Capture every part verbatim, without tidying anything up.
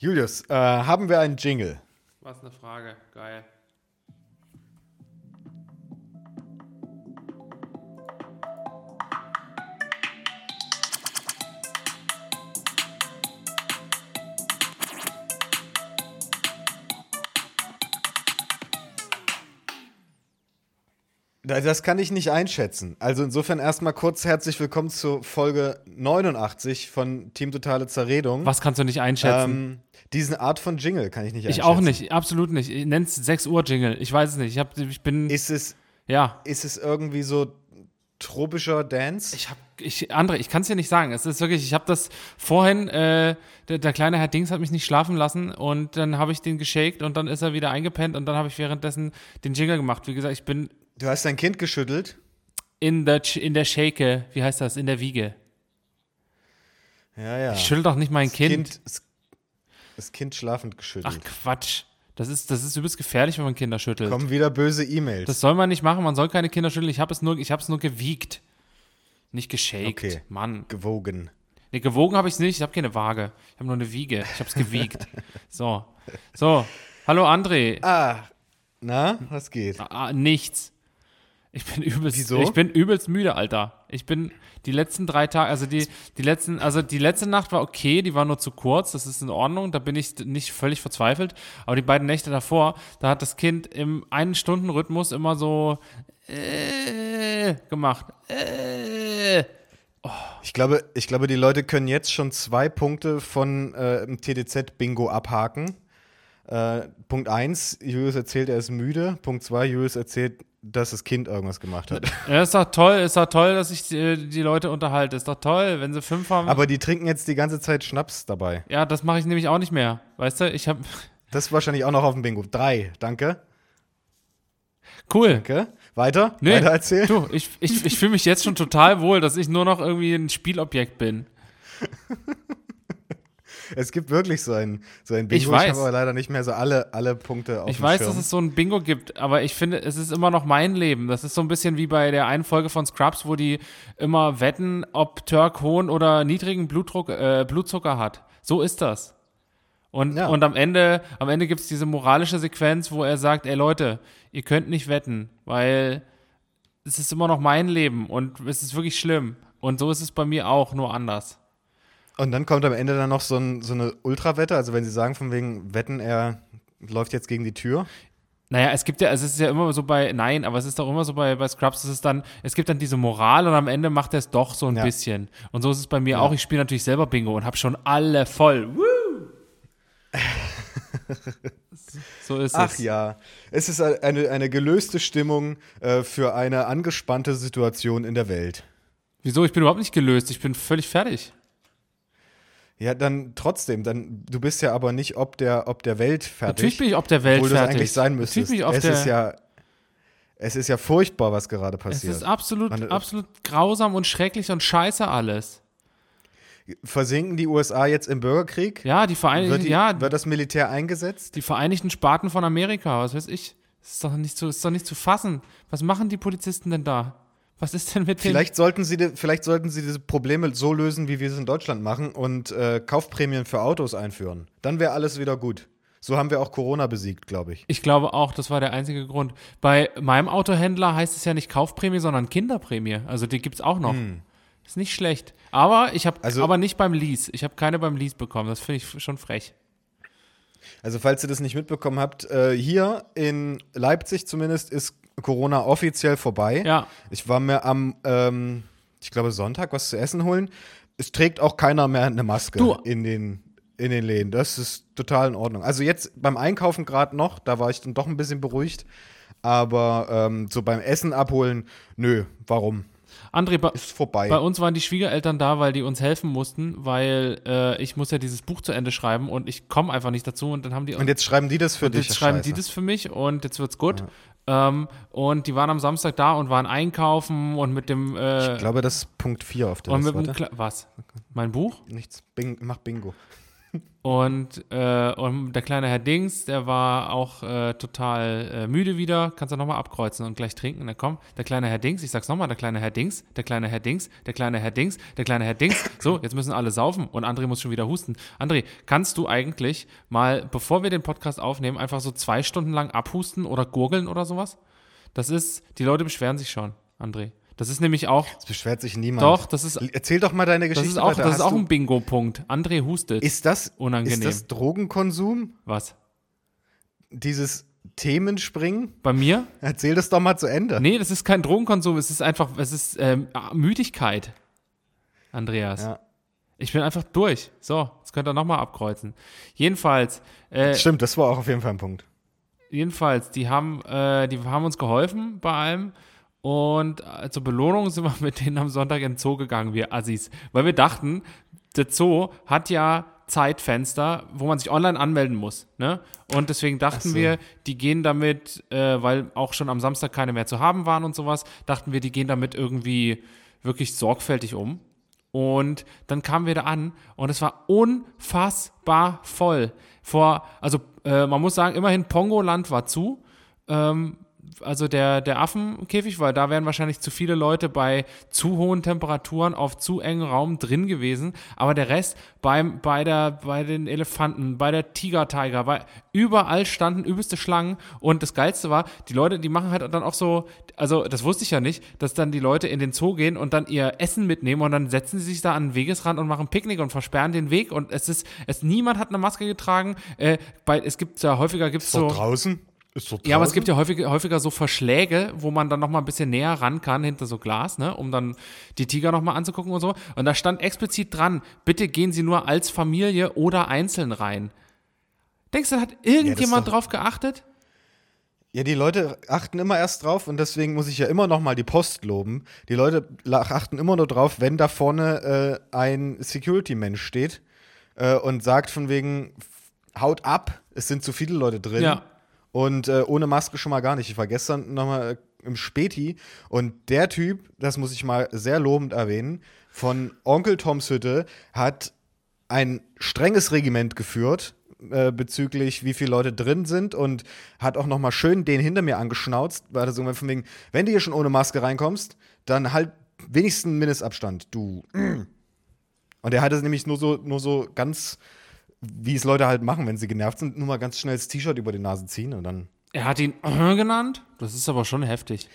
Julius, äh, haben wir einen Jingle? Was eine Frage. Geil. Das kann ich nicht einschätzen. Also insofern erstmal kurz herzlich willkommen zu Folge neunundachtzig von Team Totale Zerredung. Was kannst du nicht einschätzen? Ähm, diese Art von Jingle kann ich nicht einschätzen. Ich auch nicht, absolut nicht. Ich nenne es sechs Uhr Jingle. Ich weiß es nicht. Ich, hab, ich bin. Ist es, ja. ist es irgendwie so tropischer Dance? Ich hab, ich, André, ich kann es dir nicht sagen. Es ist wirklich, ich habe das vorhin, äh, der, der kleine Herr Dings hat mich nicht schlafen lassen und dann habe ich den geshakt und dann ist er wieder eingepennt und dann habe ich währenddessen den Jingle gemacht. Wie gesagt, ich bin. Du hast dein Kind geschüttelt? In der, in der Shake, wie heißt das? In der Wiege. Ja, ja. Ich schüttel doch nicht mein das Kind. kind. Das Kind schlafend geschüttelt. Ach Quatsch. Das ist, das ist übelst gefährlich, wenn man Kinder schüttelt. Kommen wieder böse E-Mails. Das soll man nicht machen, man soll keine Kinder schütteln. Ich habe es nur, ich habe es nur gewiegt. Nicht geshakt. Okay. Mann. Gewogen. Nee, gewogen habe ich es nicht, ich habe keine Waage. Ich habe nur eine Wiege. Ich habe es gewiegt. So. So. Hallo André. Ah. Na, was geht? Ah, nichts. Ich bin übelst, Wieso? ich bin übelst müde, Alter. Ich bin die letzten drei Tage, also die, die letzten, also die letzte Nacht war okay, die war nur zu kurz, das ist in Ordnung, da bin ich nicht völlig verzweifelt. Aber die beiden Nächte davor, da hat das Kind im Einen-Stunden-Rhythmus immer so äh, gemacht. Äh. Oh. Ich glaube, ich glaube, die Leute können jetzt schon zwei Punkte von äh, dem T D Z-Bingo abhaken. Äh, Punkt eins, Julius erzählt, er ist müde. Punkt zwei, Julius erzählt, dass das Kind irgendwas gemacht hat. Ja, ist doch toll, ist doch toll, dass ich die, die Leute unterhalte. Ist doch toll, wenn sie fünf haben. Aber die trinken jetzt die ganze Zeit Schnaps dabei. Ja, das mache ich nämlich auch nicht mehr. Weißt du, ich habe. Das ist wahrscheinlich auch noch auf dem Bingo. Drei, danke. Cool. Danke. Weiter? Nee, Weiter erzählen? Du, ich, ich, ich fühle mich jetzt schon total wohl, dass ich nur noch irgendwie ein Spielobjekt bin. Es gibt wirklich so ein, so ein Bingo. Ich weiß. Ich habe aber leider nicht mehr so alle, alle Punkte auf Ich dem weiß, Schirm. dass es so ein Bingo gibt, aber ich finde, es ist immer noch mein Leben. Das ist so ein bisschen wie bei der einen Folge von Scrubs, wo die immer wetten, ob Turk hohen oder niedrigen Blutdruck, äh, Blutzucker hat. So ist das. Und, Ja. und am Ende, am Ende gibt es diese moralische Sequenz, wo er sagt, ey Leute, ihr könnt nicht wetten, weil es ist immer noch mein Leben und es ist wirklich schlimm. Und so ist es bei mir auch, nur anders. Und dann kommt am Ende dann noch so, ein, so eine Ultrawette, also wenn sie sagen von wegen Wetten, er läuft jetzt gegen die Tür. Naja, es gibt ja, es ist ja immer so bei, nein, aber es ist doch immer so bei, bei Scrubs, es ist dann, es gibt dann diese Moral und am Ende macht er es doch so ein Ja. bisschen. Und so ist es bei mir Ja. auch. Ich spiele natürlich selber Bingo und habe schon alle voll. Woo! So ist Ach es. ja, es ist eine, eine gelöste Stimmung äh, für eine angespannte Situation in der Welt. Wieso? Ich bin überhaupt nicht gelöst. Ich bin völlig fertig. Ja, dann trotzdem, dann du bist ja aber nicht ob der, ob der Welt fertig. Natürlich bin ich ob der Welt obwohl du es fertig. eigentlich sein Natürlich müsstest. bin ich auf es der, ist ja, es ist ja furchtbar, was gerade es passiert. ist absolut, Man, absolut grausam und schrecklich und scheiße alles. Versinken die U S A jetzt im Bürgerkrieg? Ja, die Vereinigten, Wird, die, ja, wird das Militär eingesetzt? die Vereinigten Staaten von Amerika, was weiß ich. Das ist doch nicht zu, ist doch nicht zu fassen. Was machen die Polizisten denn da? Was ist denn mit denen? Vielleicht sollten, sie, vielleicht sollten sie diese Probleme so lösen, wie wir es in Deutschland machen und äh, Kaufprämien für Autos einführen. Dann wäre alles wieder gut. So haben wir auch Corona besiegt, glaube ich. Ich glaube auch, das war der einzige Grund. Bei meinem Autohändler heißt es ja nicht Kaufprämie, sondern Kinderprämie. Also die gibt's auch noch. Hm. Ist nicht schlecht. Aber ich habe, Also- aber nicht beim Lease. Ich habe keine beim Lease bekommen. Das finde ich schon frech. Also falls ihr das nicht mitbekommen habt, äh, hier in Leipzig zumindest ist Corona offiziell vorbei. Ja. Ich war mir am, ähm, ich glaube Sonntag, was zu essen holen. Es trägt auch keiner mehr eine Maske Du- in den, in den Läden. Das ist total in Ordnung. Also jetzt beim Einkaufen gerade noch, da war ich dann doch ein bisschen beruhigt. Aber ähm, so beim Essen abholen, nö, warum? André, bei, Ist vorbei. bei uns waren die Schwiegereltern da, weil die uns helfen mussten, weil äh, ich muss ja dieses Buch zu Ende schreiben und ich komme einfach nicht dazu und dann haben die Und jetzt schreiben die das für und dich. jetzt schreiben Scheiße. die das für mich und jetzt wird's gut. Ähm, und die waren am Samstag da und waren einkaufen und mit dem äh, Ich glaube, das ist Punkt vier auf der und Liste. mit dem Warte. Kla- was? Mein Buch? Nichts. Bing, mach Bingo. Und, äh, und der kleine Herr Dings, der war auch äh, total äh, müde wieder. Kannst du nochmal abkreuzen und gleich trinken. Dann komm, der kleine Herr Dings, ich sag's nochmal, der kleine Herr Dings, der kleine Herr Dings, der kleine Herr Dings, der kleine Herr Dings. So, jetzt müssen alle saufen und André muss schon wieder husten. André, kannst du eigentlich mal, bevor wir den Podcast aufnehmen, einfach so zwei Stunden lang abhusten oder gurgeln oder sowas? Das ist, die Leute beschweren sich schon, André. Das ist nämlich auch. Es beschwert sich niemand. Doch, das ist. Erzähl doch mal deine Geschichte. Das ist auch, weiter. das ist auch du, ein Bingo-Punkt. André hustet. Ist das, unangenehm. Ist das Drogenkonsum? Was? Dieses Themenspringen? Bei mir? Erzähl das doch mal zu Ende. Nee, das ist kein Drogenkonsum. Es ist einfach, es ist ähm, Müdigkeit. Andreas. Ja. Ich bin einfach durch. So, jetzt könnt ihr nochmal abkreuzen. Jedenfalls. Äh, Stimmt, das war auch auf jeden Fall ein Punkt. Jedenfalls, die haben, äh, die haben uns geholfen bei allem. Und äh, zur Belohnung sind wir mit denen am Sonntag in den Zoo gegangen, wir Assis. Weil wir dachten, der Zoo hat ja Zeitfenster, wo man sich online anmelden muss. Ne? Und deswegen dachten so. wir, die gehen damit, äh, weil auch schon am Samstag keine mehr zu haben waren und sowas, dachten wir, die gehen damit irgendwie wirklich sorgfältig um. Und dann kamen wir da an und es war unfassbar voll. Vor, also äh, man muss sagen, immerhin Pongoland war zu. Ähm, also der, der Affenkäfig, weil da wären wahrscheinlich zu viele Leute bei zu hohen Temperaturen auf zu engen Raum drin gewesen. Aber der Rest beim, bei, der, bei den Elefanten, bei der Tiger-Tiger, bei, überall standen übelste Schlangen. Und das Geilste war, die Leute, die machen halt dann auch so, also das wusste ich ja nicht, dass dann die Leute in den Zoo gehen und dann ihr Essen mitnehmen und dann setzen sie sich da an den Wegesrand und machen Picknick und versperren den Weg. Und es ist, es niemand hat eine Maske getragen. Äh, bei, es gibt ja häufiger, gibt's so. draußen? Ist so Ja, aber es gibt ja häufig, häufiger so Verschläge, wo man dann nochmal ein bisschen näher ran kann, hinter so Glas, ne, um dann die Tiger nochmal anzugucken und so. Und da stand explizit dran, bitte gehen Sie nur als Familie oder einzeln rein. Denkst du, da hat irgendjemand ja, drauf geachtet? Ja, die Leute achten immer erst drauf und deswegen muss ich ja immer noch mal die Post loben. Die Leute achten immer nur drauf, wenn da vorne äh, ein Security-Mensch steht äh, und sagt von wegen, haut ab, es sind zu viele Leute drin. Ja. Und äh, ohne Maske schon mal gar nicht. Ich war gestern noch mal äh, im Späti und der Typ, das muss ich mal sehr lobend erwähnen, von Onkel Toms Hütte hat ein strenges Regiment geführt äh, bezüglich wie viele Leute drin sind und hat auch noch mal schön den hinter mir angeschnauzt, weil er so von wegen, wenn du hier schon ohne Maske reinkommst, dann halt wenigstens einen Mindestabstand, du. Und er hatte nämlich nur so, nur so ganz, wie es Leute halt machen, wenn sie genervt sind, nur mal ganz schnell das T-Shirt über die Nase ziehen und dann. Er hat ihn äh, genannt? Das ist aber schon heftig.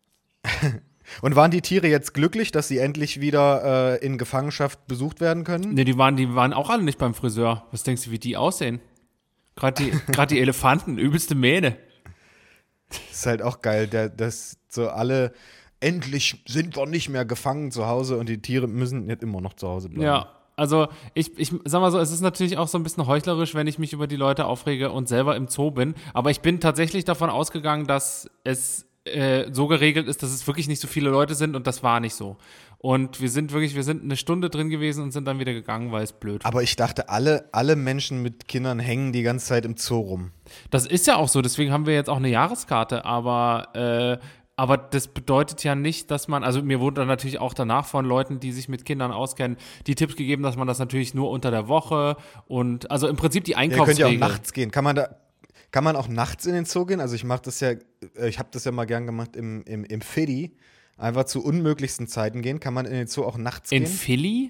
Und waren die Tiere jetzt glücklich, dass sie endlich wieder äh, in Gefangenschaft besucht werden können? Ne, die waren, die waren auch alle nicht beim Friseur. Was denkst du, wie die aussehen? Gerade die, grad die Elefanten, übelste Mähne. Das ist halt auch geil, der, dass so alle, endlich sind wir nicht mehr gefangen zu Hause und die Tiere müssen jetzt immer noch zu Hause bleiben. Ja. Also ich, ich sag mal so, es ist natürlich auch so ein bisschen heuchlerisch, wenn ich mich über die Leute aufrege und selber im Zoo bin. Aber ich bin tatsächlich davon ausgegangen, dass es äh, so geregelt ist, dass es wirklich nicht so viele Leute sind und das war nicht so. Und wir sind wirklich, wir sind eine Stunde drin gewesen und sind dann wieder gegangen, weil es blöd war. Aber ich dachte, alle, alle Menschen mit Kindern hängen die ganze Zeit im Zoo rum. Das ist ja auch so, deswegen haben wir jetzt auch eine Jahreskarte, aber äh, Aber das bedeutet ja nicht, dass man, also mir wurde dann natürlich auch danach von Leuten, die sich mit Kindern auskennen, die Tipps gegeben, dass man das natürlich nur unter der Woche und, also im Prinzip die Einkaufsregeln. Ja, ihr könnt ja auch nachts gehen. Kann man da, kann man auch nachts in den Zoo gehen? Also ich mache das ja, ich habe das ja mal gern gemacht im, im, im Fiddy. Einfach zu unmöglichsten Zeiten gehen. Kann man in den Zoo auch nachts in gehen? In Philly?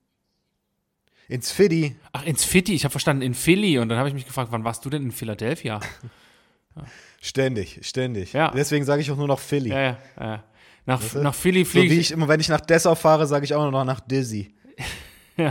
Ins Fiddy. Ach, ins Fiddy. Ich habe verstanden, in Philly. Und dann habe ich mich gefragt, wann warst du denn in Philadelphia? Ja. Ständig, ständig. Ja. Deswegen sage ich auch nur noch Philly. Ja, ja, ja. Nach, weißt du? nach Philly fliege so wie ich immer, wenn ich nach Dessau fahre, sage ich auch nur noch nach Dizzy. Ja.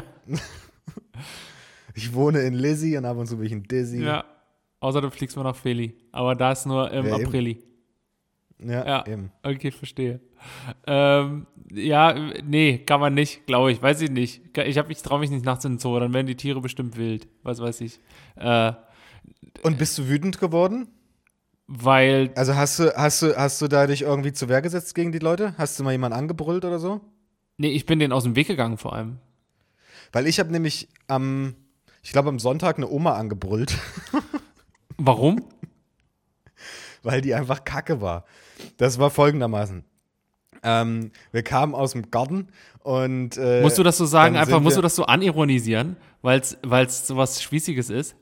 Ich wohne in Lizzy und ab und zu bin ich in Dizzy. Ja. Außer du fliegst mal nach Philly. Aber da ist nur im ja, April. Ja, ja, eben. Okay, verstehe. Ähm, ja, nee, kann man nicht, glaube ich. Weiß ich nicht. Ich, ich traue mich nicht nachts in den Zoo, dann werden die Tiere bestimmt wild. Was weiß ich. Äh, Und bist du wütend geworden? Weil. Also hast du, hast du, hast du da dich irgendwie zur Wehr gesetzt gegen die Leute? Hast du mal jemanden angebrüllt oder so? Nee, ich bin denen aus dem Weg gegangen vor allem. Weil ich habe nämlich am, ich glaube am Sonntag eine Oma angebrüllt. Warum? Weil die einfach kacke war. Das war folgendermaßen. Ähm, wir kamen aus dem Garten und äh, Musst du das so sagen, dann einfach, sind musst wir- du das so anironisieren, weil's, weil's sowas Spießiges ist?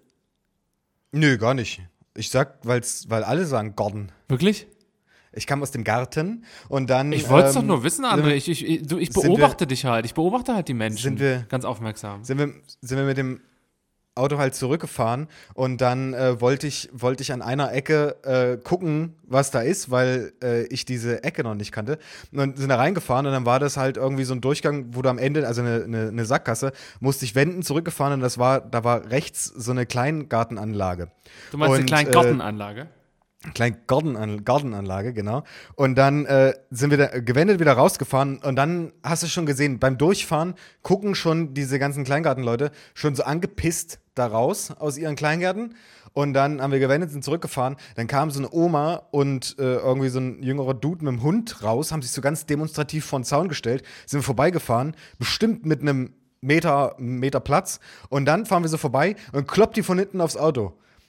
Nö, gar nicht. Ich sag, weil's, weil alle sagen Garten. Wirklich? Ich kam aus dem Garten und dann. Ich wollte es ähm, doch nur wissen, sind André. wir- Ich, ich, ich, du, ich sind beobachte dich halt. Ich beobachte halt die Menschen. Sind wir- Ganz aufmerksam. Sind wir, sind wir mit dem Auto halt zurückgefahren und dann äh, wollte ich, wollte ich an einer Ecke äh, gucken, was da ist, weil äh, ich diese Ecke noch nicht kannte. Und dann sind da reingefahren und dann war das halt irgendwie so ein Durchgang, wo du am Ende, also eine, eine, eine Sackgasse, musste ich wenden, zurückgefahren und das war, da war rechts so eine Kleingartenanlage. Du meinst eine Und, kleine äh, Gartenanlage? Kleine Gartenanlage, Gartenanlage, genau. Und dann äh, sind wir da gewendet wieder rausgefahren und dann hast du schon gesehen, beim Durchfahren gucken schon diese ganzen Kleingartenleute schon so angepisst da raus aus ihren Kleingärten. Und dann haben wir gewendet, sind zurückgefahren. Dann kam so eine Oma und äh, irgendwie so ein jüngerer Dude mit dem Hund raus, haben sich so ganz demonstrativ vor den Zaun gestellt, sind wir vorbeigefahren, bestimmt mit einem Meter, Meter Platz. Und dann fahren wir so vorbei und kloppt die von hinten aufs Auto.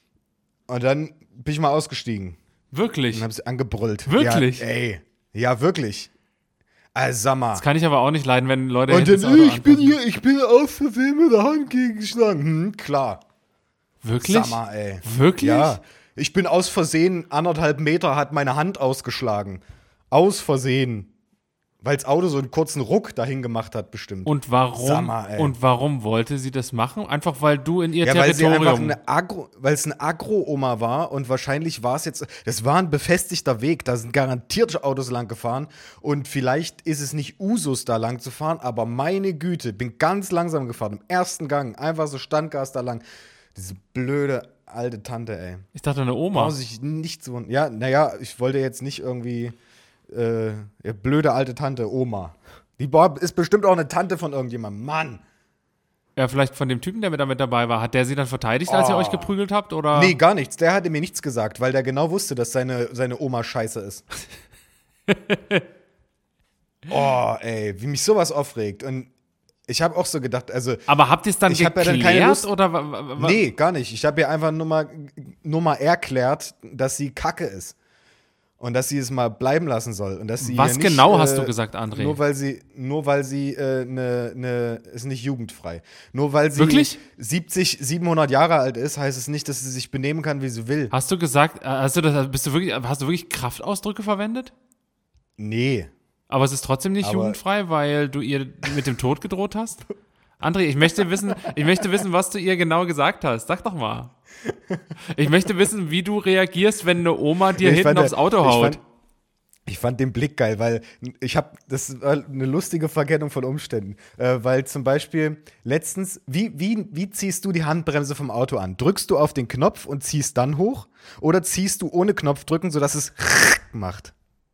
Und dann bin ich mal ausgestiegen Wirklich? und hab sie angebrüllt. Wirklich? Ja, ey. Ja, wirklich. Also sag mal. Das kann ich aber auch nicht leiden, wenn Leute Und hinten dann, ins Auto ich bin anfassen. hier, ich bin aus Versehen mit der Hand gegengeschlagen. Hm, klar. Wirklich? Sag mal, ey. Wirklich? Ja. Ich bin aus Versehen, anderthalb Meter hat meine Hand ausgeschlagen. Aus Versehen. Weil das Auto so einen kurzen Ruck dahin gemacht hat, bestimmt. Und Sag warum, mal, ey. und warum wollte sie das machen? Einfach weil du in ihr Ja, weil sie einfach Territorium. eine Agro, weil es eine Agro-Oma war und wahrscheinlich war es jetzt, das war ein befestigter Weg, da sind garantiert Autos lang gefahren und vielleicht ist es nicht Usus, da lang zu fahren, aber meine Güte, bin ganz langsam gefahren, im ersten Gang, einfach so Standgas da lang. Diese blöde alte Tante, ey. Ich dachte, eine Oma. Muss ich nicht so, ja, naja, ich wollte jetzt nicht irgendwie, äh, ja, blöde alte Tante, Oma. Die war- ist bestimmt auch eine Tante von irgendjemandem, Mann. Ja, vielleicht von dem Typen, der mit damit dabei war. Hat der sie dann verteidigt, als ihr Oh. euch geprügelt habt? Oder? Nee, gar nichts. Der hatte mir nichts gesagt, weil der genau wusste, dass seine, seine Oma scheiße ist. Oh, ey, wie mich sowas aufregt. Und ich habe auch so gedacht, also, Aber habt ihr es dann Ich hab ja geklärt? dann keine Lust- Oder wa- wa- wa- nee, gar nicht. Ich habe ihr einfach nur mal, nur mal erklärt, dass sie kacke ist. Und dass sie es mal bleiben lassen soll. Und dass sie Was hier nicht, genau äh, hast du gesagt, André? Nur weil sie, nur weil sie, äh, ne, ne, ist nicht jugendfrei. Nur weil sie Wirklich? siebzig, siebenhundert Jahre alt ist, heißt es nicht, dass sie sich benehmen kann, wie sie will. Hast du gesagt, äh, hast du das, bist du wirklich, hast du wirklich Kraftausdrücke verwendet? Nee. Aber es ist trotzdem nicht Aber- jugendfrei, weil du ihr mit dem Tod gedroht hast? André, ich möchte wissen, ich möchte wissen, was du ihr genau gesagt hast. Sag doch mal. Ich möchte wissen, wie du reagierst, wenn eine Oma dir Ich hinten fand, aufs Auto ich haut. Fand, ich fand den Blick geil, weil ich habe, das war eine lustige Verkettung von Umständen. Äh, weil zum Beispiel letztens, wie, wie, wie ziehst du die Handbremse vom Auto an? Drückst du auf den Knopf und ziehst dann hoch? Oder ziehst du ohne Knopf drücken, sodass es macht?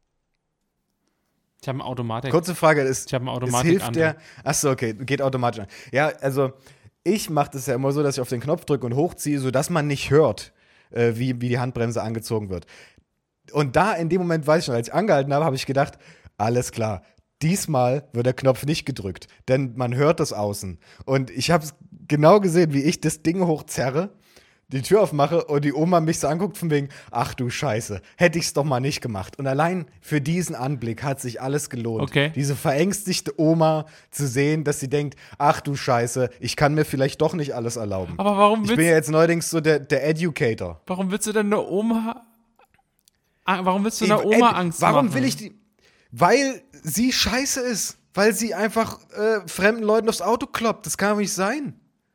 Ich habe eine Automatik. Kurze Frage ist, Ich habe eine es Automatik hilft an. der, achso, okay, geht automatisch an. Ja, also ich mache das ja immer so, dass ich auf den Knopf drücke und hochziehe, sodass man nicht hört, äh, wie, wie die Handbremse angezogen wird. Und da in dem Moment, weiß ich schon, als ich angehalten habe, habe ich gedacht, alles klar, diesmal wird der Knopf nicht gedrückt, denn man hört das außen. Und ich habe genau gesehen, wie ich das Ding hochzerre, die Tür aufmache und die Oma mich so anguckt von wegen, ach du Scheiße, hätte ich's doch mal nicht gemacht. Und allein für diesen Anblick hat sich alles gelohnt. Okay. Diese verängstigte Oma zu sehen, dass sie denkt, ach du Scheiße, ich kann mir vielleicht doch nicht alles erlauben. Aber warum Ich willst, bin ja jetzt neuerdings so der, der Educator. warum willst du denn eine Oma, ah, warum willst du Ich- einer Oma Ed- Angst Warum machen? will ich die? Weil sie scheiße ist. Weil sie einfach äh, fremden Leuten aufs Auto kloppt. Das kann doch nicht sein.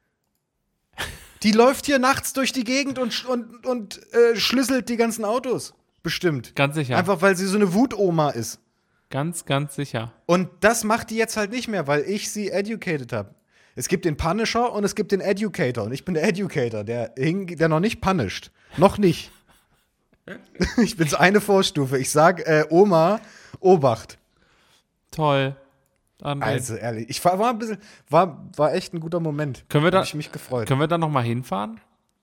Die läuft hier nachts durch die Gegend und, sch- und, und äh, schlüsselt die ganzen Autos. Bestimmt. Ganz sicher. Einfach weil sie so eine Wutoma ist. Ganz, ganz sicher. Und das macht die jetzt halt nicht mehr, weil ich sie educated habe. Es gibt den Punisher und es gibt den Educator. Und ich bin der Educator, der, hing, der noch nicht punished. Noch nicht. Ich bin so eine Vorstufe. Ich sag, äh, Oma, Obacht. Toll. André. Also ehrlich, ich war, war ein bisschen, war, war echt ein guter Moment. Können wir da- Hab ich mich gefreut. Können wir dann nochmal hinfahren?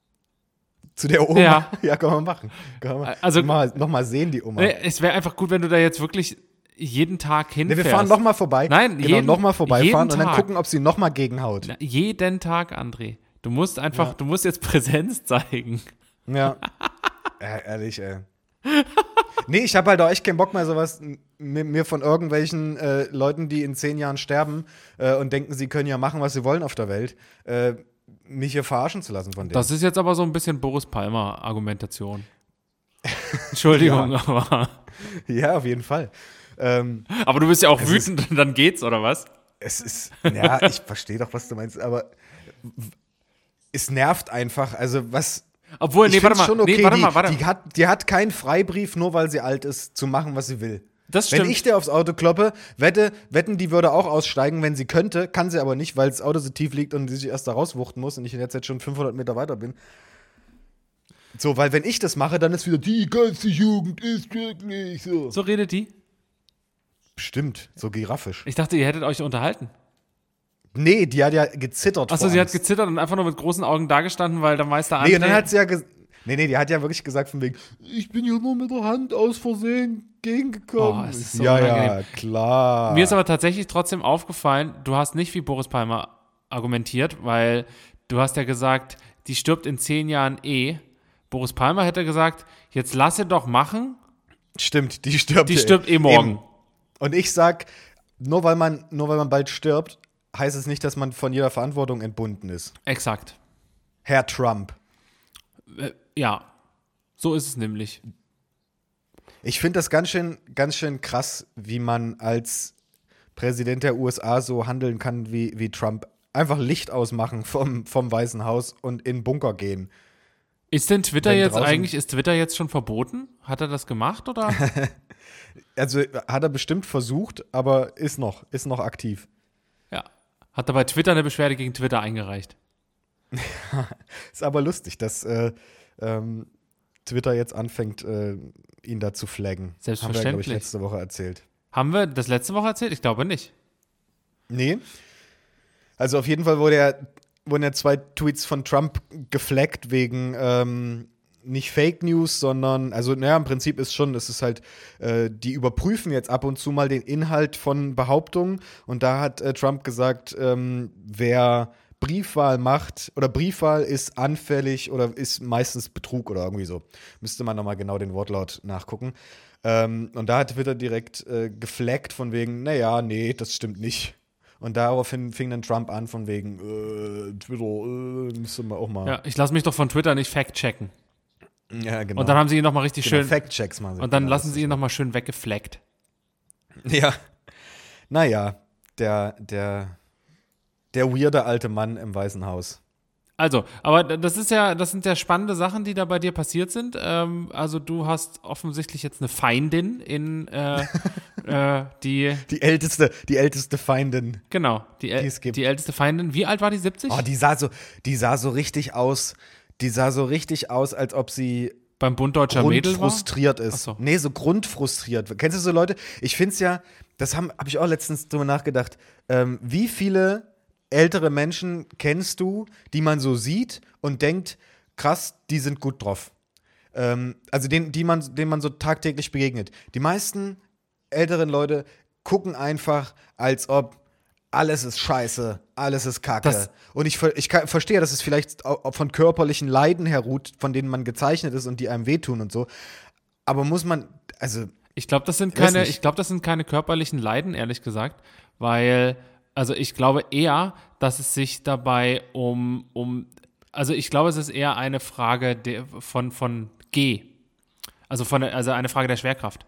Zu der Oma? Ja. Ja, können wir machen. Können wir Also- mal, noch mal sehen, die Oma. Nee, es wäre einfach gut, wenn du da jetzt wirklich jeden Tag Nee, hinfährst. wir fahren noch mal vorbei. Nein, genau, jeden- noch mal vorbeifahren jeden und dann Tag. gucken, ob sie noch mal gegenhaut. Na, jeden Tag, André. Du musst einfach, Ja. du musst jetzt Präsenz zeigen. Ja. Ja, ehrlich, ey. Nee, ich habe halt auch echt keinen Bock mehr, sowas m- mir von irgendwelchen äh, Leuten, die in zehn Jahren sterben äh, und denken, sie können ja machen, was sie wollen auf der Welt, äh, mich hier verarschen zu lassen von denen. Das ist jetzt aber so ein bisschen Boris Palmer-Argumentation. Entschuldigung, Ja. aber. Ja, auf jeden Fall. Ähm, Aber du bist ja auch Es wütend und dann geht's, oder was? es ist, ja, ich verstehe doch, was du meinst, aber w- es nervt einfach. Also, was. Obwohl, nee, ich warte find's mal. schon okay, nee, warte die, mal, warte. Die, hat, die hat keinen Freibrief, nur weil sie alt ist, zu machen, was sie will. Das stimmt. Wenn ich dir aufs Auto kloppe, wette, wetten, die würde auch aussteigen, wenn sie könnte, kann sie aber nicht, weil das Auto so tief liegt und sie sich erst da rauswuchten muss und ich jetzt, jetzt schon fünfhundert Meter weiter bin. So, weil wenn ich das mache, dann ist wieder die ganze Jugend ist wirklich so. So redet die? Bestimmt, so giraffisch. Ich dachte, ihr hättet euch unterhalten. Nee, die hat ja gezittert. Achso, vor sie hat Angst. gezittert und einfach nur mit großen Augen dagestanden, weil der Meister Nee, André. und dann hat sie ja gesagt. Nee, nee, die hat ja wirklich gesagt von wegen, ich bin hier nur mit der Hand aus Versehen gegengekommen. Oh, es ist so ja, unangenehm. ja, klar. Mir ist aber tatsächlich trotzdem aufgefallen, du hast nicht wie Boris Palmer argumentiert, weil du hast ja gesagt, die stirbt in zehn Jahren eh. Boris Palmer hätte gesagt, jetzt lass sie doch machen, Stimmt, die stirbt. die ja stirbt eh morgen. Eben. Und ich sag, nur weil man, nur weil man bald stirbt, heißt es nicht, dass man von jeder Verantwortung entbunden ist. Exakt. Herr Trump. Äh, ja, so ist es nämlich. Ich finde das ganz schön, ganz schön krass, wie man als Präsident der U S A so handeln kann wie, wie Trump. Einfach Licht ausmachen vom, vom Weißen Haus und in den Bunker gehen. Ist denn Twitter Wenn jetzt draußen- eigentlich, ist Twitter jetzt schon verboten? Hat er das gemacht oder? Also hat er bestimmt versucht, aber ist noch, ist noch aktiv. Ja. Hat er bei Twitter eine Beschwerde gegen Twitter eingereicht? Ist aber lustig, dass äh, ähm, Twitter jetzt anfängt, äh, ihn da zu flaggen. Haben wir, glaube ich, Selbstverständlich. letzte Woche erzählt. Haben wir das letzte Woche erzählt? Ich glaube nicht. Nee. Also auf jeden Fall wurde ja, wurden ja zwei Tweets von Trump geflaggt wegen ähm, nicht Fake News, sondern, also naja, im Prinzip ist schon, es ist halt, äh, die überprüfen jetzt ab und zu mal den Inhalt von Behauptungen und da hat äh, Trump gesagt, ähm, wer Briefwahl macht oder Briefwahl ist anfällig oder ist meistens Betrug oder irgendwie so. Müsste man nochmal genau den Wortlaut nachgucken. Ähm, und da hat Twitter direkt äh, geflaggt von wegen, naja, nee, das stimmt nicht. Und daraufhin fing dann Trump an von wegen, äh, Twitter, äh, müsste man auch mal. Ja, ich lasse mich doch von Twitter nicht fact-checken. Ja, genau. Und dann haben sie ihn nochmal richtig genau, schön. Fact-Checks machen sie. Und dann Genau, lassen das sie ihn nochmal schön weggefleckt. ist- Ja. Naja, der, der, der weirde alte Mann im Weißen Haus. Also, aber das ist ja, das sind ja spannende Sachen, die da bei dir passiert sind. Ähm, also du hast offensichtlich jetzt eine Feindin in äh, äh, die, Die älteste, die älteste Feindin. genau, die, äl- Die es gibt. die älteste Feindin. Wie alt war die? siebzig? Oh, die sah so, die sah so richtig aus. Die sah so richtig aus, als ob sie Beim Bund Deutscher Mädel war? grundfrustriert ist. Ach so. Nee, so grundfrustriert. Kennst du so Leute? Ich find's ja, das habe hab ich auch letztens drüber nachgedacht. Ähm, wie viele ältere Menschen kennst du, die man so sieht und denkt, krass, die sind gut drauf? Ähm, also denen, die man, denen man so tagtäglich begegnet. Die meisten älteren Leute gucken einfach, als ob alles ist scheiße, alles ist kacke. Das- und ich, ver- ich kann, verstehe, dass es vielleicht auch von körperlichen Leiden herruht, von denen man gezeichnet ist und die einem wehtun und so. Aber muss man, also, Ich glaube, das sind Ich weiß keine, nicht. ich glaube, das sind keine körperlichen Leiden, ehrlich gesagt, weil, also ich glaube eher, dass es sich dabei um, um, also ich glaube, es ist eher eine Frage der, von, von G. Also von, der- also eine Frage der Schwerkraft.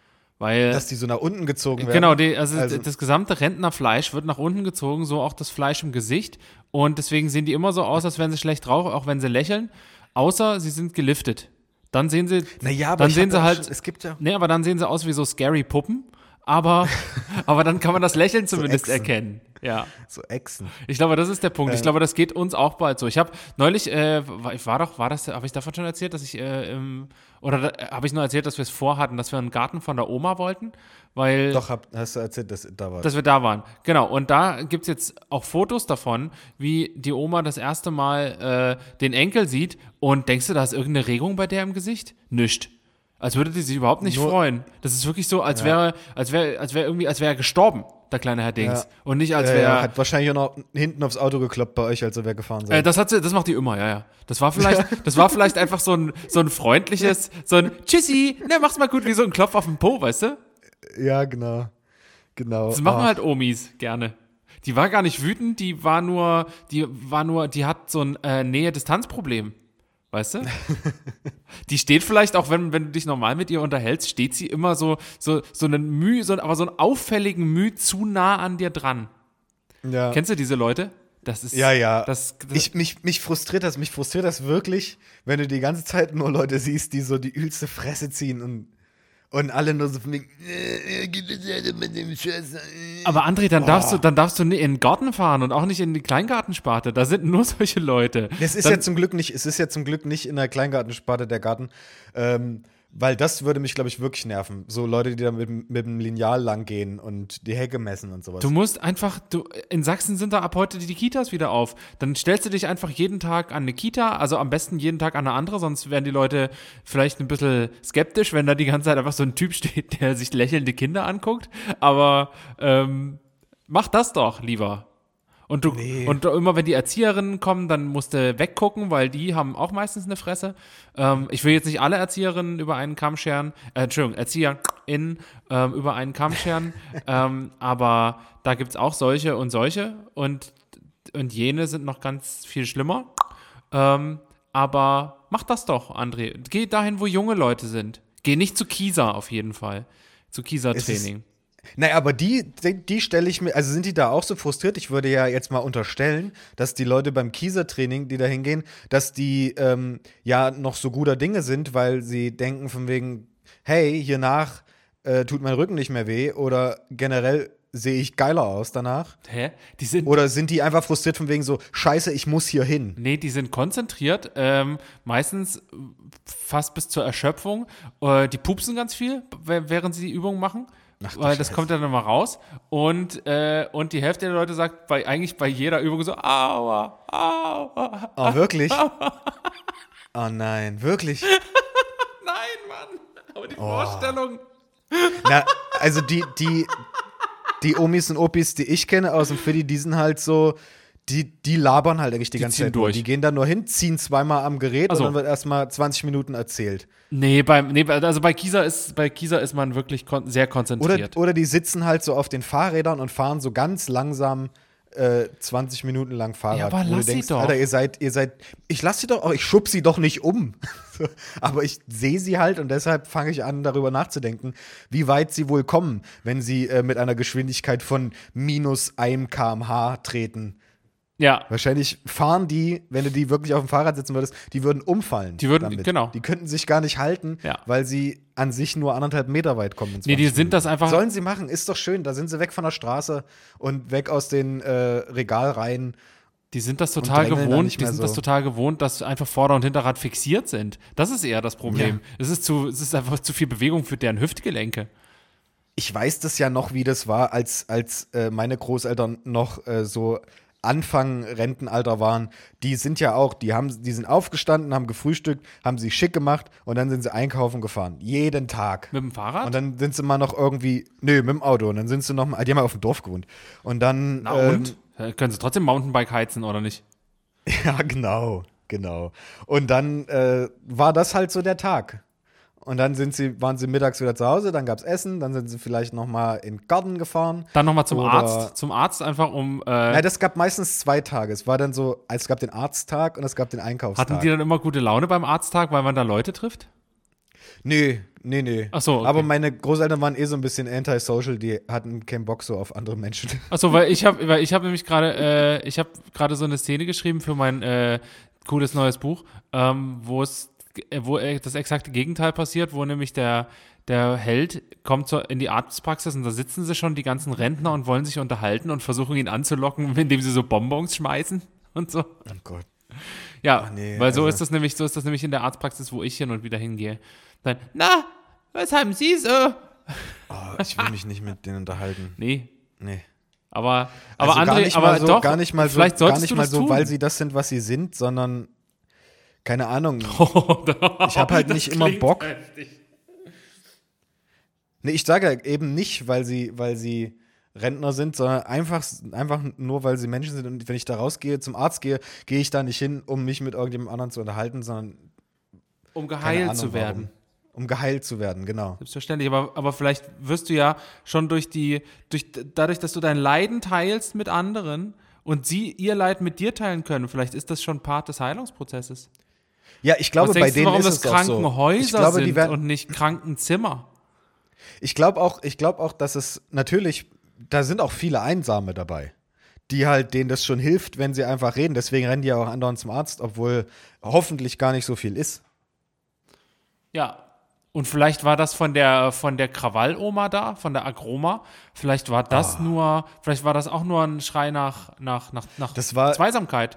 Weil, dass die so nach unten gezogen werden. genau, die, also, Also- das gesamte Rentnerfleisch wird nach unten gezogen, so auch das Fleisch im Gesicht. Und deswegen sehen die immer so aus, als wären sie schlecht drauf, auch wenn sie lächeln. Außer sie sind geliftet. Dann sehen sie, Naja, aber dann ich sehen hab sie auch halt, schon- es gibt ja- nee, aber dann sehen sie aus wie so scary Puppen. Aber, aber dann kann man das Lächeln zumindest Echsen. erkennen. Ja. So Echsen. Ich glaube, das ist der Punkt. Ich Äh. glaube, das geht uns auch bald so. Ich habe neulich, äh, war, ich war doch, war das, habe ich davon schon erzählt, dass ich, äh, im, oder da, äh, habe ich nur erzählt, dass wir es vorhatten, dass wir einen Garten von der Oma wollten, weil, Doch, hab, hast du erzählt, dass da war. dass wir da waren. Genau. Und da gibt es jetzt auch Fotos davon, wie die Oma das erste Mal äh, den Enkel sieht. Und denkst du, da ist irgendeine Regung bei der im Gesicht? Nischt. Als würde die sich überhaupt nicht Nur- freuen. Das ist wirklich so, als wäre, als wäre, als wäre irgendwie, als wäre er gestorben. der kleine Herr Dings. Ja. Und nicht als Äh, wäre. hat wahrscheinlich auch noch hinten aufs Auto gekloppt bei euch, als ihr weggefahren seid. Äh, das, hat sie, das macht die immer, ja, ja. Das war vielleicht, das war vielleicht einfach so ein, so ein freundliches, so ein Tschüssi, ne, mach's mal gut, wie so ein Klopf auf den Po, weißt du? Ja, genau. Genau. Das machen Ah. halt Omis gerne. Die war gar nicht wütend, die war nur, die war nur, die hat so ein äh, Nähe-Distanz-Problem. Weißt du? Die steht vielleicht auch, wenn, wenn du dich normal mit ihr unterhältst, steht sie immer so, so, so einen Mühe, so, aber so einen auffälligen Mühe zu nah an dir dran. Ja. Kennst du diese Leute? Das ist, Ja, ja. Das, das, ich, mich, mich frustriert das, mich frustriert das wirklich, wenn du die ganze Zeit nur Leute siehst, die so die übelste Fresse ziehen und, und alle nur so von wegen, äh, geht es weiter mit dem Scheiß, äh. aber André, dann Boah. darfst du, dann darfst du nicht in den Garten fahren und auch nicht in die Kleingartensparte. Da sind nur solche Leute. Es ist dann, ja zum Glück nicht, es ist ja zum Glück nicht in der Kleingartensparte der Garten, ähm, weil das würde mich, glaube ich, wirklich nerven. So Leute, die da mit, mit dem Lineal lang gehen und die Hecke messen und sowas. Du musst einfach, du, in Sachsen sind da ab heute die Kitas wieder auf. Dann stellst du dich einfach jeden Tag an eine Kita, also am besten jeden Tag an eine andere, sonst werden die Leute vielleicht ein bisschen skeptisch, wenn da die ganze Zeit einfach so ein Typ steht, der sich lächelnde Kinder anguckt. Aber ähm, mach das doch lieber. Und du, Nee. und immer wenn die Erzieherinnen kommen, dann musst du weggucken, weil die haben auch meistens eine Fresse. Ähm, ich will jetzt nicht alle Erzieherinnen über einen Kamm scheren, äh, Entschuldigung, ErzieherInnen ähm, über einen Kamm scheren, ähm, aber da gibt's auch solche und solche und, und jene sind noch ganz viel schlimmer. Ähm, aber mach das doch, André. Geh dahin, wo junge Leute sind. Geh nicht zu Kieser auf jeden Fall. Zu Kieser-Training. Naja, aber die, die, die stelle ich mir, also sind die da auch so frustriert? Ich würde ja jetzt mal unterstellen, dass die Leute beim Kieser-Training, die da hingehen, dass die ähm, ja noch so guter Dinge sind, weil sie denken von wegen, hey, hiernach äh, tut mein Rücken nicht mehr weh oder generell sehe ich geiler aus danach. Hä? Die sind Oder sind die einfach frustriert von wegen so, scheiße, ich muss hier hin? Nee, die sind konzentriert, ähm, meistens fast bis zur Erschöpfung. Äh, die pupsen ganz viel, w- während sie die Übungen machen. Ach du Weil das Scheiße. kommt dann immer raus. Und, äh, und die Hälfte der Leute sagt bei, eigentlich bei jeder Übung so, aua, aua. Oh, wirklich? Oh nein, wirklich? Nein, Mann. Aber die Vorstellung. Na, also die, die, die Omis und Opis, die ich kenne aus dem Fiddy, die sind halt so, die, die labern halt eigentlich die, Die ganze ziehen Zeit nur. durch. Die gehen da nur hin, ziehen zweimal am Gerät Ach so. und dann wird erstmal zwanzig Minuten erzählt. Nee, beim, nee, also bei Kieser ist, bei Kieser ist man wirklich kon- sehr Oder, konzentriert. oder die sitzen halt so auf den Fahrrädern und fahren so ganz langsam äh, zwanzig Minuten lang Fahrrad. Ja, aber wo du lass sie denkst, doch. Alter, ihr seid, ihr seid, ich lass sie doch, auch, ich schub sie doch nicht um. So, aber ich sehe sie halt und deshalb fange ich an, darüber nachzudenken, wie weit sie wohl kommen, wenn sie äh, mit einer Geschwindigkeit von minus einem Kilometer pro Stunde treten. Ja, Wahrscheinlich fahren die, wenn du die wirklich auf dem Fahrrad sitzen würdest, die würden umfallen. Die würden- damit. genau. Die könnten sich gar nicht halten, Ja. weil sie an sich nur anderthalb Meter weit kommen. in nee, die zwanzig sind das einfach. Sollen sie machen, ist doch schön. Da sind sie weg von der Straße und weg aus den äh, Regalreihen. Die sind das total drängeln da gewohnt, nicht die mehr sind das so. total gewohnt, dass einfach Vorder- und Hinterrad fixiert sind. Das ist eher das Problem. Es ist zu, es ist einfach zu viel Bewegung für deren Hüftgelenke. Ich weiß das ja noch, wie das war, als, als äh, meine Großeltern noch äh, so Anfang Rentenalter waren. Die sind ja auch, die haben, die sind aufgestanden, haben gefrühstückt, haben sich schick gemacht und dann sind sie einkaufen gefahren. Jeden Tag. Mit dem Fahrrad? Und dann sind sie mal noch irgendwie, nö, mit dem Auto. Und dann sind sie noch mal, die haben ja auf dem Dorf gewohnt. Und dann, Na ähm, und? Äh, Können sie trotzdem Mountainbike heizen oder nicht? ja, genau, genau. Und dann äh, war das halt so der Tag. Und dann sind sie, waren sie mittags wieder zu Hause, dann gab's Essen, dann sind sie vielleicht noch mal in den Garten gefahren. Dann nochmal zum Oder- Arzt, zum Arzt einfach um, äh, Ja, das gab meistens zwei Tage. Es war dann so, es gab den Arzttag und es gab den Einkaufstag. hatten die dann immer gute Laune beim Arzttag, weil man da Leute trifft? Nee, nee, nee. Ach so, okay. Aber meine Großeltern waren eh so ein bisschen antisocial, die hatten keinen Bock so auf andere Menschen. Achso, weil ich habe weil ich habe nämlich gerade äh, ich habe gerade so eine Szene geschrieben für mein äh, cooles neues Buch, ähm, wo es äh, wo äh, das exakte Gegenteil passiert, wo nämlich der der Held kommt zur, in die Arztpraxis und da sitzen sie schon die ganzen Rentner und wollen sich unterhalten und versuchen ihn anzulocken, indem sie so Bonbons schmeißen und so. Oh Gott. Ja, Ach nee, weil so also- ist das nämlich, so ist das nämlich in der Arztpraxis, wo ich hin und wieder hingehe. Dann, na, was haben Sie so? Oh, ich will mich nicht mit denen unterhalten. Nee, Nee. aber, aber Also André, gar nicht aber mal so, doch, gar nicht mal so, vielleicht gar solltest nicht du mal das so, tun. weil sie das sind, was sie sind, sondern keine Ahnung. ich Ich habe halt nicht immer Bock. Nee, ich sage eben nicht, weil sie, weil sie Rentner sind, sondern einfach, einfach nur, weil sie Menschen sind. Und wenn ich da rausgehe, zum Arzt gehe, gehe ich da nicht hin, um mich mit irgendjemand anderen zu unterhalten, sondern Um keine geheilt Ahnung, zu werden. warum. Um geheilt zu werden, genau. Selbstverständlich, aber, aber vielleicht wirst du ja schon durch die, durch, dadurch, dass du dein Leiden teilst mit anderen und sie ihr Leid mit dir teilen können, vielleicht ist das schon Part des Heilungsprozesses. Ja, ich glaube, Was bei denkst du, denen warum ist das es auch so. Krankenhäuser Ich glaube, sind die werden, und nicht Krankenzimmer? Ich glaube auch, ich glaube auch, dass es natürlich, da sind auch viele Einsame dabei, die halt, denen das schon hilft, wenn sie einfach reden. Deswegen rennen die ja auch andauernd zum Arzt, obwohl hoffentlich gar nicht so viel ist. Ja. Und vielleicht war das von der, von der Krawalloma da, von der Agroma. Vielleicht war das Ah. nur, vielleicht war das auch nur ein Schrei nach, nach, nach, nach Das war- Zweisamkeit.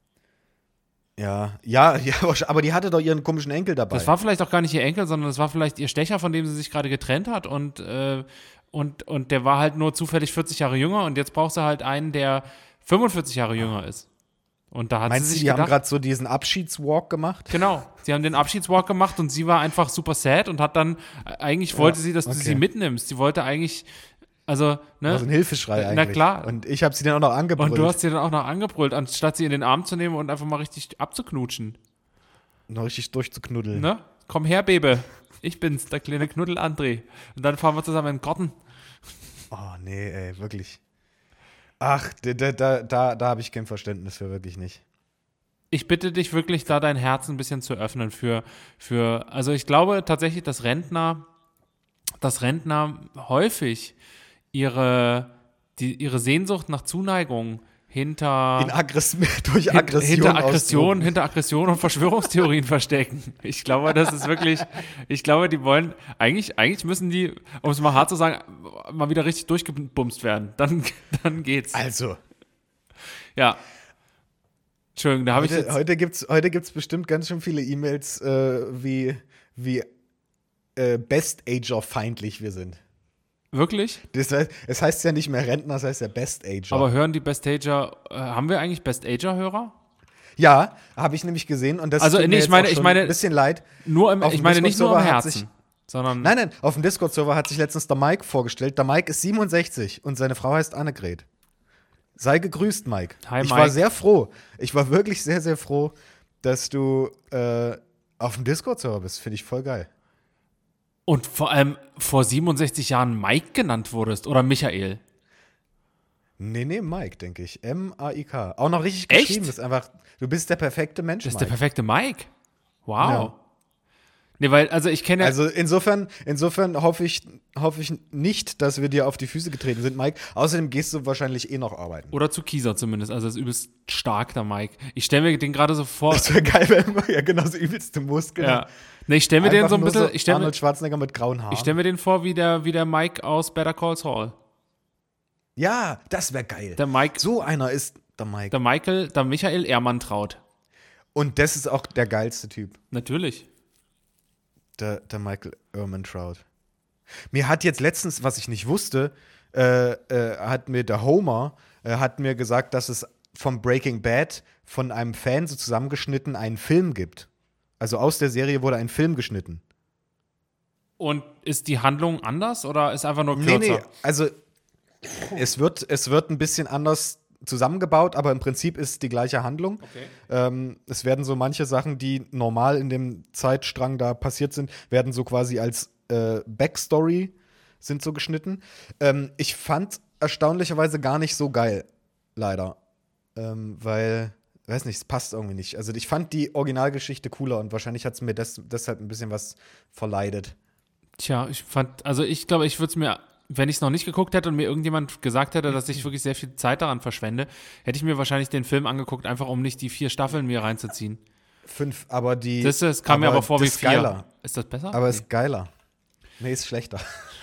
Ja, ja, ja, aber die hatte doch ihren komischen Enkel dabei. Das war vielleicht auch gar nicht ihr Enkel, sondern das war vielleicht ihr Stecher, von dem sie sich gerade getrennt hat und, äh, und, und der war halt nur zufällig vierzig Jahre jünger und jetzt braucht sie halt einen, der fünfundvierzig Jahre jünger ist. Und da hat Meinst sie du, sich die haben gedacht, gerade so diesen Abschiedswalk gemacht? genau, sie haben den Abschiedswalk gemacht und sie war einfach super sad und hat dann, äh, eigentlich wollte sie, dass du okay. sie mitnimmst. Sie wollte eigentlich, also, ne? Also ein Hilfeschrei eigentlich. Na klar. Und ich habe sie dann auch noch angebrüllt. Und du hast sie dann auch noch angebrüllt, anstatt sie in den Arm zu nehmen und einfach mal richtig abzuknutschen. noch richtig durchzuknuddeln. Ne? Komm her, Baby. Ich bin's, der kleine Knuddel André. Und dann fahren wir zusammen in den Garten. Oh, nee, ey, wirklich. Ach, da, da, da, da, da habe ich kein Verständnis für, wirklich nicht. Ich bitte dich wirklich, da dein Herz ein bisschen zu öffnen für, für, also ich glaube tatsächlich, dass Rentner, dass Rentner häufig ihre, die, ihre Sehnsucht nach Zuneigung hinter, In Aggress durch hin- Aggression. hinter Aggression, ausdrücken. hinter Aggression und Verschwörungstheorien verstecken. Ich glaube, das ist wirklich, ich glaube, die wollen, eigentlich, eigentlich müssen die, um es mal hart zu sagen, mal wieder richtig durchgebumst werden. Dann, dann geht's. Also, Ja. Entschuldigung, da habe ich heute, jetzt, heute gibt es heute gibt's bestimmt ganz schön viele E-Mails, äh, wie, wie äh, Best-Ager-feindlich wir sind. wirklich? Das heißt, es heißt ja nicht mehr Rentner, es heißt ja Best-Ager. Aber hören die Best-Ager, äh, haben wir eigentlich Best-Ager-Hörer? Ja, habe ich nämlich gesehen und das Also, tut nee, mir ich jetzt meine- auch ich schon meine- ein bisschen leid. Nur im, Auf ich dem meine nicht nur im Discord-Server hat Herzen, sich- sondern, Nein, nein, auf dem Discord-Server hat sich letztens der Mike vorgestellt. Der Mike ist siebenundsechzig und seine Frau heißt Annegret. Sei gegrüßt, Mike. Hi, ich Mike. war sehr froh. Ich war wirklich sehr, sehr froh, dass du äh, auf dem Discord-Server bist. Finde ich voll geil. und vor allem vor siebenundsechzig Jahren Mike genannt wurdest oder Michael. Nee, nee, Mike, denke ich. M A I K. Auch noch richtig Echt? geschrieben. Ist einfach, du bist der perfekte Mensch, Das ist der Mike. perfekte Mike. Wow. Ja. Nee, weil, also ich kenne ja, Also insofern, insofern hoffe ich, hoffe ich nicht, dass wir dir auf die Füße getreten sind, Mike. Außerdem gehst du wahrscheinlich eh noch arbeiten. oder zu Kieser zumindest, also das ist übelst stark, der Mike. Ich stelle mir den gerade so vor. Das wäre geil, wenn wir ja genau so übelste Muskeln. Ja. Nee, ich stelle mir den Einfach so ein nur bisschen, ich stelle mir, Arnold Schwarzenegger mit grauen Haaren. ich stell mir den vor wie der, wie der Mike aus Better Call Saul. Ja, das wäre geil. Der Mike, So einer ist der Mike. der Michael, der Michael Ehrmantraut. Und das ist auch der geilste Typ. Natürlich. Der, der Michael Ehrmantraut. Mir hat jetzt letztens, was ich nicht wusste, äh, äh, hat mir der Homer, äh, hat mir gesagt, dass es vom Breaking Bad von einem Fan so zusammengeschnitten einen Film gibt. Also aus der Serie wurde ein Film geschnitten. Und ist die Handlung anders oder ist einfach nur Nee, kürzer? nee, also es wird, es wird ein bisschen anders zusammengebaut, aber im Prinzip ist die gleiche Handlung. Okay. Ähm, es werden so manche Sachen, die normal in dem Zeitstrang da passiert sind, werden so quasi als äh, Backstory sind so geschnitten. Ähm, ich fand erstaunlicherweise gar nicht so geil, leider. Ähm, weil, weiß nicht, es passt irgendwie nicht. Also ich fand die Originalgeschichte cooler und wahrscheinlich hat es mir des, deshalb ein bisschen was verleidet. Tja, ich fand, also ich glaube, ich würde es mir, wenn ich es noch nicht geguckt hätte und mir irgendjemand gesagt hätte, dass ich wirklich sehr viel Zeit daran verschwende, hätte ich mir wahrscheinlich den Film angeguckt, einfach um nicht die vier Staffeln mir reinzuziehen. Fünf, aber die. Das, das kam mir aber vor wie das ist vier. geiler. Ist das besser? Aber ist geiler. Nee, ist schlechter.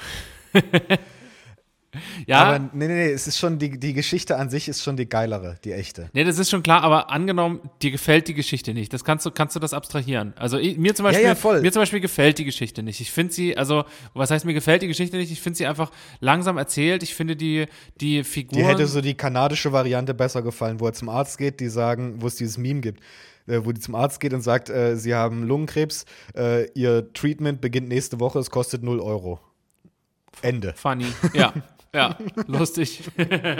ja, Aber nee, nee, nee, es ist schon, die, die Geschichte an sich ist schon die geilere, die echte. nee, das ist schon klar, aber angenommen, dir gefällt die Geschichte nicht. Das kannst du, kannst du das abstrahieren. Also ich, mir zum Beispiel, Ja, ja, voll. mir zum Beispiel gefällt die Geschichte nicht. Ich finde sie, also, was heißt mir gefällt die Geschichte nicht? Ich finde sie einfach langsam erzählt. Ich finde die, die Figuren. Die hätte so die kanadische Variante besser gefallen, wo er zum Arzt geht, die sagen, wo es dieses Meme gibt, äh, wo die zum Arzt geht und sagt, äh, sie haben Lungenkrebs, äh, ihr Treatment beginnt nächste Woche, es kostet null Euro. Ende. Funny, ja. Ja, lustig.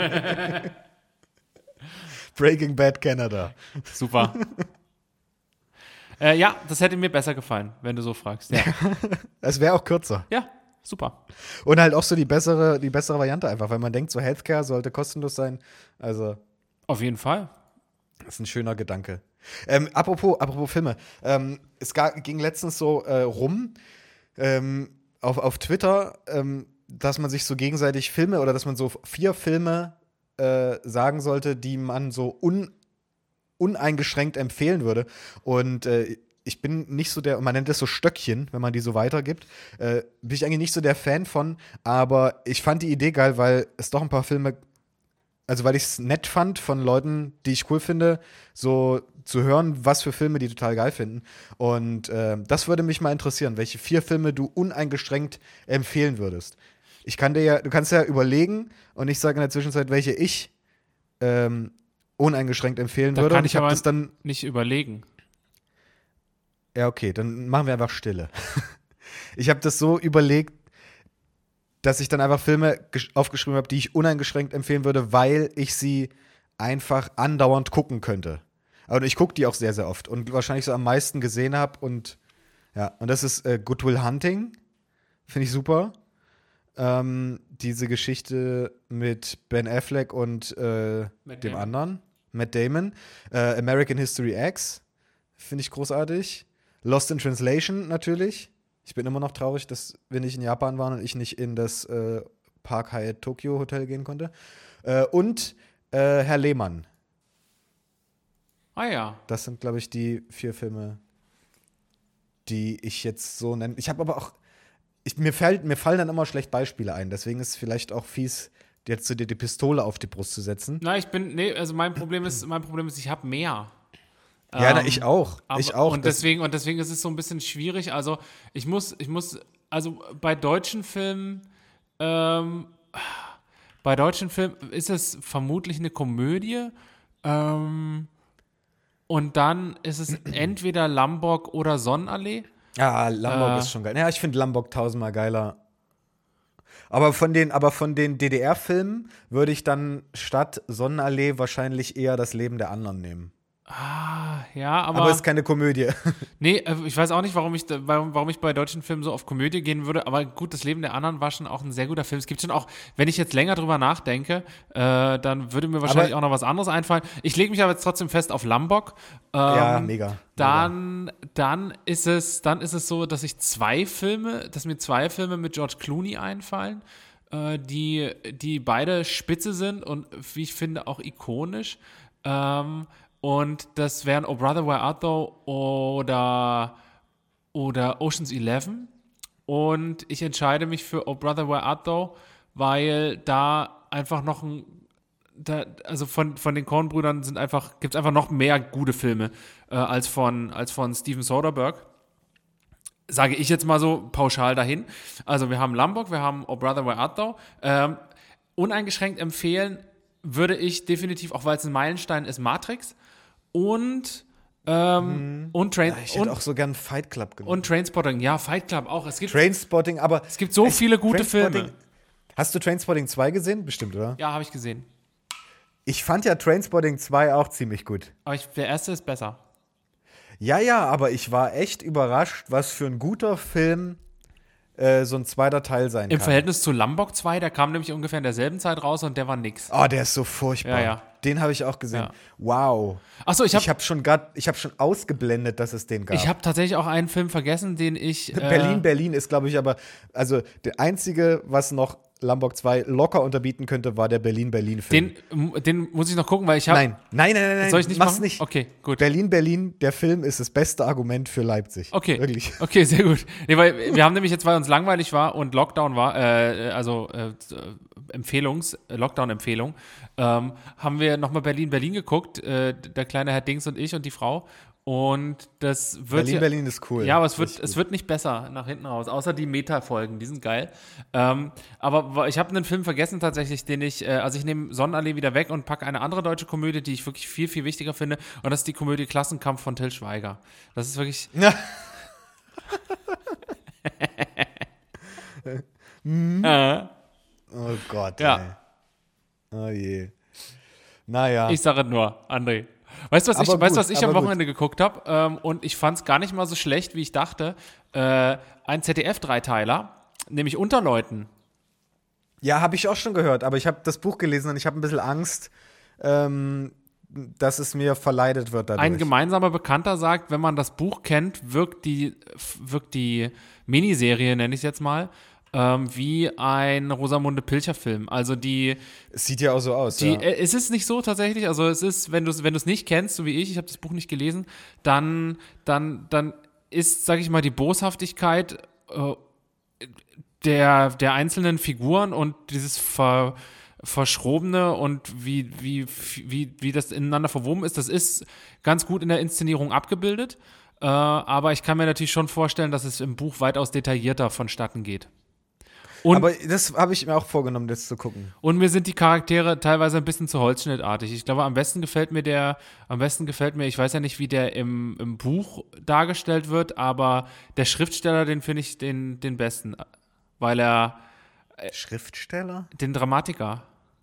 Breaking Bad Canada. Super. äh, ja, das hätte mir besser gefallen, wenn du so fragst. Ja, Es wäre auch kürzer. ja super. Und halt auch so die bessere, die bessere Variante einfach, weil man denkt, so Healthcare sollte kostenlos sein. Also, Auf jeden Fall. das ist ein schöner Gedanke. Ähm, apropos, apropos Filme. Ähm, es ga, ging letztens so äh, rum ähm, auf, auf Twitter, ähm, dass man sich so gegenseitig Filme oder dass man so vier Filme äh, sagen sollte, die man so un, uneingeschränkt empfehlen würde. Und äh, ich bin nicht so der, man nennt das so Stöckchen, wenn man die so weitergibt. Äh, bin ich eigentlich nicht so der Fan von, aber ich fand die Idee geil, weil es doch ein paar Filme, also weil ich es nett fand von Leuten, die ich cool finde, so zu hören, was für Filme die total geil finden. Und äh, das würde mich mal interessieren, welche vier Filme du uneingeschränkt empfehlen würdest. Ich kann dir ja, du kannst ja überlegen und ich sage in der Zwischenzeit, welche ich ähm, uneingeschränkt empfehlen Da würde. kann Und ich ich habe aber das dann. nicht überlegen. Ja, okay, dann machen wir einfach Stille. Ich habe das so überlegt, dass ich dann einfach Filme gesch- aufgeschrieben habe, die ich uneingeschränkt empfehlen würde, weil ich sie einfach andauernd gucken könnte. Und ich gucke die auch sehr, sehr oft und wahrscheinlich so am meisten gesehen habe. Und ja, und das ist äh, Good Will Hunting. Finde ich super. Ähm, diese Geschichte mit Ben Affleck und äh, Matt dem Damon. anderen, Matt Damon. Äh, American History X. Finde ich großartig. Lost in Translation natürlich. Ich bin immer noch traurig, dass wir nicht in Japan waren und ich nicht in das äh, Park Hyatt Tokyo Hotel gehen konnte. Äh, und äh, Herr Lehmann. Ah ja. Das sind, glaube ich, die vier Filme, die ich jetzt so nenne. Ich habe aber auch, ich, mir, fällt, mir fallen dann immer schlecht Beispiele ein. Deswegen ist es vielleicht auch fies, jetzt so dir die Pistole auf die Brust zu setzen. Na, ich bin, nee, also mein Problem ist, mein Problem ist, ich habe mehr. Ja, na, Ähm, ich auch. Aber, ich auch. Und Das- deswegen, und deswegen ist es so ein bisschen schwierig. Also ich muss, ich muss, also bei deutschen Filmen, ähm, bei deutschen Filmen ist es vermutlich eine Komödie. Ähm, und dann ist es entweder Lombok oder Sonnenallee. Ja, Lombok Äh. ist schon geil. Ja, ich finde Lombok tausendmal geiler. Aber von den, aber von den D D R-Filmen würde ich dann statt Sonnenallee wahrscheinlich eher das Leben der anderen nehmen. Ah, ja, aber, Aber es ist keine Komödie. nee, äh, ich weiß auch nicht, warum ich, da, warum, warum ich bei deutschen Filmen so auf Komödie gehen würde, aber gut, das Leben der anderen war schon auch ein sehr guter Film. Es gibt schon auch, wenn ich jetzt länger drüber nachdenke, äh, dann würde mir wahrscheinlich Aber- auch noch was anderes einfallen. Ich lege mich aber jetzt trotzdem fest auf Lombok. Ähm, Ja, mega. Dann, dann ist es, dann ist es so, dass ich zwei Filme, dass mir zwei Filme mit George Clooney einfallen, äh, die, die beide spitze sind und wie ich finde auch ikonisch. Ähm, und das wären Oh Brother Where Art Thou oder, oder Ocean's Eleven. Und ich entscheide mich für Oh Brother Where Art Thou, weil da einfach noch ein da, also von, von den Coen-Brüdern sind einfach, gibt es einfach noch mehr gute Filme äh, als, von, als von Steven Soderbergh. Sage ich jetzt mal so pauschal dahin. Also wir haben Lombok, wir haben Oh Brother Where Art Thou. Ähm, uneingeschränkt empfehlen würde ich definitiv, auch weil es ein Meilenstein ist, Matrix und ähm, und, Train, Ich hätte und, auch so gern Fight Club genommen. und Trainspotting. Ja, Fight Club auch. Es gibt, Trainspotting, aber es gibt so Echt, viele gute Trainspotting- Filme. Hast du Trainspotting zwei gesehen? Bestimmt, oder? Ja, habe ich gesehen. Ich fand ja Trainspotting zwei auch ziemlich gut. Aber ich, der erste ist besser. Ja, ja, aber ich war echt überrascht, was für ein guter Film äh, so ein zweiter Teil sein Im kann. Verhältnis zu Lombok zwei, der kam nämlich ungefähr in derselben Zeit raus und der war nix. Oh, der ist so furchtbar. Ja, ja. Den habe ich auch gesehen. Ja. Wow. Achso, ich Ich habe habe schon grad, ich habe schon ausgeblendet, dass es den gab. ich hab tatsächlich auch einen Film vergessen, den ich. Äh, Berlin, Berlin ist, glaube ich, aber, also der einzige, was noch Lombok zwei locker unterbieten könnte, war der Berlin-Berlin-Film. Den, den muss ich noch gucken, weil ich habe. Nein, nein, nein, nein, nein. Soll ich nicht mach's machen? nicht. Okay, gut. Berlin, Berlin, der Film ist das beste Argument für Leipzig. Okay. Wirklich. Okay, sehr gut. Nee, weil wir haben nämlich jetzt, weil uns langweilig war und Lockdown war, äh, also äh, Empfehlungs, Lockdown-Empfehlung, ähm, haben wir nochmal Berlin, Berlin geguckt, äh, der kleine Herr Dings und ich und die Frau. Und das wird Berlin, ja, Berlin ist cool. Ja, aber es wird, Richtig es gut. wird nicht besser nach hinten raus, außer die Meta-Folgen, die sind geil. Ähm, aber wa- ich habe einen Film vergessen tatsächlich, den ich, äh, also ich nehme Sonnenallee wieder weg und packe eine andere deutsche Komödie, die ich wirklich viel, viel wichtiger finde. Und das ist die Komödie Klassenkampf von Till Schweiger. Das ist wirklich. Ja. Äh, Oh Gott, Ja. ey. Oh je. Naja. Ich sage nur, André. Weißt du, was ich, Aber weißt, du, gut, was ich aber am Wochenende geguckt habe? Ähm, und ich fand es gar nicht mal so schlecht, wie ich dachte. Äh, ein Z D F-Dreiteiler, nämlich Unterleuten. Ja, habe ich auch schon gehört, aber ich habe das Buch gelesen und ich habe ein bisschen Angst, ähm, dass es mir verleidet wird dadurch. Ein gemeinsamer Bekannter sagt, wenn man das Buch kennt, wirkt die, wirkt die Miniserie, nenne ich es jetzt mal, ähm, wie ein Rosamunde Pilcher-Film. Also die, Es sieht ja auch so aus, die ja. äh, es ist nicht so tatsächlich, also es ist, wenn du es wenn du es nicht kennst, so wie ich, ich habe das Buch nicht gelesen, dann, dann, dann ist, sag ich mal, die Boshaftigkeit äh, der, der einzelnen Figuren und dieses Ver, Verschrobene und wie, wie, wie, wie das ineinander verwoben ist, das ist ganz gut in der Inszenierung abgebildet. Äh, aber ich kann mir natürlich schon vorstellen, dass es im Buch weitaus detaillierter vonstatten geht. Und, Aber das habe ich mir auch vorgenommen, das zu gucken. und mir sind die Charaktere teilweise ein bisschen zu holzschnittartig. Ich glaube, am besten gefällt mir der, am besten gefällt mir, ich weiß ja nicht, wie der im, im Buch dargestellt wird, aber der Schriftsteller, den finde ich den, den besten. Weil er, Schriftsteller? den Dramatiker,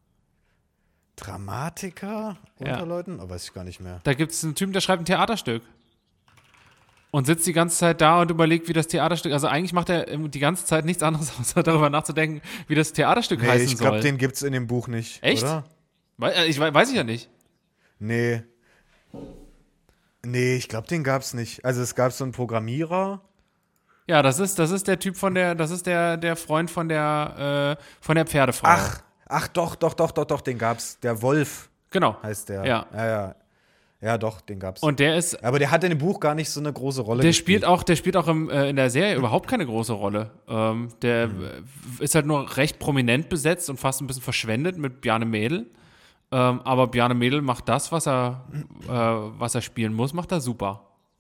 Dramatiker? Ja. Unterleuten? Oh, weiß ich gar nicht mehr. da gibt es einen Typen, der schreibt ein Theaterstück. Und sitzt die ganze Zeit da und überlegt, wie das Theaterstück, also eigentlich macht er die ganze Zeit nichts anderes, außer darüber nachzudenken, wie das Theaterstück Nee, heißen ich glaube, soll. den gibt's in dem Buch nicht, Echt? oder? Wei- äh, ich, wei- weiß ich ja nicht. Nee. Nee, ich glaube, den gab's nicht. Also es gab so einen Programmierer. Ja, das ist, das ist der Typ von der, das ist der, der Freund von der, äh, von der Pferdefrau. Ach, ach doch, doch, doch, doch, doch, den gab's. Der Wolf Genau. heißt der. Ja. Ja, ja. Ja, doch, den gab's. Und der ist, Aber der hat in dem Buch gar nicht so eine große Rolle der gespielt. spielt auch, der spielt auch im, äh, in der Serie überhaupt keine große Rolle. Ähm, der Mhm. äh, ist halt nur recht prominent besetzt und fast ein bisschen verschwendet mit Bjarne Mädel. Ähm, aber Bjarne Mädel macht das, was er, äh, was er spielen muss, macht er super.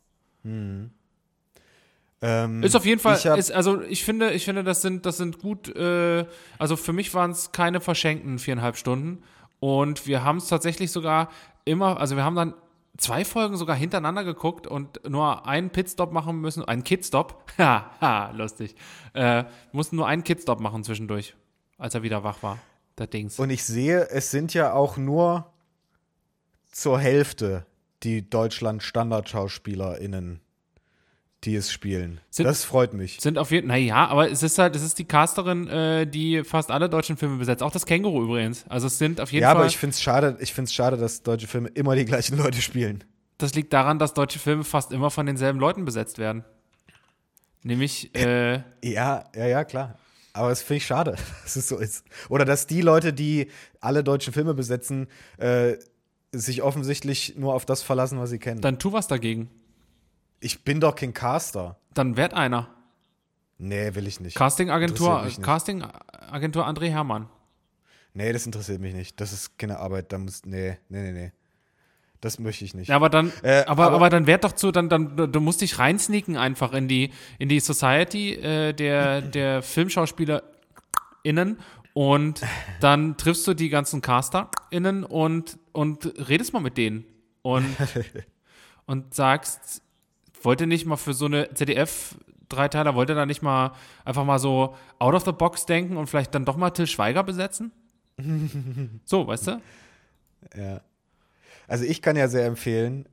Ähm, Ist auf jeden Fall, ich hab, ist, also ich finde, ich finde, das sind, das sind gut, äh, also für mich waren es keine verschenkten viereinhalb Stunden. Und wir haben es tatsächlich sogar immer, also wir haben dann zwei Folgen sogar hintereinander geguckt und nur einen Pitstop machen müssen, einen Kidstop, haha, lustig, äh, mussten nur einen Kidstop machen zwischendurch, als er wieder wach war, der Dings. Und ich sehe, es sind ja auch nur zur Hälfte die Deutschland-StandardschauspielerInnen, die es spielen. Sind- das freut mich. Sind auf jeden Fall, naja, aber es ist halt, es ist die Casterin, äh, die fast alle deutschen Filme besetzt, auch das Känguru übrigens. Also es sind auf jeden Ja, Fall. aber ich finde es schade, ich find's schade, dass deutsche Filme immer die gleichen Leute spielen. Das liegt daran, dass deutsche Filme fast immer von denselben Leuten besetzt werden. Nämlich, äh, Ja, ja, ja, klar. Aber das finde ich schade, dass es so ist. Oder dass die Leute, die alle deutschen Filme besetzen, äh, sich offensichtlich nur auf das verlassen, was sie kennen. dann tu was dagegen. Ich bin doch kein Caster. Dann werd einer. Nee, will ich nicht. Castingagentur, Interessiert mich nicht. Castingagentur André Hermann. Nee, das interessiert mich nicht. Das ist keine Arbeit. Da muss. Nee, nee, nee, nee. Das möchte ich nicht. Ja, aber dann, Äh, aber, aber- aber dann werd doch zu, dann, dann, du musst dich reinsneaken einfach in die, in die Society äh, der, der FilmschauspielerInnen und dann triffst du die ganzen CasterInnen und, und redest mal mit denen und, und sagst, wollt ihr nicht mal für so eine Z D F-Dreiteiler, wollt ihr da nicht mal einfach mal so out of the box denken und vielleicht dann doch mal Till Schweiger besetzen? So, weißt du? Ja. Also ich kann ja sehr empfehlen.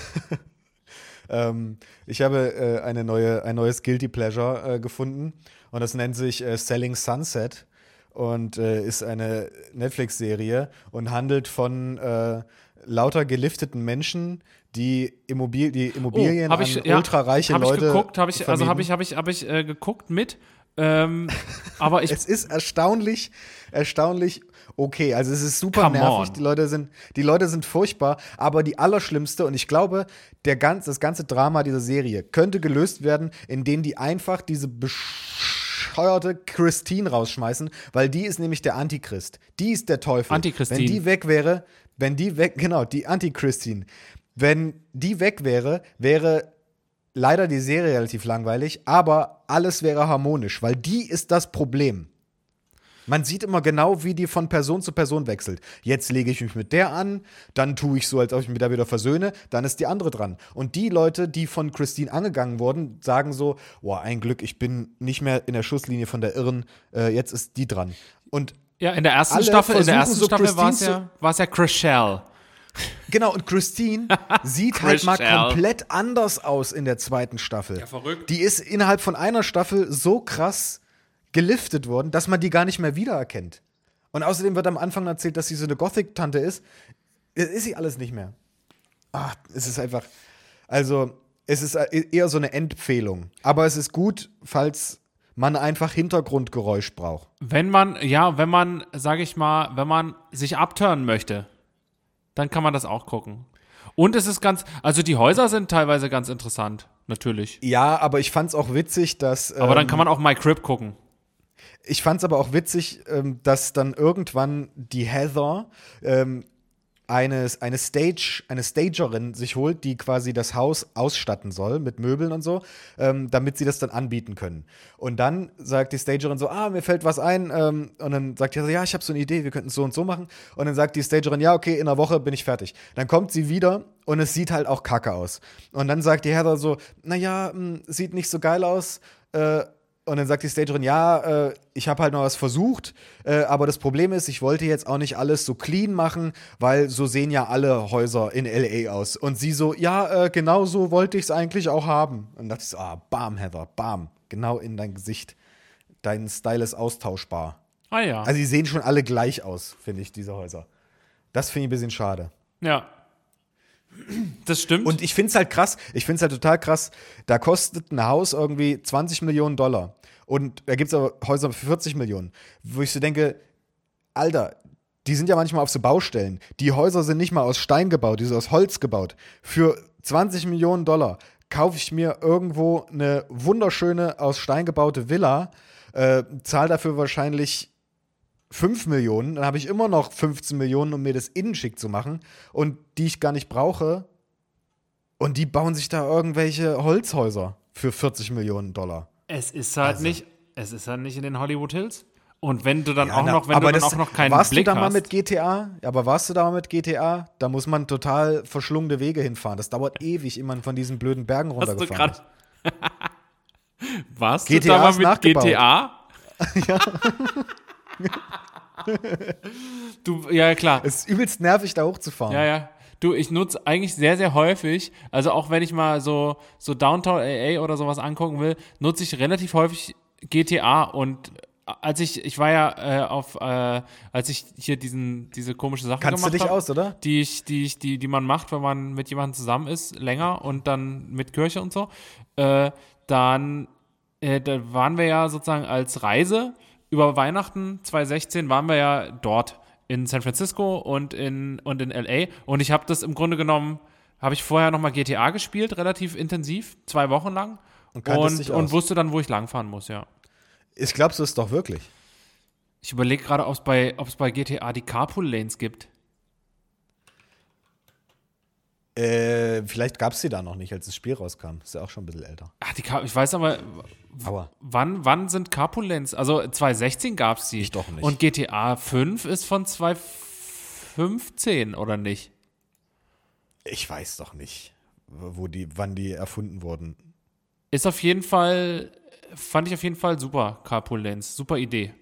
ähm, ich habe äh, eine neue, ein neues Guilty Pleasure äh, gefunden und das nennt sich äh, Selling Sunset und äh, ist eine Netflix-Serie und handelt von äh, lauter gelifteten Menschen, die, Immobil die Immobilien hab ich, an ja, ultrareiche hab ich Leute geguckt, hab ich, also habe vermieten. ich, habe ich, habe ich äh, geguckt mit, ähm, aber ich, Es ist erstaunlich, erstaunlich okay. Also es ist super Come nervig. on. Die Leute sind, die Leute sind furchtbar. Aber die allerschlimmste und ich glaube, der ganz, das ganze Drama dieser Serie könnte gelöst werden, indem die einfach diese bescheuerte Christine rausschmeißen, weil die ist nämlich der Antichrist. Die ist der Teufel. Antichristine. Wenn die weg wäre, wenn die weg, genau, die Antichristine. Wenn die weg wäre, wäre leider die Serie relativ langweilig, aber alles wäre harmonisch, weil die ist das Problem. Man sieht immer genau, wie die von Person zu Person wechselt. Jetzt lege ich mich mit der an, dann tue ich so, als ob ich mich da wieder versöhne, dann ist die andere dran. Und die Leute, die von Christine angegangen wurden, sagen so, boah, ein Glück, ich bin nicht mehr in der Schusslinie von der Irren, äh, jetzt ist die dran. Und Ja, in der ersten alle Staffel, in der versuchen ersten so Staffel war es Christine ja, war's ja Chrishell. Genau, und Christine sieht halt mal Chrishell. komplett anders aus in der zweiten Staffel. Ja, verrückt. Die ist innerhalb von einer Staffel so krass geliftet worden, dass man die gar nicht mehr wiedererkennt. Und außerdem wird am Anfang erzählt, dass sie so eine Gothic-Tante ist. Das ist sie alles nicht mehr. Ach, es ist einfach, also, es ist eher so eine Empfehlung. Aber es ist gut, falls man einfach Hintergrundgeräusch braucht. Wenn man, ja, wenn man, sag ich mal, wenn man sich abturnen möchte, dann kann man das auch gucken. Und es ist ganz, also die Häuser sind teilweise ganz interessant, natürlich. Ja, aber ich fand's auch witzig, dass Aber dann ähm, kann man auch My Crib gucken. Ich fand's aber auch witzig, ähm, dass dann irgendwann die Heather ähm, eine, eine, Stage, eine Stagerin sich holt, die quasi das Haus ausstatten soll mit Möbeln und so, ähm, damit sie das dann anbieten können. Und dann sagt die Stagerin so, ah, mir fällt was ein. Ähm, und dann sagt die so, ja, ich habe so eine Idee, wir könnten es so und so machen. Und dann sagt die Stagerin, ja, okay, in einer Woche bin ich fertig. Dann kommt sie wieder und es sieht halt auch kacke aus. Und dann sagt die Heather so, naja, mh, sieht nicht so geil aus. Äh, Und dann sagt die Stagerin, ja, äh, ich habe halt noch was versucht, äh, aber das Problem ist, ich wollte jetzt auch nicht alles so clean machen, weil so sehen ja alle Häuser in L A aus. Und sie so, ja, äh, genau so wollte ich es eigentlich auch haben. Und dann dachte ich so, ah, bam, Heather, bam, genau in dein Gesicht. Dein Style ist austauschbar. Ah ja. Also die sehen schon alle gleich aus, finde ich, diese Häuser. Das finde ich ein bisschen schade. Ja. Das stimmt. Und ich finde es halt krass, ich finde es halt total krass, da kostet ein Haus irgendwie zwanzig Millionen Dollar. Und da gibt es aber Häuser für vierzig Millionen. Wo ich so denke, Alter, die sind ja manchmal auf so Baustellen. Die Häuser sind nicht mal aus Stein gebaut, die sind aus Holz gebaut. Für zwanzig Millionen Dollar kaufe ich mir irgendwo eine wunderschöne, aus Stein gebaute Villa, äh, zahle dafür wahrscheinlich fünf Millionen, dann habe ich immer noch fünfzehn Millionen, um mir das innen schick zu machen und die ich gar nicht brauche. Und die bauen sich da irgendwelche Holzhäuser für vierzig Millionen Dollar. Es ist halt Also. nicht, es ist halt nicht in den Hollywood Hills. Und wenn du dann Ja, auch na, noch, wenn aber du dann das, auch noch keinen warst Blick du da mal hast. mit G T A? Ja, aber warst du da mal mit G T A? Da muss man total verschlungene Wege hinfahren. Das dauert ewig, immer von diesen blöden Bergen Hast du runtergefahren grad, warst G T A du da ist mal mit nachgebaut. G T A? Ja. Du, ja, klar. Es ist übelst nervig, da hochzufahren. Ja, ja. Du, ich nutze eigentlich sehr, sehr häufig, also auch wenn ich mal so, so Downtown L A oder sowas angucken will, nutze ich relativ häufig G T A. Und als ich, ich war ja äh, auf, äh, als ich hier diesen, diese komische Sache Kannst du gemacht dich habe, aus, oder? die ich, die ich, die, die man macht, wenn man mit jemandem zusammen ist, länger und dann mit Kirche und so, äh, dann, äh, da waren wir ja sozusagen als Reise über Weihnachten zwanzig sechzehn waren wir ja dort in San Francisco und in, und in L A. Und ich habe das im Grunde genommen, habe ich vorher nochmal G T A gespielt, relativ intensiv, zwei Wochen lang. Und kanntest Und, dich und aus. wusste dann, wo ich langfahren muss, ja. Ich glaube, so ist es doch wirklich. Ich überlege gerade, ob es bei, ob's bei G T A die Carpool-Lanes gibt. Äh, vielleicht gab es sie da noch nicht, als das Spiel rauskam. Ist ja auch schon ein bisschen älter. Ach, die Car- ich weiß aber, Aber wann, wann sind Carpool-Lanes? Also zwanzig sechzehn gab es die. Ich doch nicht. Und G T A fünf ist von zwanzig fünfzehn, oder nicht? ich weiß doch nicht, wo die, wann die erfunden wurden. Ist auf jeden Fall, fand ich auf jeden Fall super, Carpool Lanes. Super Idee.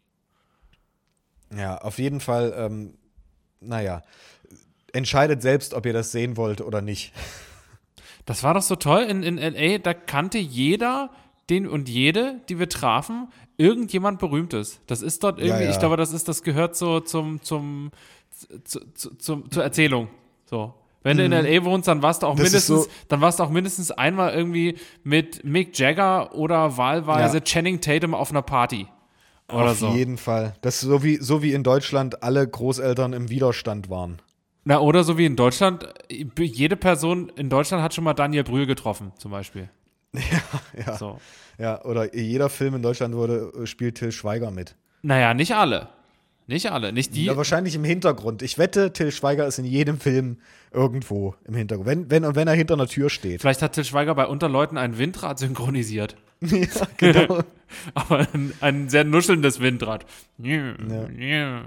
Ja, auf jeden Fall, ähm, naja, entscheidet selbst, ob ihr das sehen wollt oder nicht. Das war doch so toll in, in L A, da kannte jeder den und jede, die wir trafen, irgendjemand Berühmtes. Das ist dort irgendwie, Ja, ja. ich glaube, das ist, das gehört so zum, zum, zu, zu, zum, zur Erzählung. So. Wenn du in L A wohnst, dann warst du auch Das ist mindestens, so- dann warst du auch mindestens einmal irgendwie mit Mick Jagger oder wahlweise Ja. Channing Tatum auf einer Party. Oder Auf so. jeden Fall. Das ist so wie, so wie in Deutschland alle Großeltern im Widerstand waren. Na, oder so wie in Deutschland, jede Person in Deutschland hat schon mal Daniel Brühl getroffen, zum Beispiel. Ja, So. ja, oder jeder Film in Deutschland wurde, spielt Till Schweiger mit. Naja, nicht alle. Nicht alle. Nicht die. Ja, wahrscheinlich im Hintergrund. Ich wette, Till Schweiger ist in jedem Film irgendwo im Hintergrund. Wenn, wenn, und wenn er hinter einer Tür steht. Vielleicht hat Til Schweiger bei Unterleuten ein Windrad synchronisiert. Ja, genau. Aber ein, ein sehr nuschelndes Windrad. Ja. Ja.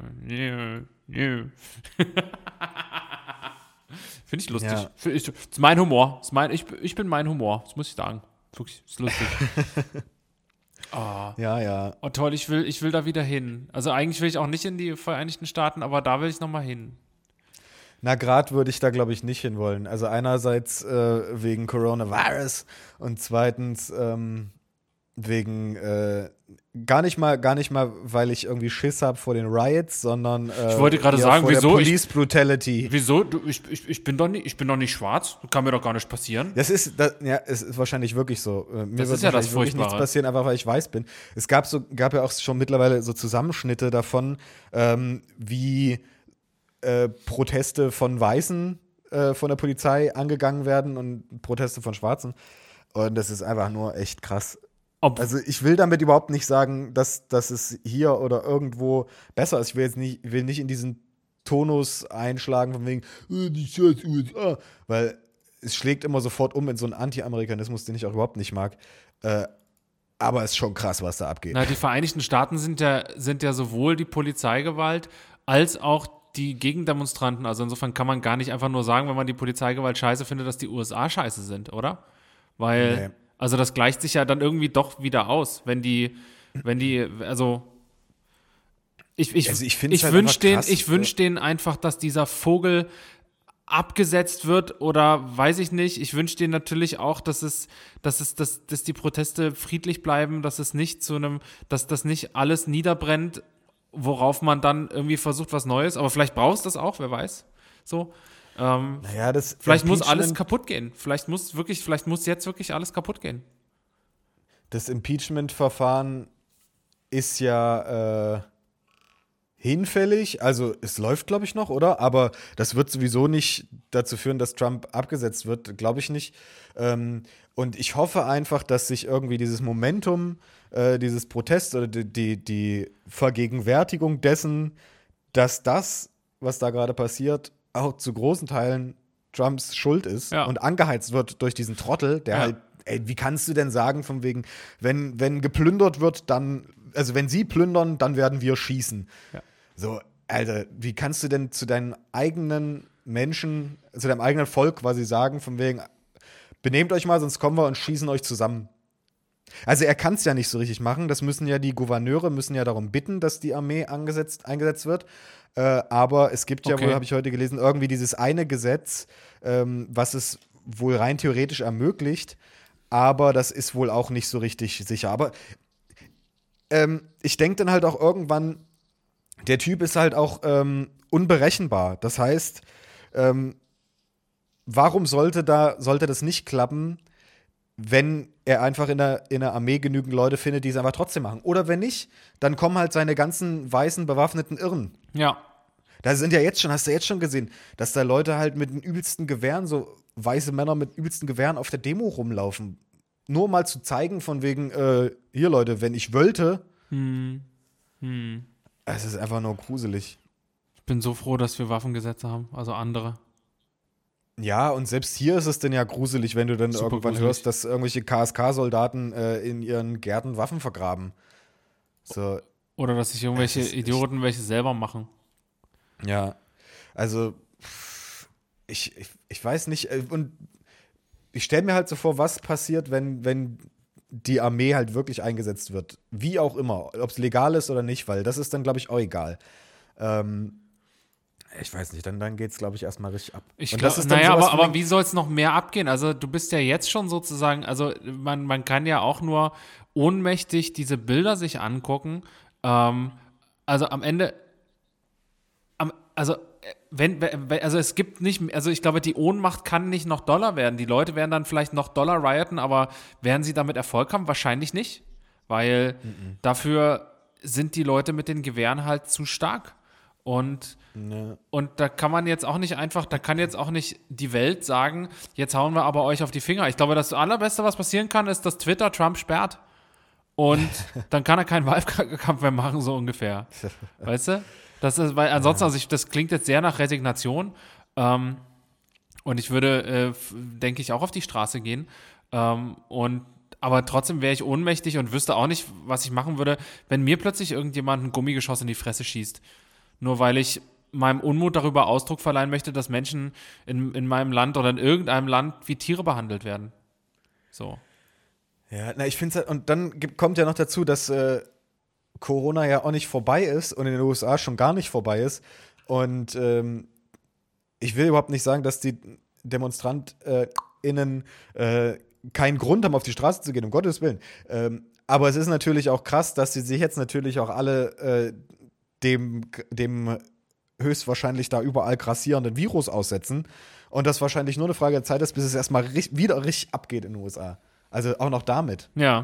Finde ich lustig. Ja. Find ich, ist mein Humor. Ist mein, ich, ich bin mein Humor. Das muss ich sagen. Wirklich, ist lustig. Oh, Ja, ja. oh toll, ich will, ich will da wieder hin. Also eigentlich will ich auch nicht in die Vereinigten Staaten, aber da will ich nochmal hin. Na, grad würde ich da, glaube ich, nicht hinwollen. Also einerseits äh, wegen Coronavirus und zweitens ähm, wegen äh, gar nicht mal, gar nicht mal, weil ich irgendwie Schiss habe vor den Riots, sondern äh, Ich wollte gerade eher sagen, vor wieso? der Police Brutality. Wieso? Du, ich, ich, ich, bin doch nicht, ich bin doch nicht schwarz. Kann mir doch gar nicht passieren. Das ist, das, ja, es ist wahrscheinlich wirklich so. Äh, Mir Das wird ist ja das wahrscheinlich wirklich nichts Furchtbare. passieren, einfach weil ich weiß bin. Es gab so, gab ja auch schon mittlerweile so Zusammenschnitte davon, ähm, wie äh, Proteste von Weißen äh, von der Polizei angegangen werden und Proteste von Schwarzen. Und das ist einfach nur echt krass. Ob, Also ich will damit überhaupt nicht sagen, dass, dass es hier oder irgendwo besser ist. Ich will jetzt nicht, will nicht in diesen Tonus einschlagen von wegen, äh, die scheiß U S A, weil es schlägt immer sofort um in so einen Anti-Amerikanismus, den ich auch überhaupt nicht mag. Äh, aber es ist schon krass, was da abgeht. na, die Vereinigten Staaten sind ja, sind ja sowohl die Polizeigewalt als auch die Gegendemonstranten. Also insofern kann man gar nicht einfach nur sagen, wenn man die Polizeigewalt scheiße findet, dass die U S A scheiße sind, oder? Weil, Nee. also das gleicht sich ja dann irgendwie doch wieder aus, wenn die, wenn die, also ich, ich, Also ich find's ich halt wünsche einfach denen, krass, ich wünsch denen einfach, dass dieser Vogel abgesetzt wird oder weiß ich nicht. Ich wünsche denen natürlich auch, dass es, dass es, dass, dass die Proteste friedlich bleiben, dass es nicht zu einem, dass das nicht alles niederbrennt, worauf man dann irgendwie versucht, was Neues. Aber vielleicht brauchst du das auch, wer weiß. So. Ähm, Naja, das vielleicht muss alles Impeachment- kaputt gehen. Vielleicht muss wirklich, vielleicht muss jetzt wirklich alles kaputt gehen. Das Impeachment-Verfahren ist ja äh, hinfällig. Also es läuft, glaube ich, noch, oder? Aber das wird sowieso nicht dazu führen, dass Trump abgesetzt wird, glaube ich nicht. Ähm, und ich hoffe einfach, dass sich irgendwie dieses Momentum, äh, dieses Protest oder die, die, die Vergegenwärtigung dessen, dass das, was da gerade passiert, auch zu großen Teilen Trumps Schuld ist Ja. und angeheizt wird durch diesen Trottel, der Ja. halt, ey, wie kannst du denn sagen, von wegen, wenn, wenn geplündert wird, dann, also wenn sie plündern, dann werden wir schießen. Ja. So, Alter, wie kannst du denn zu deinen eigenen Menschen, zu deinem eigenen Volk quasi sagen, von wegen, benehmt euch mal, sonst kommen wir und schießen euch zusammen. Also er kann es ja nicht so richtig machen. Das müssen ja die Gouverneure müssen ja darum bitten, dass die Armee angesetzt, eingesetzt wird. Äh, aber es gibt ja Okay. wohl, habe ich heute gelesen, irgendwie dieses eine Gesetz, ähm, was es wohl rein theoretisch ermöglicht. Aber das ist wohl auch nicht so richtig sicher. Aber ähm, ich denke dann halt auch irgendwann, der Typ ist halt auch ähm, unberechenbar. Das heißt, ähm, warum sollte da, sollte das nicht klappen, wenn er einfach in der, in der Armee genügend Leute findet, die es einfach trotzdem machen? Oder wenn nicht, dann kommen halt seine ganzen weißen bewaffneten Irren. Ja. Da sind ja jetzt schon, hast du jetzt schon gesehen, dass da Leute halt mit den übelsten Gewehren, so weiße Männer mit übelsten Gewehren auf der Demo rumlaufen. Nur mal zu zeigen, von wegen, äh, hier Leute, wenn ich wollte, Hm. Hm. es ist einfach nur gruselig. Ich bin so froh, dass wir Waffengesetze haben, also andere. Ja, und selbst hier ist es dann ja gruselig, wenn du dann Super irgendwann gruselig. hörst, dass irgendwelche K S K-Soldaten äh, in ihren Gärten Waffen vergraben. So, Oder dass sich irgendwelche Es ist echt- Idioten welche selber machen. ja. Also, pff, ich, ich, ich weiß nicht. äh, Und ich stelle mir halt so vor, was passiert, wenn, wenn die Armee halt wirklich eingesetzt wird. Wie auch immer. Ob es legal ist oder nicht, weil das ist dann, glaube ich, auch egal. Ähm, ich weiß nicht, dann, dann geht es, glaube ich, erstmal richtig ab. Ich Und glaub, das ist dann naja, sowas aber, von aber den- wie soll es noch mehr abgehen? Also du bist ja jetzt schon sozusagen, also man, man kann ja auch nur ohnmächtig diese Bilder sich angucken. Ähm, also am Ende, am, also äh, wenn, wenn, also es gibt nicht, also ich glaube, die Ohnmacht kann nicht noch doller werden. Die Leute werden dann vielleicht noch doller rioten, aber werden sie damit Erfolg haben? Wahrscheinlich nicht, weil dafür sind die Leute mit den Gewehren halt zu stark. Und Ja. Und da kann man jetzt auch nicht einfach, da kann jetzt auch nicht die Welt sagen, jetzt hauen wir aber euch auf die Finger. Ich glaube, das Allerbeste, was passieren kann, ist, dass Twitter Trump sperrt. Und dann kann er keinen Wahlkampf mehr machen, so ungefähr. Weißt du? Das ist, weil ansonsten, also ich, das klingt jetzt sehr nach Resignation. Ähm, und ich würde, äh, f- denke ich, auch auf die Straße gehen. Ähm, und aber trotzdem wäre ich ohnmächtig und wüsste auch nicht, was ich machen würde, wenn mir plötzlich irgendjemand ein Gummigeschoss in die Fresse schießt. Nur weil ich meinem Unmut darüber Ausdruck verleihen möchte, dass Menschen in, in meinem Land oder in irgendeinem Land wie Tiere behandelt werden. So. Ja, na, ich finde halt, und dann gibt, kommt ja noch dazu, dass äh, Corona ja auch nicht vorbei ist und in den U S A schon gar nicht vorbei ist. Und ähm, ich will überhaupt nicht sagen, dass die DemonstrantInnen äh, keinen Grund haben, auf die Straße zu gehen, um Gottes Willen. Ähm, aber es ist natürlich auch krass, dass sie sich jetzt natürlich auch alle äh, dem, dem höchstwahrscheinlich da überall grassierenden Virus aussetzen. Und das wahrscheinlich nur eine Frage der Zeit ist, bis es erstmal ri- wieder richtig abgeht in den U S A. Also auch noch damit. Ja.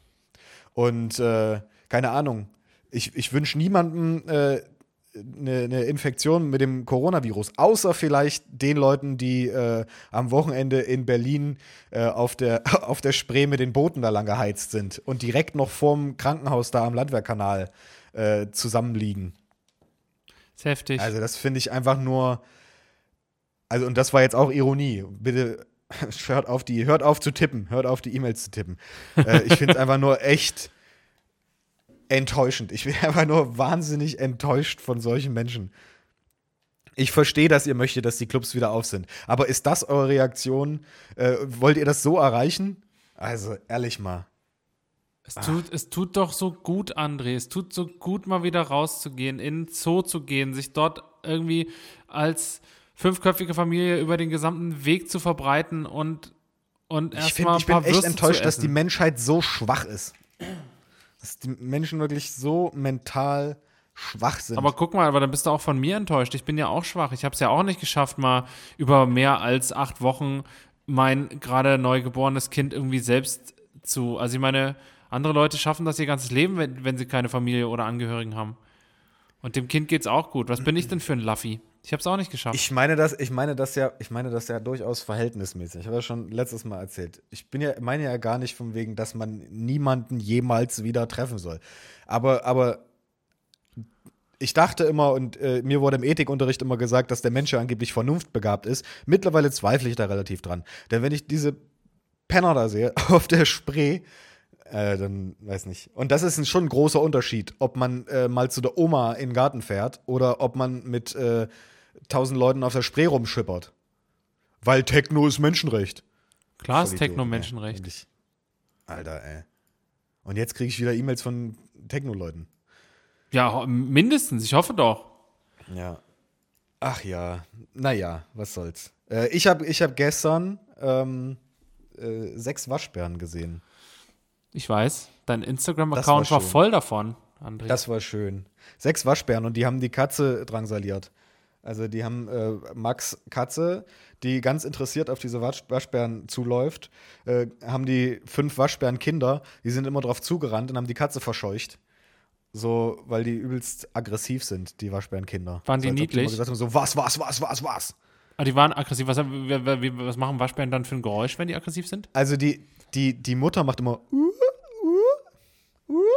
Und äh, keine Ahnung, ich, ich wünsche niemandem äh, eine, eine Infektion mit dem Coronavirus, außer vielleicht den Leuten, die äh, am Wochenende in Berlin äh, auf der, auf der Spree mit den Booten da lang geheizt sind und direkt noch vorm Krankenhaus da am Landwehrkanal äh, zusammenliegen. Ist heftig. Also das finde ich einfach nur, also und das war jetzt auch Ironie. Bitte hört auf, die, hört auf zu tippen, hört auf die E-Mails zu tippen. äh, ich finde es einfach nur echt enttäuschend. Ich bin einfach nur wahnsinnig enttäuscht von solchen Menschen. Ich verstehe, dass ihr möchtet, dass die Clubs wieder auf sind. Aber ist das eure Reaktion? Äh, wollt ihr das so erreichen? Also, ehrlich mal. Es tut, es tut doch so gut, André. Es tut so gut, mal wieder rauszugehen, in den Zoo zu gehen, sich dort irgendwie als fünfköpfige Familie über den gesamten Weg zu verbreiten und, und Ich, erstmal find, ein ich paar bin echt Würste enttäuscht, zu dass die essen. Menschheit so schwach ist. Dass die Menschen wirklich so mental schwach sind. Aber guck mal, aber dann bist du auch von mir enttäuscht. Ich bin ja auch schwach. Ich habe es ja auch nicht geschafft, mal über mehr als acht Wochen mein gerade neugeborenes Kind irgendwie selbst zu. Also ich meine, andere Leute schaffen das ihr ganzes Leben, wenn, wenn sie keine Familie oder Angehörigen haben. Und dem Kind geht's auch gut. Was bin ich denn für ein Laffi? Ich habe es auch nicht geschafft. Ich meine das, ich meine das ja, ich meine das ja durchaus verhältnismäßig. Ich habe ja schon letztes Mal erzählt. Ich bin ja, meine ja gar nicht von wegen, dass man niemanden jemals wieder treffen soll. Aber, aber ich dachte immer und äh, mir wurde im Ethikunterricht immer gesagt, dass der Mensch ja angeblich vernunftbegabt ist. Mittlerweile zweifle ich da relativ dran. Denn wenn ich diese Penner da sehe auf der Spree, äh, dann weiß nicht. Und das ist ein, schon ein großer Unterschied, ob man äh, mal zu der Oma in den Garten fährt oder ob man mit äh, tausend Leuten auf der Spree rumschippert. Weil Techno ist Menschenrecht. Klar ist Vollidioten, Techno ey. Menschenrecht. Wirklich. Alter, ey. Und jetzt kriege ich wieder E-Mails von Techno-Leuten. Ja, ho- mindestens. Ich hoffe doch. Ja. Ach ja. Naja, was soll's. Äh, ich habe ich hab gestern ähm, äh, sechs Waschbären gesehen. Ich weiß. Dein Das Instagram-Account war war schön. voll davon, André. Das war schön. Sechs Waschbären und die haben die Katze drangsaliert. Also die haben äh, Max Katze, die ganz interessiert auf diese Wasch Waschbären zuläuft, äh, haben die fünf Waschbären-Kinder, die sind immer drauf zugerannt und haben die Katze verscheucht. So, weil die übelst aggressiv sind, die Waschbärenkinder. Waren die so, als ob niedlich? immer gesagt haben, so, was, was, was, was, was? Ah, die waren aggressiv. Was, wie- wie- was machen Waschbären dann für ein Geräusch, wenn die aggressiv sind? Also die, die, die Mutter macht immer uh, uh, uh.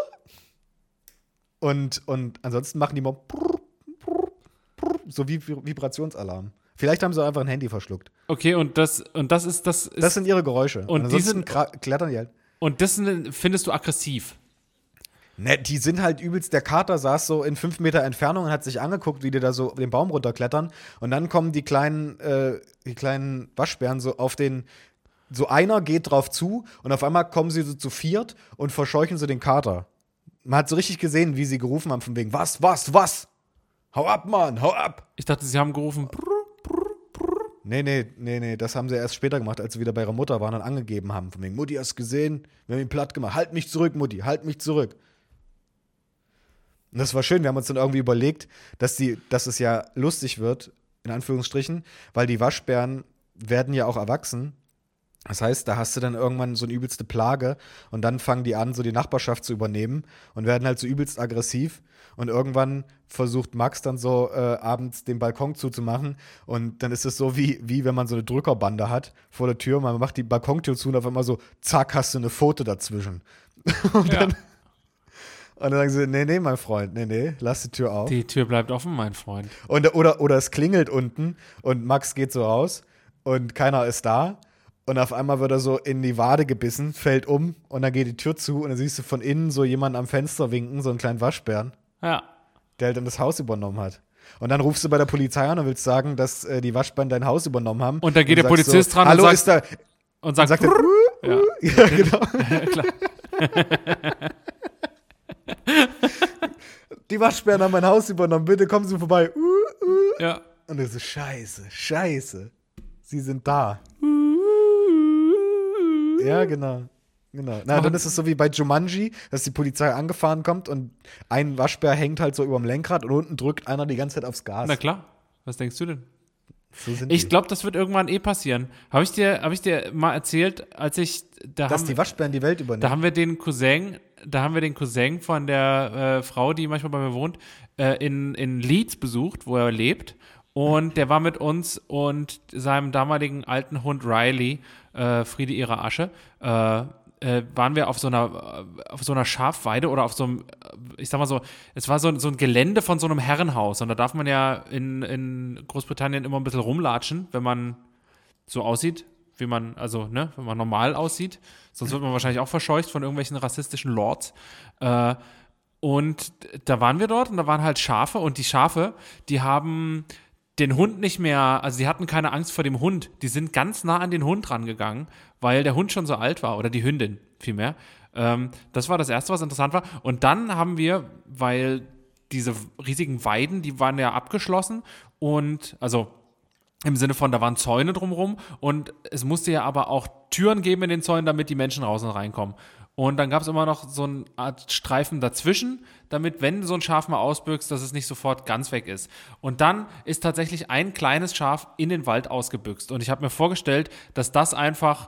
Und, und ansonsten machen die immer brr, brr, brr, so wie Vibrationsalarm. Vielleicht haben sie einfach ein Handy verschluckt. Okay, und das, und das ist, das ist, Das sind ihre Geräusche. Und die ansonsten sind- kra- klettern die halt. und das sind- findest du aggressiv. Ne, die sind halt übelst, der Kater saß so in fünf Meter Entfernung und hat sich angeguckt, wie die da so den Baum runterklettern. Und dann kommen die kleinen, äh, die kleinen Waschbären so auf den, so einer geht drauf zu und auf einmal kommen sie so zu viert und verscheuchen so den Kater. Man hat so richtig gesehen, wie sie gerufen haben von wegen, was, was, was? Hau ab, Mann, hau ab! Ich dachte, sie haben gerufen. Brr. Nee, nee, nee, nee, das haben sie erst später gemacht, als sie wieder bei ihrer Mutter waren und angegeben haben. Von wegen, Mutti, hast du gesehen? Wir haben ihn platt gemacht. Halt mich zurück, Mutti, halt mich zurück. Und das war schön, wir haben uns dann irgendwie überlegt, dass, die, dass es ja lustig wird, in Anführungsstrichen, weil die Waschbären werden ja auch erwachsen. Das heißt, da hast du dann irgendwann so eine übelste Plage und dann fangen die an, so die Nachbarschaft zu übernehmen und werden halt so übelst aggressiv. Und irgendwann versucht Max dann so äh, abends den Balkon zuzumachen und dann ist es so, wie, wie wenn man so eine Drückerbande hat vor der Tür. Man macht die Balkontür zu und auf einmal so, zack, hast du eine Pfote dazwischen. und, Ja. dann, und dann sagen sie, nee, nee, mein Freund, nee, nee, lass die Tür auf. Die Tür bleibt offen, mein Freund. Und, oder, oder es klingelt unten und Max geht so raus und keiner ist da. Und auf einmal wird er so in die Wade gebissen, fällt um und dann geht die Tür zu und dann siehst du von innen so jemanden am Fenster winken, so einen kleinen Waschbären, Ja. der halt dann das Haus übernommen hat. Und dann rufst du bei der Polizei an und willst sagen, dass äh, die Waschbären dein Haus übernommen haben. Und da geht der sagst Polizist so, dran und Hallo, sagt- ist da, Und sagt, sagt er, uh, ja. uh. Ja, genau. Ja, klar. Die Waschbären haben mein Haus übernommen, bitte kommen Sie vorbei. Uh, uh. Ja. Und er so, scheiße, scheiße. Sie sind da. Ja, genau. Genau. Na, dann ist es so wie bei Jumanji, dass die Polizei angefahren kommt und ein Waschbär hängt halt so über dem Lenkrad und unten drückt einer die ganze Zeit aufs Gas. Na klar. Was denkst du denn? So sind Ich die. glaube, das wird irgendwann eh passieren. Habe ich dir, habe ich dir mal erzählt, als ich, da Dass haben, die Waschbären die Welt übernehmen. da haben wir den Cousin, da haben wir den Cousin von der äh, Frau, die manchmal bei mir wohnt, äh, in, in Leeds besucht, wo er lebt. Und der war mit uns und seinem damaligen alten Hund Riley, äh, Friede ihrer Asche, äh, äh, waren wir auf so einer äh, auf so einer Schafweide oder auf so einem, äh, ich sag mal so, es war so, so ein Gelände von so einem Herrenhaus. Und da darf man ja in, in Großbritannien immer ein bisschen rumlatschen, wenn man so aussieht, wie man, also, ne, wenn man normal aussieht. Sonst wird man wahrscheinlich auch verscheucht von irgendwelchen rassistischen Lords. Äh, und da waren wir dort und da waren halt Schafe und die Schafe, die haben den Hund nicht mehr, also die hatten keine Angst vor dem Hund. Die sind ganz nah an den Hund rangegangen, weil der Hund schon so alt war, oder die Hündin vielmehr. Ähm, das war das Erste, was interessant war. Und dann haben wir, weil diese riesigen Weiden, die waren ja abgeschlossen und, also im Sinne von, da waren Zäune drumherum und es musste ja aber auch Türen geben in den Zäunen, damit die Menschen raus und reinkommen. Und dann gab es immer noch so eine Art Streifen dazwischen, damit, wenn du so ein Schaf mal ausbüchst, dass es nicht sofort ganz weg ist. Und dann ist tatsächlich ein kleines Schaf in den Wald ausgebüxt. Und ich habe mir vorgestellt, dass das einfach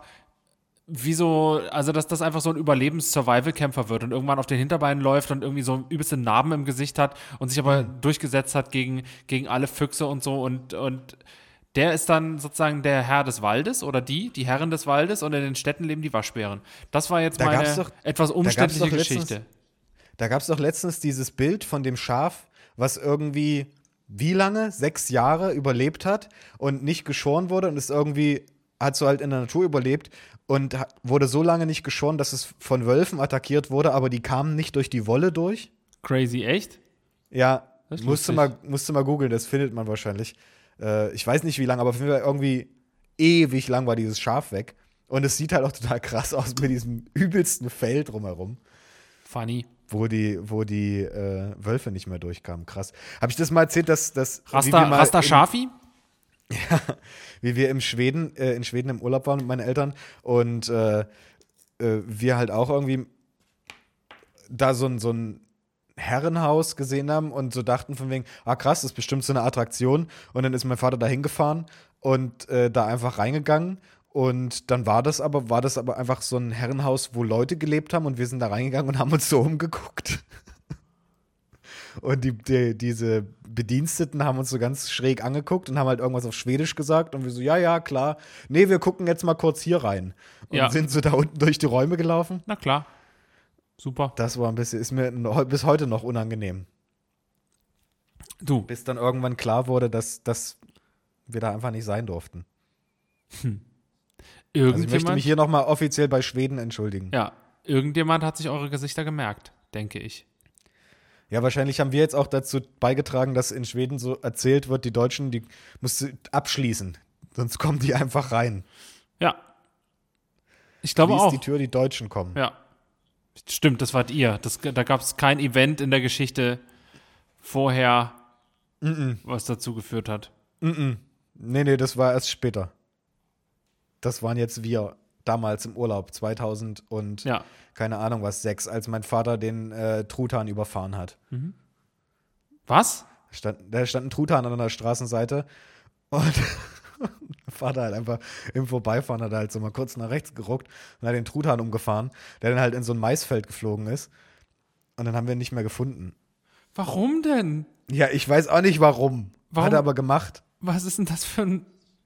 wie so, also dass das einfach so ein Überlebens-Survival-Kämpfer wird und irgendwann auf den Hinterbeinen läuft und irgendwie so übelste Narben im Gesicht hat und sich aber mhm. durchgesetzt hat gegen, gegen alle Füchse und so und, und der ist dann sozusagen der Herr des Waldes oder die, die Herren des Waldes und in den Städten leben die Waschbären. Das war jetzt Da meine gab's doch- etwas umständliche doch letztens- Geschichte. Da gab es doch letztens dieses Bild von dem Schaf, was irgendwie wie lange? Sechs Jahre überlebt hat und nicht geschoren wurde und ist irgendwie, hat so halt in der Natur überlebt und ha- wurde so lange nicht geschoren, dass es von Wölfen attackiert wurde, aber die kamen nicht durch die Wolle durch. Crazy, echt? Ja, Das ist musste lustig. mal, musste mal googeln, das findet man wahrscheinlich. Äh, ich weiß nicht wie lange, aber auf jeden Fall irgendwie ewig lang war dieses Schaf weg. Und es sieht halt auch total krass aus mit diesem übelsten Fell drumherum. Funny. Wo die, wo die äh, Wölfe nicht mehr durchkamen. Krass. Habe ich das mal erzählt, dass, dass wie Rasta, wir mal Rasta im- Schafi? Ja, wie wir im Schweden, äh, in Schweden im Urlaub waren mit meinen Eltern und äh, äh, wir halt auch irgendwie da so ein, so ein Herrenhaus gesehen haben und so dachten von wegen, ah krass, das ist bestimmt so eine Attraktion. Und dann ist mein Vater da hingefahren und äh, da einfach reingegangen. Und dann war das aber, war das aber einfach so ein Herrenhaus, wo Leute gelebt haben und wir sind da reingegangen und haben uns so umgeguckt. Und die, die, diese Bediensteten haben uns so ganz schräg angeguckt und haben halt irgendwas auf Schwedisch gesagt und wir so, ja, ja, klar. Nee, wir gucken jetzt mal kurz hier rein. Und Ja. sind so da unten durch die Räume gelaufen. Na klar. Super. Das war ein bisschen, ist mir noch, bis heute noch unangenehm. Du, Bis dann irgendwann klar wurde, dass, dass wir da einfach nicht sein durften. Also ich möchte irgendjemand, mich hier nochmal offiziell bei Schweden entschuldigen. ja, irgendjemand hat sich eure Gesichter gemerkt, denke ich. Ja, wahrscheinlich haben wir jetzt auch dazu beigetragen, dass in Schweden so erzählt wird, die Deutschen, die musst du abschließen. Sonst kommen die einfach rein. Ja. Ich glaube Schließt auch. die Tür, die Deutschen kommen. Ja. Stimmt, das wart ihr. Das, da gab es kein Event in der Geschichte vorher, Mm-mm. was dazu geführt hat. Mm-mm. Nee, nee, das war erst später. Das waren jetzt wir damals im Urlaub, zweitausend und Ja. keine Ahnung was, sechs, als mein Vater den äh, Truthahn überfahren hat. Was? Stand, da stand ein Truthahn an der Straßenseite und mein Vater halt einfach im Vorbeifahren hat halt so mal kurz nach rechts geruckt und hat den Truthahn umgefahren, der dann halt in so ein Maisfeld geflogen ist. Und dann haben wir ihn nicht mehr gefunden. Warum denn? Ja, ich weiß auch nicht warum. Warum? Hat er aber gemacht. Was ist denn das für ein.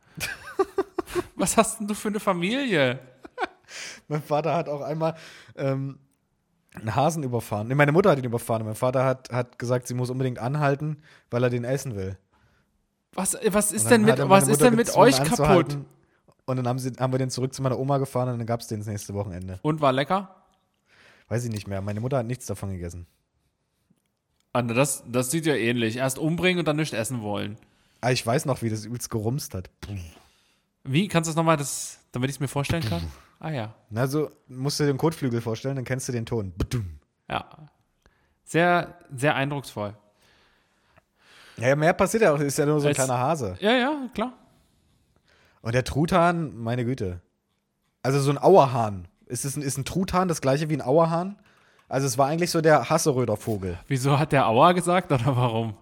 Was hast denn du für eine Familie? Mein Vater hat auch einmal ähm, einen Hasen überfahren. Nee, meine Mutter hat ihn überfahren. Und mein Vater hat, hat gesagt, sie muss unbedingt anhalten, weil er den essen will. Was, was ist Und denn dann hat mit, er was meine ist Mutter denn mit gezwungen, euch kaputt? anzuhalten. Und dann haben, sie, haben wir den zurück zu meiner Oma gefahren und dann gab es den das nächste Wochenende. Und war lecker? Weiß ich nicht mehr. Meine Mutter hat nichts davon gegessen. Ah, na, das, das sieht ja ähnlich. Erst umbringen und dann nicht essen wollen. Aber ich weiß noch, wie das übelst gerumst hat. Puh. Wie? Kannst du das nochmal, das, damit ich es mir vorstellen kann? Ah ja. Also musst du dir den Kotflügel vorstellen, dann kennst du den Ton. Badum. Ja. Sehr, sehr eindrucksvoll. Ja, mehr passiert ja auch, ist ja nur so ein Als- kleiner Hase. Ja, ja, klar. Und der Truthahn, meine Güte. Also so ein Auerhahn. Ist, es ein, ist ein Truthahn das gleiche wie ein Auerhahn? Also es war eigentlich so der Hasseröder-Vogel. Wieso hat der Auer gesagt oder warum?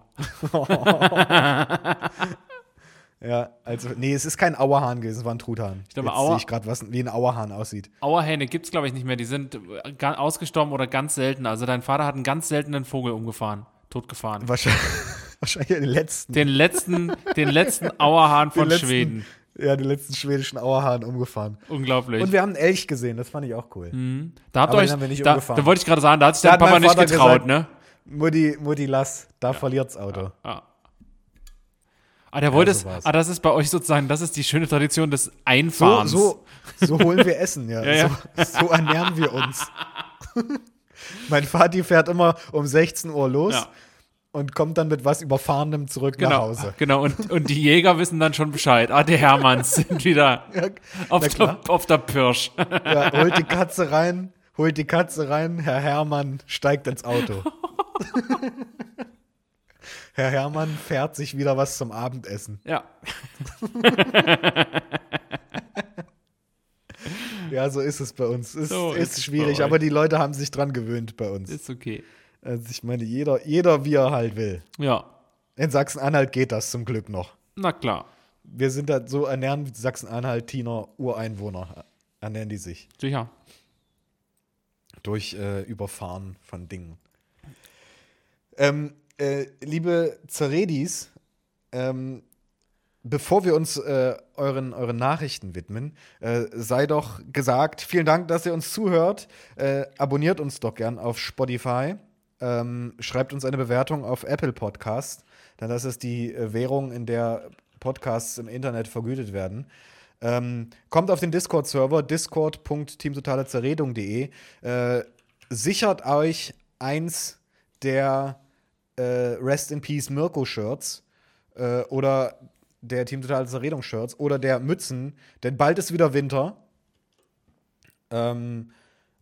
Ja, also, nee, es ist kein Auerhahn gewesen, es war ein Truthahn. Ich glaube, Jetzt Auer- sehe ich gerade, was wie ein Auerhahn aussieht. Auerhähne gibt es, glaube ich, nicht mehr. Die sind äh, ga- ausgestorben oder ganz selten. Also dein Vater hat einen ganz seltenen Vogel umgefahren, totgefahren. Wahrscheinlich, wahrscheinlich den letzten. Den letzten, den letzten Auerhahn von den letzten, Schweden. Ja, den letzten schwedischen Auerhahn umgefahren. Unglaublich. Und wir haben einen Elch gesehen, das fand ich auch cool. da habt ihr aber euch, den haben wir nicht da, umgefahren. da wollte ich gerade sagen, da hat sich Da dein hat Papa mein nicht Vater getraut, gesagt, ne? Mutti, Mutti, lass, da verliert's Auto. Ah. Ah, der wollte so es. war's. Ah, das ist bei euch sozusagen, das ist die schöne Tradition des So, Einfahrens. so, so holen wir Essen, ja. Ja, ja. So, so ernähren wir uns. Mein Vati fährt immer um sechzehn Uhr los Ja. und kommt dann mit was Überfahrenem zurück nach Genau, Hause. genau. Und, und die Jäger wissen dann schon Bescheid. Ah, die Hermanns sind wieder Ja, auf, na der, klar. auf der Pirsch. Ja, holt die Katze rein, holt die Katze rein, Herr Hermann steigt ins Auto. Herr Hermann fährt sich wieder was zum Abendessen. Ja. Ja, so ist es bei uns. Ist, So ist ist es schwierig, bei euch. aber die Leute haben sich dran gewöhnt bei uns. Ist okay. Also ich meine, jeder, jeder wie er halt will. Ja. In Sachsen-Anhalt geht das zum Glück noch. Na klar. Wir sind da so ernähren wie Sachsen-Anhaltiner Ureinwohner. Ernähren die sich. Sicher. Durch äh, Überfahren von Dingen. Ähm, äh, liebe Zeredis, ähm, bevor wir uns äh, euren, euren Nachrichten widmen, äh, sei doch gesagt, vielen Dank, dass ihr uns zuhört. Äh, abonniert uns doch gern auf Spotify. Ähm, schreibt uns eine Bewertung auf Apple Podcast, denn das ist die äh, Währung, in der Podcasts im Internet vergütet werden. Ähm, kommt auf den Discord-Server discord punkt teamtotalezeredung punkt de. Äh, sichert euch eins der äh, Rest in Peace Mirko-Shirts äh, oder der Team Totale Zerredung-Shirts oder der Mützen, denn bald ist wieder Winter. Ähm,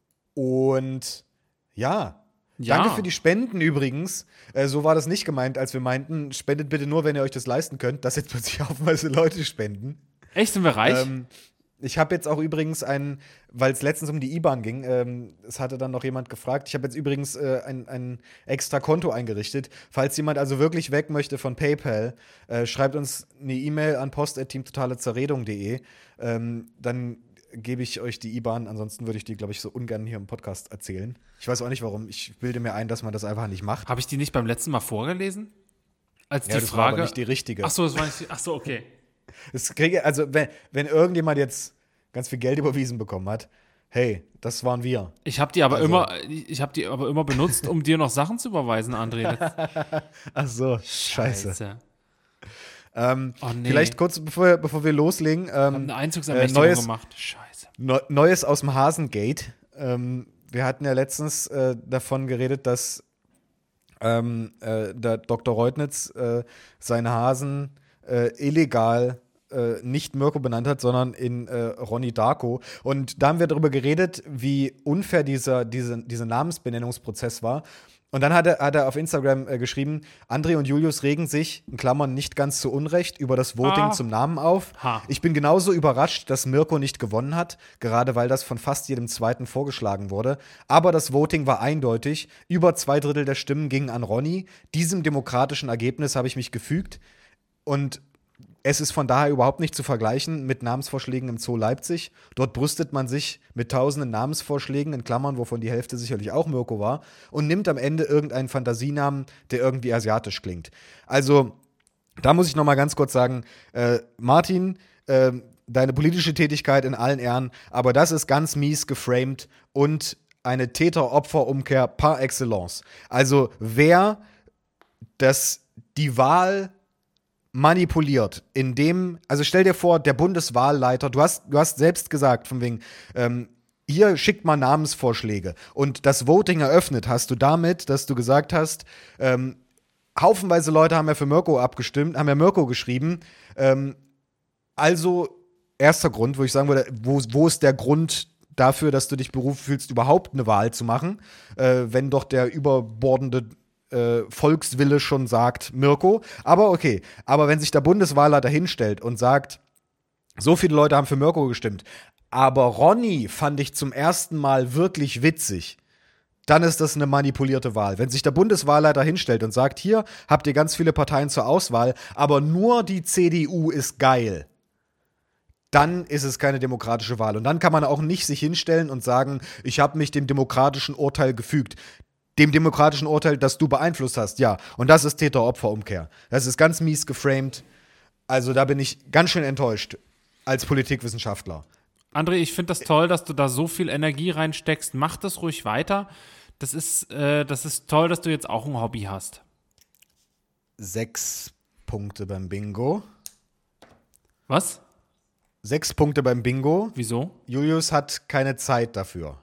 und ja, Ja. danke für die Spenden übrigens. Äh, so war das nicht gemeint, als wir meinten, spendet bitte nur, wenn ihr euch das leisten könnt, dass jetzt plötzlich haufenweise Leute spenden. Echt, sind wir reich? Ähm, ich habe jetzt auch übrigens einen, weil es letztens um die I B A N ging, ähm, es hatte dann noch jemand gefragt, ich habe jetzt übrigens äh, ein, ein extra Konto eingerichtet. Falls jemand also wirklich weg möchte von PayPal, äh, schreibt uns eine E-Mail an post at teamtotalezeredung punkt de. Ähm, dann gebe ich euch die I B A N. Ansonsten würde ich die, glaube ich, so ungern hier im Podcast erzählen. Ich weiß auch nicht, warum. Ich bilde mir ein, dass man das einfach nicht macht. Habe ich die nicht beim letzten Mal vorgelesen? Als Ja, die das war aber Frage. nicht die richtige. Ach so, das war nicht. Ach so, okay. Es kriege, also, wenn, wenn irgendjemand jetzt ganz viel Geld überwiesen bekommen hat, hey, das waren wir. Ich habe die aber Also- immer, ich habe die aber immer benutzt, um dir noch Sachen zu überweisen, André. Ach so, scheiße. Ähm, Oh, nee. Vielleicht kurz, bevor wir, bevor wir loslegen. Ich habe Ähm, eine Einzugsermächtigung äh, Neues- gemacht. Scheiße. Neu- Neues aus dem Hasengate. Ähm, wir hatten ja letztens äh, davon geredet, dass ähm, äh, der Doktor Reutnitz äh, seine Hasen äh, illegal äh, nicht Mirko benannt hat, sondern in äh, Ronny Darko. Und da haben wir darüber geredet, wie unfair dieser, diese, dieser Namensbenennungsprozess war. Und dann hat er, hat er auf Instagram äh, geschrieben, André und Julius regen sich, in Klammern nicht ganz zu Unrecht, über das Voting Ah. zum Namen auf. Ha. Ich bin genauso überrascht, dass Mirko nicht gewonnen hat, gerade weil das von fast jedem Zweiten vorgeschlagen wurde. Aber das Voting war eindeutig. Über zwei Drittel der Stimmen gingen an Ronny. Diesem demokratischen Ergebnis habe ich mich gefügt. Und es ist von daher überhaupt nicht zu vergleichen mit Namensvorschlägen im Zoo Leipzig. Dort brüstet man sich mit tausenden Namensvorschlägen, in Klammern, wovon die Hälfte sicherlich auch Mirko war, und nimmt am Ende irgendeinen Fantasienamen, der irgendwie asiatisch klingt. Also, da muss ich noch mal ganz kurz sagen, äh, Martin, äh, deine politische Tätigkeit in allen Ehren, aber das ist ganz mies geframed und eine Täter-Opfer-Umkehr par excellence. Also, wer das, die Wahl manipuliert, indem, also stell dir vor, der Bundeswahlleiter, du hast, du hast selbst gesagt, von wegen, ähm, hier schickt mal Namensvorschläge und das Voting eröffnet hast du damit, dass du gesagt hast, ähm, haufenweise Leute haben ja für Mirko abgestimmt, haben ja Mirko geschrieben, ähm, also erster Grund, wo ich sagen würde, wo, wo ist der Grund dafür, dass du dich berufen fühlst, überhaupt eine Wahl zu machen, äh, wenn doch der überbordende äh, Volkswille schon sagt, Mirko. Aber okay, aber wenn sich der Bundeswahlleiter hinstellt und sagt, so viele Leute haben für Mirko gestimmt, aber Ronny fand ich zum ersten Mal wirklich witzig, dann ist das eine manipulierte Wahl. Wenn sich der Bundeswahlleiter hinstellt und sagt, hier habt ihr ganz viele Parteien zur Auswahl, aber nur die C D U ist geil, dann ist es keine demokratische Wahl. Und dann kann man auch nicht sich hinstellen und sagen, ich habe mich dem demokratischen Urteil gefügt. Dem demokratischen Urteil, das du beeinflusst hast, ja. Und das ist Täter-Opfer-Umkehr. Das ist ganz mies geframed. Also da bin ich ganz schön enttäuscht als Politikwissenschaftler. André, ich finde das toll, dass du da so viel Energie reinsteckst. Mach das ruhig weiter. Das ist, äh, das ist toll, dass du jetzt auch ein Hobby hast. Sechs Punkte beim Bingo. Was? Sechs Punkte beim Bingo. Wieso? Julius hat keine Zeit dafür.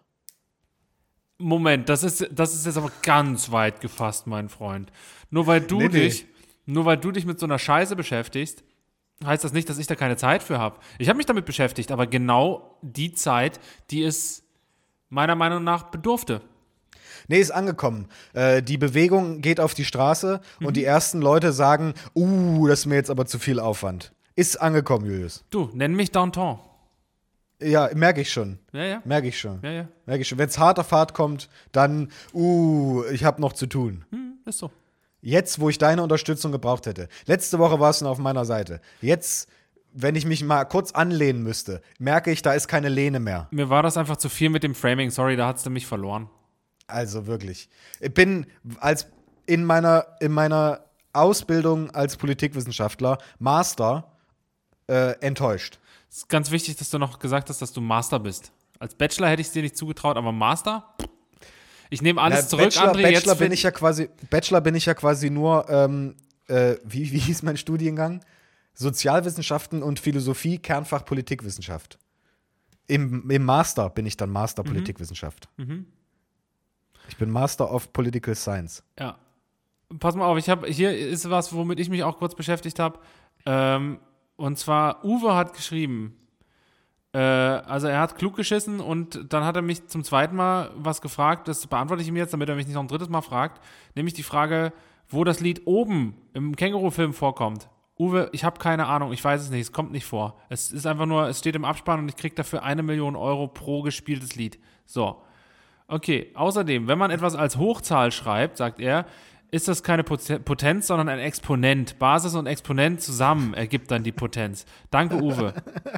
Moment, das ist, das ist jetzt aber ganz weit gefasst, mein Freund. Nur weil du Nee, nee. dich, nur weil du dich mit so einer Scheiße beschäftigst, heißt das nicht, dass ich da keine Zeit für habe. Ich habe mich damit beschäftigt, aber genau die Zeit, die es meiner Meinung nach bedurfte. Nee, ist angekommen. Äh, die Bewegung geht auf die Straße Mhm. und die ersten Leute sagen, uh, das ist mir jetzt aber zu viel Aufwand. Ist angekommen, Julius. Du, nenn mich Danton. Ja, merke ich schon. Ja, ja. Merke ich schon. Ja, ja. Merke ich schon. Wenn es hart auf hart kommt, dann, uh, ich habe noch zu tun. Hm, ist so. Jetzt, wo ich deine Unterstützung gebraucht hätte. Letzte Woche warst du noch auf meiner Seite. Jetzt, wenn ich mich mal kurz anlehnen müsste, merke ich, da ist keine Lehne mehr. Mir war das einfach zu viel mit dem Framing. Sorry, da hast du mich verloren. Also wirklich. Ich bin als in meiner, in meiner Ausbildung als Politikwissenschaftler, Master, äh, enttäuscht. Es ist ganz wichtig, dass du noch gesagt hast, dass du Master bist. Als Bachelor hätte ich es dir nicht zugetraut, aber Master? Ich nehme alles Na, zurück, Bachelor, André. Bachelor Jetzt bin find- ich ja quasi, Bachelor bin ich ja quasi nur, ähm, äh, wie, wie hieß mein Studiengang? Sozialwissenschaften und Philosophie, Kernfach Politikwissenschaft. Im, im Master bin ich dann Master Mhm. Politikwissenschaft. Mhm. Ich bin Master of Political Science. Ja. Pass mal auf, ich habe hier ist was, womit ich mich auch kurz beschäftigt habe. Ähm, und zwar, Uwe hat geschrieben, äh, also er hat klug geschissen und dann hat er mich zum zweiten Mal was gefragt, das beantworte ich ihm jetzt, damit er mich nicht noch ein drittes Mal fragt, nämlich die Frage, wo das Lied oben im Känguru-Film vorkommt. Uwe, ich habe keine Ahnung, ich weiß es nicht, es kommt nicht vor. Es ist einfach nur, es steht im Abspann und ich kriege dafür eine Million Euro pro gespieltes Lied. So. Okay, außerdem, wenn man etwas als Hochzahl schreibt, sagt er, ist das keine Pot- Potenz, sondern ein Exponent. Basis und Exponent zusammen ergibt dann die Potenz. Danke, Uwe.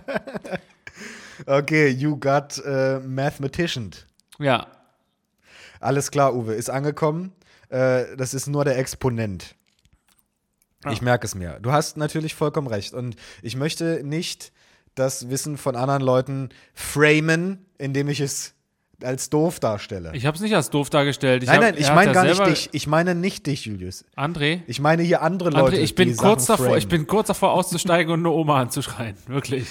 Okay, you got uh, mathematician. Ja, Alles klar, Uwe, ist angekommen. Äh, das ist nur der Exponent. Ja. Ich merke es mir. Du hast natürlich vollkommen recht. Und ich möchte nicht das Wissen von anderen Leuten framen, indem ich es als doof darstelle. ich habe es nicht als doof dargestellt. Ich nein, hab, nein, er ich hat meine ja gar nicht selber- dich. Ich meine nicht dich, Julius. André, Ich meine hier andere Leute, André, ich bin die kurz Sachen davor, ich framen. bin kurz davor auszusteigen und eine Oma anzuschreien. Wirklich.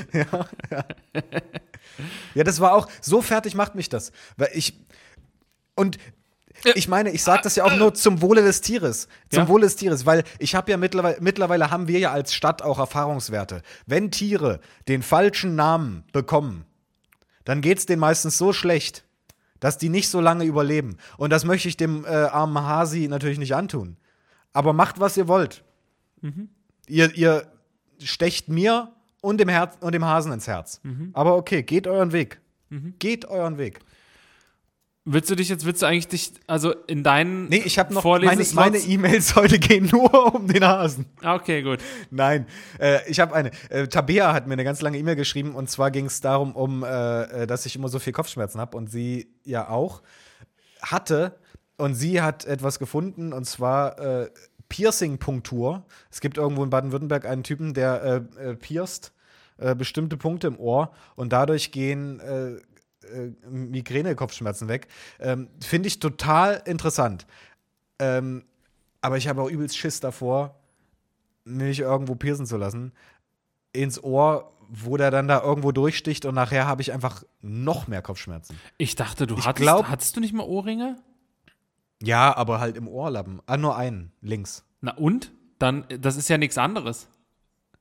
Ja, das war auch, so fertig macht mich das. Weil ich, und ich meine, ich sage das ja auch nur zum Wohle des Tieres. Zum Ja. Wohle des Tieres, weil ich habe ja mittlerweile, mittlerweile haben wir ja als Stadt auch Erfahrungswerte. Wenn Tiere den falschen Namen bekommen, dann geht's denen meistens so schlecht, dass die nicht so lange überleben. Und das möchte ich dem äh, armen Hasi natürlich nicht antun. Aber macht, was ihr wollt. Mhm. Ihr, ihr stecht mir und dem, Herz, und dem Hasen ins Herz. Mhm. Aber okay, geht euren Weg. Geht euren Weg. Willst du dich jetzt, willst du eigentlich dich, also in deinen Nee, ich habe noch meine Vorleseslots- meine E-Mails heute gehen nur um den Hasen. Ah, okay, gut. Nein, äh, ich habe eine. Äh, Tabea hat mir eine ganz lange E-Mail geschrieben und zwar ging es darum, um, äh, äh, dass ich immer so viel Kopfschmerzen habe und sie ja auch hatte. Und sie hat etwas gefunden und zwar äh, Piercing-Punktur. Es gibt irgendwo in Baden-Württemberg einen Typen, der äh, äh, pierst äh, bestimmte Punkte im Ohr und dadurch gehen äh, äh, Migräne-Kopfschmerzen weg. Ähm, Finde ich total interessant. Ähm, aber ich habe auch übelst Schiss davor, mich irgendwo piercen zu lassen. Ins Ohr, wo der dann da irgendwo durchsticht und nachher habe ich einfach noch mehr Kopfschmerzen. Ich dachte, du Ich hattest, glaub- hattest du nicht mal Ohrringe? Ja, aber halt im Ohrlappen. Ah, nur einen, links. Na und? Dann, das ist ja nichts anderes.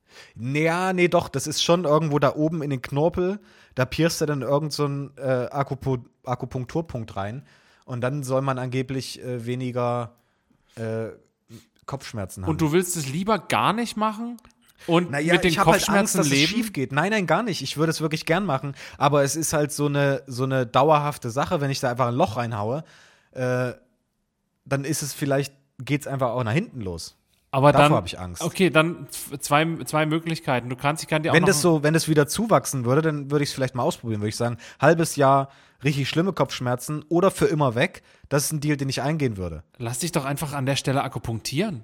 Naja, nee, doch, das ist schon irgendwo da oben in den Knorpel. Da pierst du dann irgend so einen äh, Akupu- Akupunkturpunkt rein. Und dann soll man angeblich äh, weniger äh, Kopfschmerzen haben. Und du willst es lieber gar nicht machen? Und Naja, mit den ich habe halt Kopfschmerzen Angst, dass leben? es schief geht. Nein, nein, gar nicht. Ich würde es wirklich gern machen. Aber es ist halt so eine, so eine dauerhafte Sache, wenn ich da einfach ein Loch reinhaue, äh, dann ist es vielleicht, geht es einfach auch nach hinten los. Aber Davor dann habe ich Angst. Okay, dann z- zwei, zwei Möglichkeiten. Du kannst, ich kann dir auch Wenn noch das so, wenn das wieder zuwachsen würde, dann würde ich es vielleicht mal ausprobieren. Würde ich sagen, halbes Jahr richtig schlimme Kopfschmerzen oder für immer weg. Das ist ein Deal, den ich eingehen würde. lass dich doch einfach an der Stelle akupunktieren.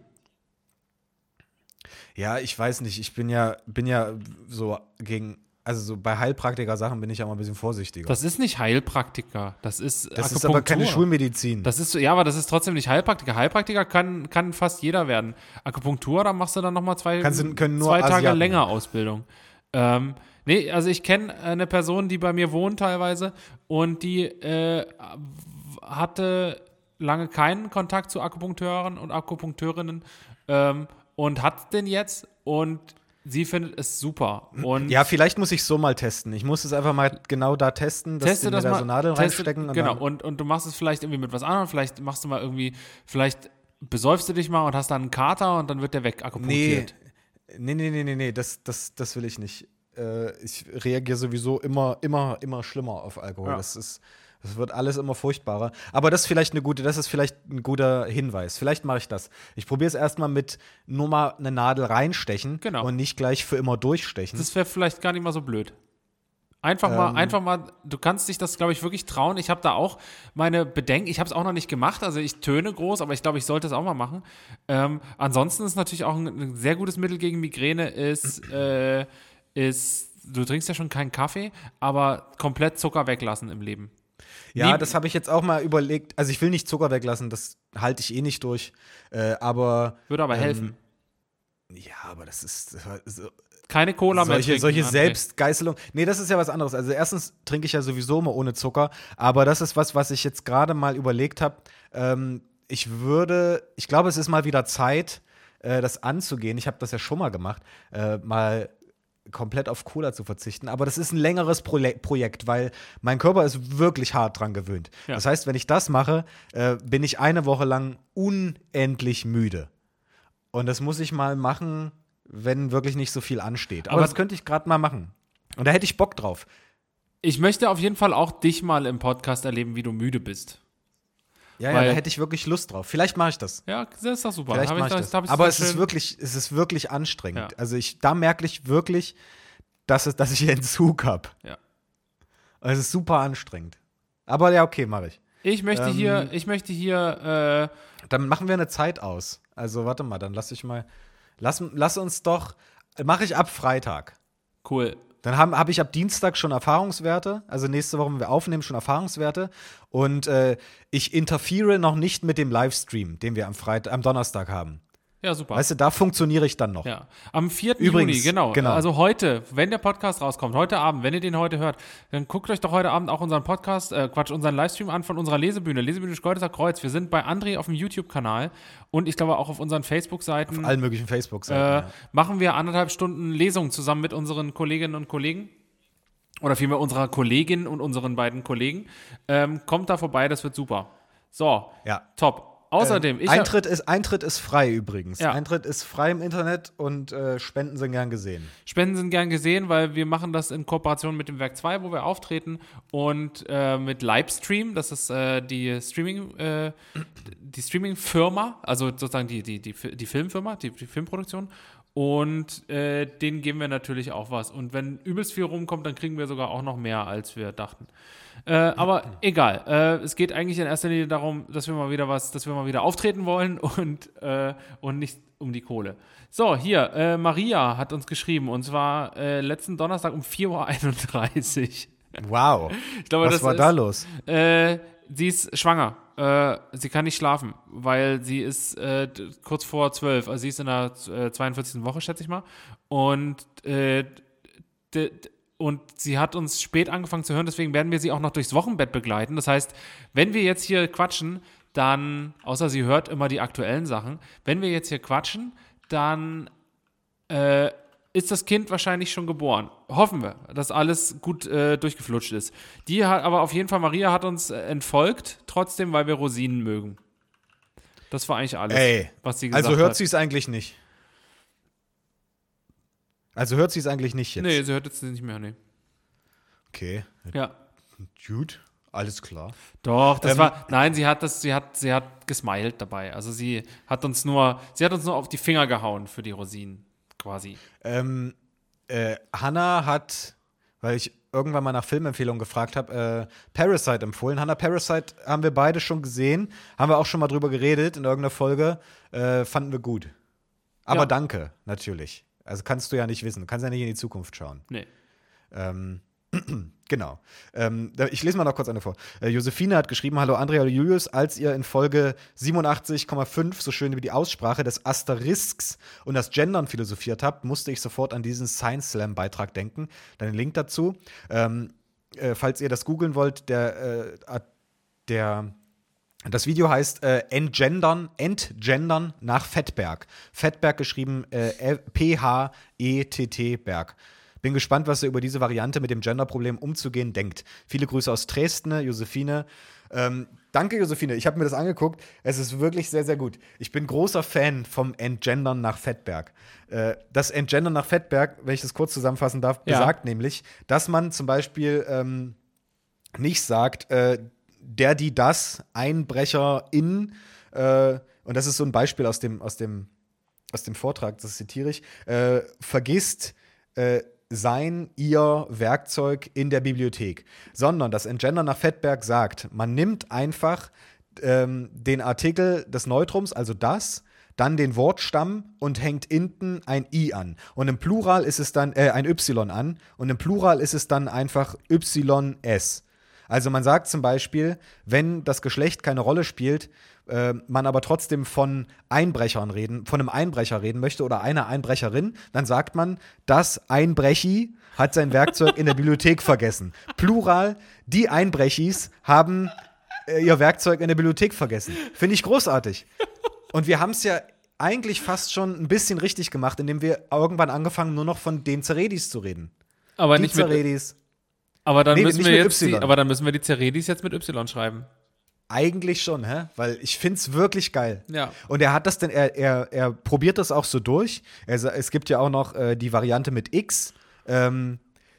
Ja, ich weiß nicht. Ich bin ja, bin ja so gegen, also so bei Heilpraktiker-Sachen bin ich ja mal ein bisschen vorsichtiger. Das ist nicht Heilpraktiker. Das ist Das ist Akupunktur. aber keine Schulmedizin. Das ist so, ja, aber das ist trotzdem nicht Heilpraktiker. Heilpraktiker kann, kann fast jeder werden. Akupunktur, da machst du dann nochmal zwei, Kannst du- können nur zwei Tage Asiaten. länger Ausbildung. Ähm, nee, also ich kenne eine Person, die bei mir wohnt teilweise und die äh, hatte lange keinen Kontakt zu Akupunkteuren und Akupunkteurinnen ähm, und hat den jetzt und sie findet es super. Und Ja, vielleicht muss ich so mal testen. Ich muss es einfach mal genau da testen, dass teste die mir das da mal, so Nadeln teste, reinstecken. Und genau, dann, und, und du machst es vielleicht irgendwie mit was anderem, vielleicht machst du mal irgendwie, vielleicht besäufst du dich mal und hast dann einen Kater und dann wird der weg nee, akupunktiert. nee, nee, nee, nee, nee, das, das, das will ich nicht. Äh, ich reagiere sowieso immer, immer, immer schlimmer auf Alkohol. Ja. Das ist, das wird alles immer furchtbarer. Aber das ist vielleicht eine gute, das ist vielleicht ein guter Hinweis. Vielleicht mache ich das. Ich probiere es erstmal mit nur mal eine Nadel reinstechen Genau. und nicht gleich für immer durchstechen. Das wäre vielleicht gar nicht mal so blöd. Einfach mal, Ähm. einfach mal, du kannst dich das, glaube ich, wirklich trauen. Ich habe da auch meine Bedenken, ich habe es auch noch nicht gemacht, also ich töne groß, aber ich glaube, ich sollte es auch mal machen. Ähm, ansonsten ist natürlich auch ein, ein sehr gutes Mittel gegen Migräne ist, äh, ist, du trinkst ja schon keinen Kaffee, aber komplett Zucker weglassen im Leben. Ja, Nee. das habe ich jetzt auch mal überlegt. Also ich will nicht Zucker weglassen, das halte ich eh nicht durch. Äh, aber Würde aber Ähm, helfen. ja, aber das ist so, Keine Cola mehr solche, trinken, solche André. Selbstgeißelung. Nee, das ist ja was anderes. Also erstens trinke ich ja sowieso immer ohne Zucker, aber das ist was, was ich jetzt gerade mal überlegt habe. Ähm, ich würde, ich glaube, es ist mal wieder Zeit, äh, das anzugehen. Ich habe das ja schon mal gemacht, äh, mal komplett auf Cola zu verzichten. Aber das ist ein längeres Prole- Projekt, weil mein Körper ist wirklich hart dran gewöhnt. Ja. Das heißt, wenn ich das mache, äh, bin ich eine Woche lang unendlich müde. Und das muss ich mal machen, wenn wirklich nicht so viel ansteht. Aber, Aber- das könnte ich gerade mal machen. Und da hätte ich Bock drauf. Ich möchte auf jeden Fall auch dich mal im Podcast erleben, wie du müde bist. Ja, ja, Weil- da hätte ich wirklich Lust drauf. Vielleicht mache ich das. Ja, das ist doch super. Vielleicht Hab mache ich ich das- das. hab ich Aber das es ist schön- wirklich, es ist wirklich anstrengend. Ja. Also ich, da merke ich wirklich, dass, es, dass ich Entzug habe. Ja. Es ist super anstrengend. Aber ja, okay, mache ich. Ich möchte Ähm, hier, ich möchte hier, äh, Dann machen wir eine Zeit aus. Also warte mal, dann lass ich mal. Lass, lass uns doch. Mache ich ab Freitag. cool. Dann habe hab ich ab Dienstag schon Erfahrungswerte, also nächste Woche, wenn wir aufnehmen, schon Erfahrungswerte. Und äh, ich interfere noch nicht mit dem Livestream, den wir am Freitag, am Donnerstag haben. Ja, super. Weißt du, da funktioniere ich dann noch. Ja, am vierten Übrigens, Juni, genau. genau. Also heute, wenn der Podcast rauskommt, heute Abend, wenn ihr den heute hört, dann guckt euch doch heute Abend auch unseren Podcast, äh, Quatsch, unseren Livestream an von unserer Lesebühne, Lesebühne Schkeuditzer Kreuz. Wir sind bei André auf dem YouTube-Kanal und ich glaube auch auf unseren Facebook-Seiten. Auf allen möglichen äh, Facebook-Seiten. ja. machen wir anderthalb Stunden Lesung zusammen mit unseren Kolleginnen und Kollegen. Oder vielmehr unserer Kollegin und unseren beiden Kollegen. Ähm, kommt da vorbei, das wird super. So, Ja. top. Außerdem, Ähm, ich Eintritt, ist, Eintritt ist frei übrigens. Ja. Eintritt ist frei im Internet und äh, Spenden sind gern gesehen. Spenden sind gern gesehen, weil wir machen das in Kooperation mit dem Werk zwei, wo wir auftreten und äh, mit Livestream, das ist äh, die Streaming, äh, die Streaming-Firma, also sozusagen die, die, die, die Filmfirma, die, die Filmproduktion. Und äh, denen geben wir natürlich auch was. Und wenn übelst viel rumkommt, dann kriegen wir sogar auch noch mehr, als wir dachten. Äh, aber egal. Äh, es geht eigentlich in erster Linie darum, dass wir mal wieder was, dass wir mal wieder auftreten wollen und, äh, und nicht um die Kohle. So, hier, äh, Maria hat uns geschrieben und zwar äh, letzten Donnerstag um vier Uhr einunddreißig. Wow. Ich glaube, Was das war ist, da los? Äh, sie ist schwanger. Äh, sie kann nicht schlafen, weil sie ist äh, d- kurz vor zwölf. Also sie ist in der äh, zweiundvierzigsten Woche, schätze ich mal. Und, äh, d- d- und sie hat uns spät angefangen zu hören, deswegen werden wir sie auch noch durchs Wochenbett begleiten. Das heißt, wenn wir jetzt hier quatschen, dann, außer sie hört immer die aktuellen Sachen, wenn wir jetzt hier quatschen, dann äh, ist das Kind wahrscheinlich schon geboren. Hoffen wir, dass alles gut äh, durchgeflutscht ist. Die hat aber auf jeden Fall, Maria hat uns äh, entfolgt, trotzdem, weil wir Rosinen mögen. Das war eigentlich alles, Ey, was sie gesagt also hört hat. sie es eigentlich nicht. Also hört sie es eigentlich nicht jetzt. Nee, sie hört jetzt nicht mehr, nee. Okay, Ja. gut, alles klar. Doch, das Ähm, war, nein, sie hat das, sie hat, sie hat gesmiled dabei. Also sie hat uns nur, sie hat uns nur auf die Finger gehauen für die Rosinen, quasi. Ähm, äh, Hannah hat, weil ich irgendwann mal nach Filmempfehlungen gefragt habe, äh, Parasite empfohlen. Hannah, Parasite haben wir beide schon gesehen, haben wir auch schon mal drüber geredet in irgendeiner Folge, äh, fanden wir gut. Aber Ja. danke, natürlich. Also kannst du ja nicht wissen, du kannst ja nicht in die Zukunft schauen. Nee. Ähm, genau. Ähm, da- ich lese mal noch kurz eine vor. Äh, Josephine hat geschrieben: Hallo Andrea, hallo Julius. Als ihr in Folge siebenundachtzig Komma fünf so schön über die Aussprache des Asterisks und das Gendern philosophiert habt, musste ich sofort an diesen Science Slam-Beitrag denken. Dann den Link dazu. Ähm, äh, falls ihr das googeln wollt, der, äh, der Das Video heißt äh, Entgendern, Entgendern nach Fettberg. Fettberg geschrieben äh, P H E T T Berg. Bin gespannt, was ihr über diese Variante mit dem Genderproblem umzugehen denkt. Viele Grüße aus Dresden, Josephine. Ähm, danke, Josephine. Ich habe mir das angeguckt. Es ist wirklich sehr, sehr gut. Ich bin großer Fan vom Entgendern nach Fettberg. Äh, das Entgendern nach Fettberg, wenn ich das kurz zusammenfassen darf, Ja. besagt nämlich, dass man zum Beispiel ähm, nicht sagt, äh, der, die, das, Einbrecherin, äh, und das ist so ein Beispiel aus dem, aus dem, aus dem Vortrag, das zitiere ich, äh, vergisst äh, sein, ihr Werkzeug in der Bibliothek. Sondern das Entgendern nach Fettberg sagt, man nimmt einfach ähm, den Artikel des Neutrums, also das, dann den Wortstamm und hängt hinten ein I an. Und im Plural ist es dann, äh, ein Y an. Und im Plural ist es dann einfach Y S. Also man sagt zum Beispiel, wenn das Geschlecht keine Rolle spielt, äh, man aber trotzdem von Einbrechern reden, von einem Einbrecher reden möchte oder einer Einbrecherin, dann sagt man, das Einbrechi hat sein Werkzeug in der Bibliothek vergessen. Plural, die Einbrechis haben äh, ihr Werkzeug in der Bibliothek vergessen. Finde ich großartig. Und wir haben es ja eigentlich fast schon ein bisschen richtig gemacht, indem wir irgendwann angefangen, nur noch von den Zeredis zu reden. Aber die nicht mit, Zeredis. aber dann Nee, müssen nicht wir mit jetzt die, Y. aber dann müssen wir die Zeredis jetzt mit Y schreiben. Eigentlich schon, hä? Weil ich find's wirklich geil. Ja. Und er hat das denn, er, er, er probiert das auch so durch. Er, sa- es gibt ja auch noch äh, die Variante mit X. Ähm,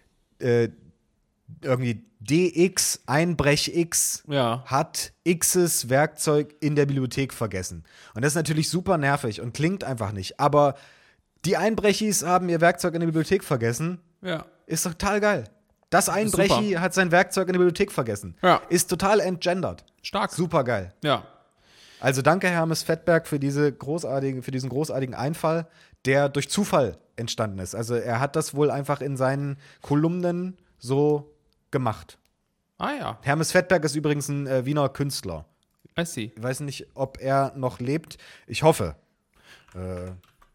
äh, irgendwie D X, Einbrech X, Ja. hat X's Werkzeug in der Bibliothek vergessen. Und das ist natürlich super nervig und klingt einfach nicht. Aber die Einbrechis haben ihr Werkzeug in der Bibliothek vergessen. Ja. Ist total geil. Das Einbrechi super. hat sein Werkzeug in der Bibliothek vergessen. Ja. Ist total entgendert. Stark. Super geil. Ja. Also danke, Hermes Fettberg, für, diese großartigen, für diesen großartigen Einfall, der durch Zufall entstanden ist. Also er hat das wohl einfach in seinen Kolumnen so gemacht. Ah ja, Hermes Fettberg ist übrigens ein äh, Wiener Künstler. I see. Ich weiß nicht, ob er noch lebt. Ich hoffe. Äh,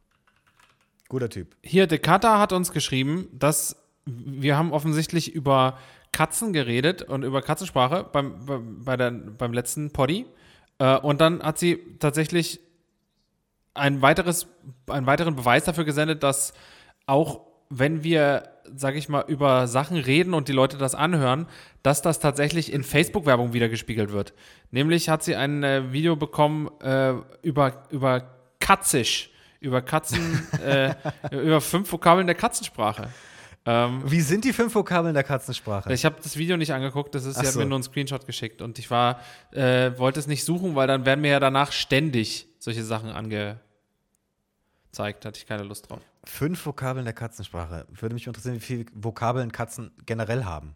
guter Typ. Hier, Dekata hat uns geschrieben, dass wir haben offensichtlich über Katzen geredet und über Katzensprache beim, beim, bei der, beim letzten Poddy. Äh, und dann hat sie tatsächlich ein weiteres, einen weiteren Beweis dafür gesendet, dass auch wenn wir, sag ich mal, über Sachen reden und die Leute das anhören, dass das tatsächlich in Facebook-Werbung wiedergespiegelt wird. Nämlich hat sie ein äh, Video bekommen äh, über, über Katzisch, über Katzen, äh, über fünf Vokabeln der Katzensprache. Ähm, Wie sind die fünf Vokabeln der Katzensprache? ich habe das Video nicht angeguckt, das ist, Ach sie hat so. mir nur einen Screenshot geschickt und ich war, äh, wollte es nicht suchen, weil dann werden mir ja danach ständig solche Sachen angezeigt, hatte ich keine Lust drauf. Fünf Vokabeln der Katzensprache. Würde mich interessieren, wie viele Vokabeln Katzen generell haben.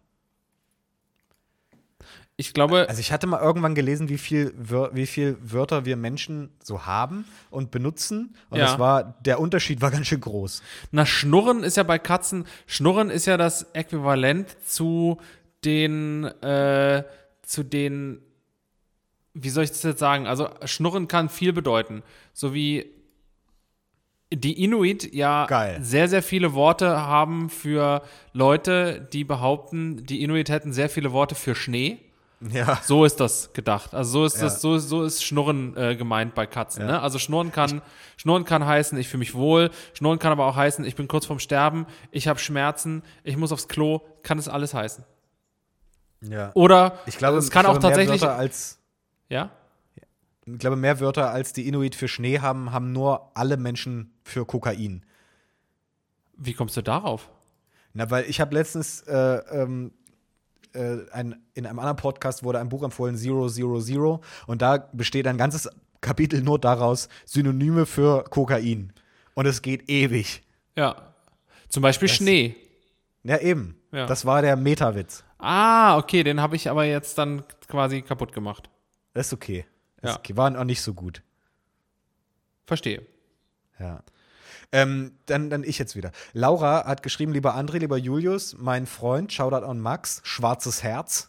Ich glaube, Also ich hatte mal irgendwann gelesen, wie viel, Wör- wie viel Wörter wir Menschen so haben und benutzen. Und Ja. das war, der Unterschied war ganz schön groß. na, Schnurren ist ja bei Katzen, Schnurren ist ja das Äquivalent zu den, äh, zu den, wie soll ich das jetzt sagen? Also Schnurren kann viel bedeuten. So wie die Inuit ja Geil. sehr, sehr viele Worte haben für Leute, die behaupten, die Inuit hätten sehr viele Worte für Schnee. Ja. So ist das gedacht. Also so ist Ja. das, so, so ist Schnurren äh, gemeint bei Katzen. Ja. Ne? Also Schnurren kann, Schnurren kann heißen, ich fühle mich wohl. Schnurren kann aber auch heißen, ich bin kurz vorm Sterben, ich habe Schmerzen, ich muss aufs Klo. Kann es alles heißen. Ja. Oder Ich glaube, es kann ich auch glaube, tatsächlich. Mehr Wörter als, Ja? ich glaube, mehr Wörter als die Inuit für Schnee haben, haben nur alle Menschen für Kokain. Wie kommst du darauf? Na, weil ich habe letztens äh, ähm, äh, ein, in einem anderen Podcast wurde ein Buch empfohlen, Zero, Zero, Zero. Und da besteht ein ganzes Kapitel nur daraus, Synonyme für Kokain. Und es geht ewig. Ja. Zum Beispiel Das- Schnee. Ja, eben. Ja. Das war der Meta-Witz. Ah, okay, den habe ich aber jetzt dann quasi kaputt gemacht. Das ist okay. Das Ja. ist okay. War auch nicht so gut. Verstehe. Ja. Ähm, dann, dann ich jetzt wieder. Laura hat geschrieben, lieber André, lieber Julius, mein Freund, Shoutout an Max, schwarzes Herz,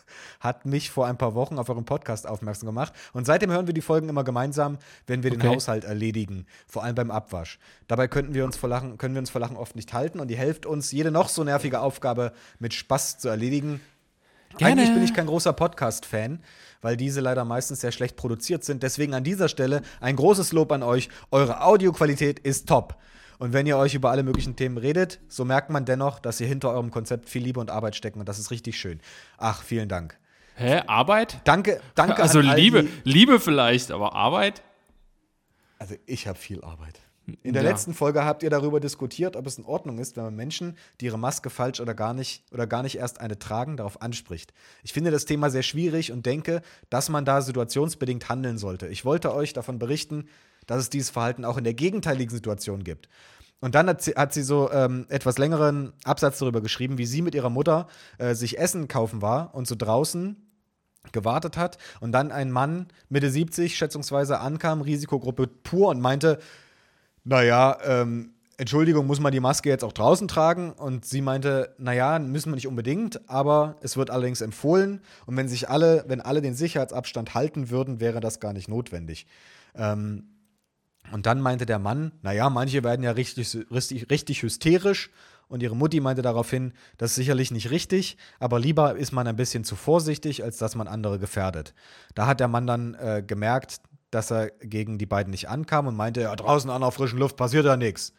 hat mich vor ein paar Wochen auf euren Podcast aufmerksam gemacht. Und seitdem hören wir die Folgen immer gemeinsam, wenn wir den Okay. Haushalt erledigen, vor allem beim Abwasch. Dabei könnten wir uns vor Lachen, können wir uns vor Lachen oft nicht halten und ihr helft uns, jede noch so nervige Aufgabe mit Spaß zu erledigen. Gerne. Eigentlich bin ich kein großer Podcast-Fan, weil diese leider meistens sehr schlecht produziert sind. Deswegen an dieser Stelle ein großes Lob an euch. Eure Audioqualität ist top. Und wenn ihr euch über alle möglichen Themen redet, so merkt man dennoch, dass ihr hinter eurem Konzept viel Liebe und Arbeit stecken. Und das ist richtig schön. Ach, vielen Dank. Hä? Arbeit? Danke, danke Also an all Liebe, die, Liebe vielleicht, aber Arbeit? Also ich habe viel Arbeit. In der Ja. letzten Folge habt ihr darüber diskutiert, ob es in Ordnung ist, wenn man Menschen, die ihre Maske falsch oder gar nicht oder gar nicht erst eine tragen, darauf anspricht. Ich finde das Thema sehr schwierig und denke, dass man da situationsbedingt handeln sollte. Ich wollte euch davon berichten, dass es dieses Verhalten auch in der gegenteiligen Situation gibt. Und dann hat sie, hat sie so ähm, etwas längeren Absatz darüber geschrieben, wie sie mit ihrer Mutter äh, sich Essen kaufen war und so draußen gewartet hat und dann ein Mann Mitte siebzig schätzungsweise ankam, Risikogruppe pur und meinte, naja, ähm, Entschuldigung, muss man die Maske jetzt auch draußen tragen? Und sie meinte, naja, müssen wir nicht unbedingt, aber es wird allerdings empfohlen. Und wenn sich alle, wenn alle den Sicherheitsabstand halten würden, wäre das gar nicht notwendig. Ähm, und dann meinte der Mann, naja, manche werden ja richtig, richtig, richtig hysterisch. Und ihre Mutti meinte daraufhin, das ist sicherlich nicht richtig, aber lieber ist man ein bisschen zu vorsichtig, als dass man andere gefährdet. Da hat der Mann dann äh, gemerkt, dass er gegen die beiden nicht ankam und meinte, ja, draußen an der frischen Luft passiert ja nichts.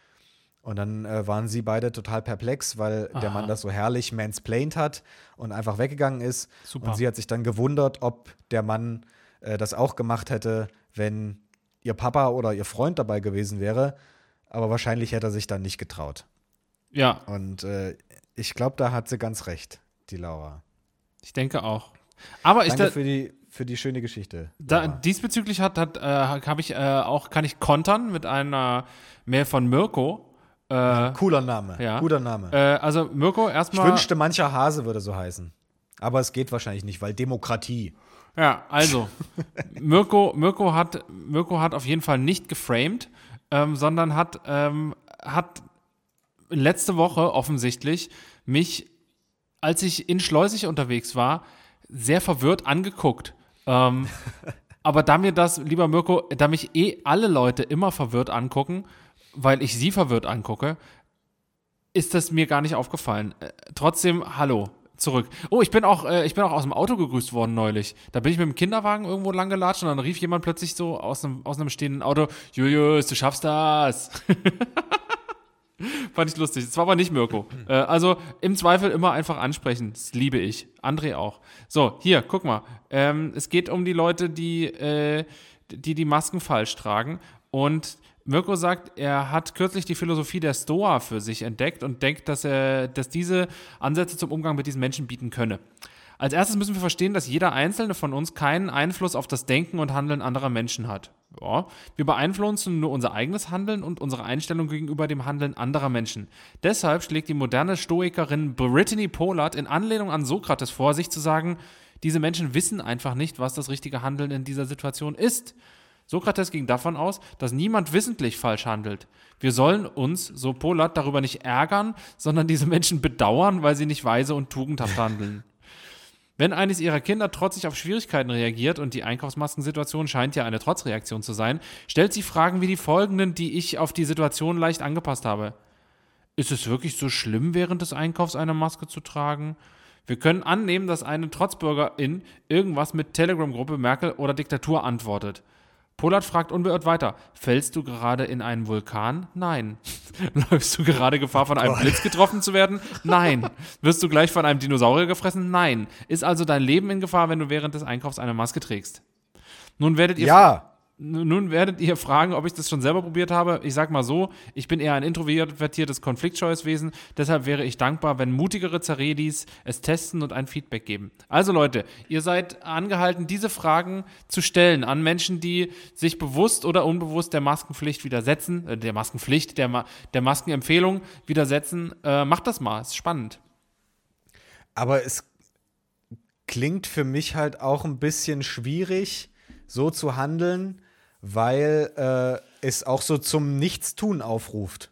Und dann äh, waren sie beide total perplex, weil Aha. der Mann das so herrlich mansplained hat und einfach weggegangen ist. Super. Und sie hat sich dann gewundert, ob der Mann äh, das auch gemacht hätte, wenn ihr Papa oder ihr Freund dabei gewesen wäre. Aber wahrscheinlich hätte er sich dann nicht getraut. Ja, Und äh, ich glaube, da hat sie ganz recht, die Laura. ich denke auch. Aber ich Danke da, für die, für die schöne Geschichte. da, Laura. diesbezüglich hat, hat, äh, habe ich äh, auch, kann ich kontern mit einer Mail von Mirko. Äh, Cooler Name, ja. guter Name. äh, also Mirko, Ich erstmal. wünschte, mancher Hase würde so heißen. Aber es geht wahrscheinlich nicht, weil Demokratie. Ja, also, Mirko, Mirko, hat, Mirko hat auf jeden Fall nicht geframed, ähm, sondern hat, ähm, hat letzte Woche offensichtlich mich, als ich in Schleusig unterwegs war, sehr verwirrt angeguckt. Ähm, aber da mir das, lieber Mirko, da mich eh alle Leute immer verwirrt angucken, weil ich sie verwirrt angucke, ist das mir gar nicht aufgefallen. Äh, trotzdem, hallo, zurück. Oh, ich bin auch, äh, ich bin auch aus dem Auto gegrüßt worden neulich. Da bin ich mit dem Kinderwagen irgendwo lang gelatscht und dann rief jemand plötzlich so aus einem, aus einem stehenden Auto, Julius, du schaffst das. Fand ich lustig. Es war aber nicht Mirko. Äh, also im Zweifel immer einfach ansprechen. Das liebe ich. André auch. So, hier, guck mal. Ähm, es geht um die Leute, die, äh, die die Masken falsch tragen. Und Mirko sagt, er hat kürzlich die Philosophie der Stoa für sich entdeckt und denkt, dass er, dass diese Ansätze zum Umgang mit diesen Menschen bieten könne. Als erstes müssen wir verstehen, dass jeder Einzelne von uns keinen Einfluss auf das Denken und Handeln anderer Menschen hat. Ja, wir beeinflussen nur unser eigenes Handeln und unsere Einstellung gegenüber dem Handeln anderer Menschen. Deshalb schlägt die moderne Stoikerin Brittany Pollard in Anlehnung an Sokrates vor, sich zu sagen, diese Menschen wissen einfach nicht, was das richtige Handeln in dieser Situation ist. Sokrates ging davon aus, dass niemand wissentlich falsch handelt. Wir sollen uns, so Pollard, darüber nicht ärgern, sondern diese Menschen bedauern, weil sie nicht weise und tugendhaft handeln. Wenn eines ihrer Kinder trotzig auf Schwierigkeiten reagiert, und die Einkaufsmaskensituation scheint ja eine Trotzreaktion zu sein, stellt sie Fragen wie die folgenden, die ich auf die Situation leicht angepasst habe. Ist es wirklich so schlimm, während des Einkaufs eine Maske zu tragen? Wir können annehmen, dass eine Trotzbürgerin irgendwas mit Telegram-Gruppe, Merkel oder Diktatur antwortet. Polat fragt unbeirrt weiter. Fällst du gerade in einen Vulkan? Nein. Läufst du gerade Gefahr, von einem Blitz getroffen zu werden? Nein. Wirst du gleich von einem Dinosaurier gefressen? Nein. Ist also dein Leben in Gefahr, wenn du während des Einkaufs eine Maske trägst? Nun werdet ihr... Ja. Nun werdet ihr fragen, ob ich das schon selber probiert habe. Ich sag mal so, ich bin eher ein introvertiertes, konfliktscheues Wesen. Deshalb wäre ich dankbar, wenn mutigere Zaredis es testen und ein Feedback geben. Also Leute, ihr seid angehalten, diese Fragen zu stellen an Menschen, die sich bewusst oder unbewusst der Maskenpflicht widersetzen, äh, der Maskenpflicht, der, Ma- der Maskenempfehlung widersetzen. Äh, macht das mal, ist spannend. Aber es klingt für mich halt auch ein bisschen schwierig, so zu handeln, weil äh, es auch so zum Nichtstun aufruft.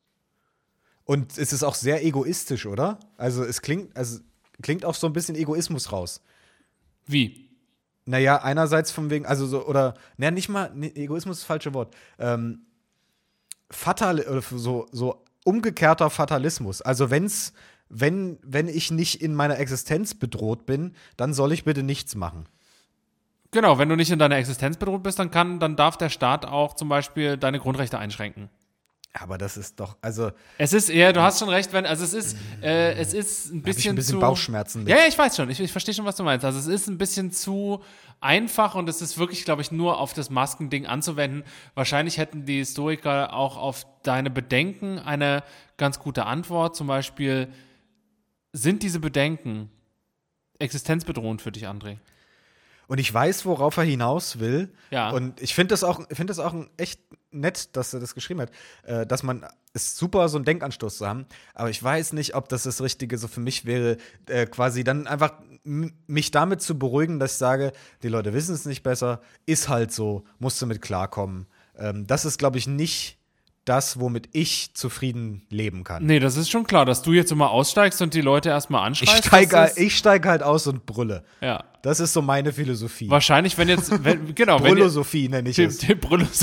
Und es ist auch sehr egoistisch, oder? Also es klingt, also klingt auch so ein bisschen Egoismus raus. Wie? Naja, einerseits von wegen, also so, oder, naja, nicht mal, nee, Egoismus ist das falsche Wort. Ähm, fatal, oder so, so umgekehrter Fatalismus. Also wenn's, wenn, wenn ich nicht in meiner Existenz bedroht bin, dann soll ich bitte nichts machen. Genau, wenn du nicht in deiner Existenz bedroht bist, dann kann, dann darf der Staat auch zum Beispiel deine Grundrechte einschränken. Aber das ist doch, also. Es ist eher, du hast schon recht, wenn, also es ist, äh, es ist ein bisschen, hab ich ein bisschen zu, Bauchschmerzen mit. Ja, ja, ich weiß schon, ich, ich verstehe schon, was du meinst. Also es ist ein bisschen zu einfach und es ist wirklich, glaube ich, nur auf das Maskending anzuwenden. Wahrscheinlich hätten die Historiker auch auf deine Bedenken eine ganz gute Antwort. Zum Beispiel, sind diese Bedenken existenzbedrohend für dich, André? Und ich weiß, worauf er hinaus will. Ja. Und ich finde das auch, finde das auch echt nett, dass er das geschrieben hat. Äh, dass man, es ist super, so einen Denkanstoß zu haben. Aber ich weiß nicht, ob das das Richtige so für mich wäre, äh, quasi dann einfach m- mich damit zu beruhigen, dass ich sage, die Leute wissen es nicht besser, ist halt so, musst du mit klarkommen. Ähm, das ist, glaube ich, nicht das, womit ich zufrieden leben kann. Nee, das ist schon klar, dass du jetzt immer aussteigst und die Leute erstmal Ich anschreist. steige das ist- ich steig halt aus und brülle. Ja. Das ist so meine Philosophie. Wahrscheinlich, wenn jetzt, wenn, genau, wenn ihr, Brüllosophie nenne ich der, es. der Brüllos.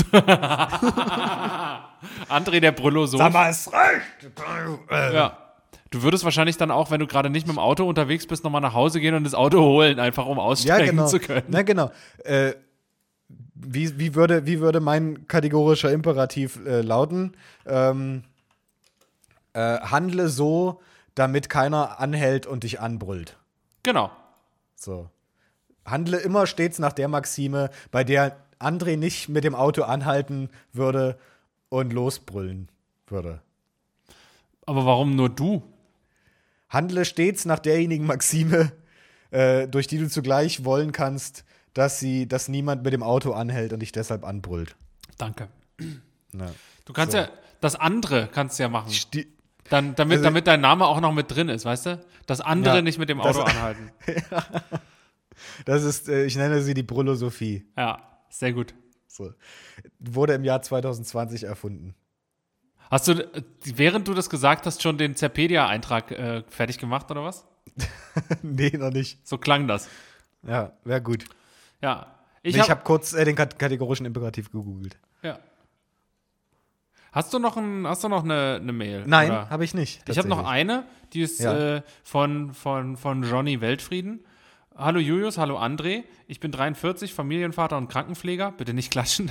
André, der Brülloso. Sag mal, es reicht! Äh. Ja. Du würdest wahrscheinlich dann auch, wenn du gerade nicht mit dem Auto unterwegs bist, nochmal nach Hause gehen und das Auto holen, einfach um Ja, aussteigen genau. zu können. Na, genau. Äh, wie, wie, würde, wie würde mein kategorischer Imperativ äh, lauten? Ähm, äh, handle so, damit keiner anhält und dich anbrüllt. Genau. So. Handle immer stets nach der Maxime, bei der André nicht mit dem Auto anhalten würde und losbrüllen würde. Aber warum nur du? Handle stets nach derjenigen Maxime, äh, durch die du zugleich wollen kannst, dass sie, dass niemand mit dem Auto anhält und dich deshalb anbrüllt. Danke. Na. Du kannst So. ja, das andere kannst du ja machen. Sti- Dann, damit, Also- damit dein Name auch noch mit drin ist, weißt du? Das andere Ja, nicht mit dem das- Auto anhalten. Das ist, äh, ich nenne sie die Brüllosophie. Ja, sehr gut. So. Wurde im Jahr zwanzig zwanzig erfunden. Hast du, äh, während du das gesagt hast, schon den Zerpedia-Eintrag äh, fertig gemacht, oder was? Nee, noch nicht. So klang das. Ja, wäre gut. Ja. Ich, Ich ich habe habe kurz äh, den kat- kategorischen Imperativ gegoogelt. Ja. Hast du noch, ein, hast du noch eine, eine Mail? Nein, oder? habe ich nicht. Ich habe noch tatsächlich. eine, die ist Ja. äh, von, von, von Johnny Weltfrieden. Hallo Julius, hallo André. Ich bin dreiundvierzig, Familienvater und Krankenpfleger. Bitte nicht klatschen.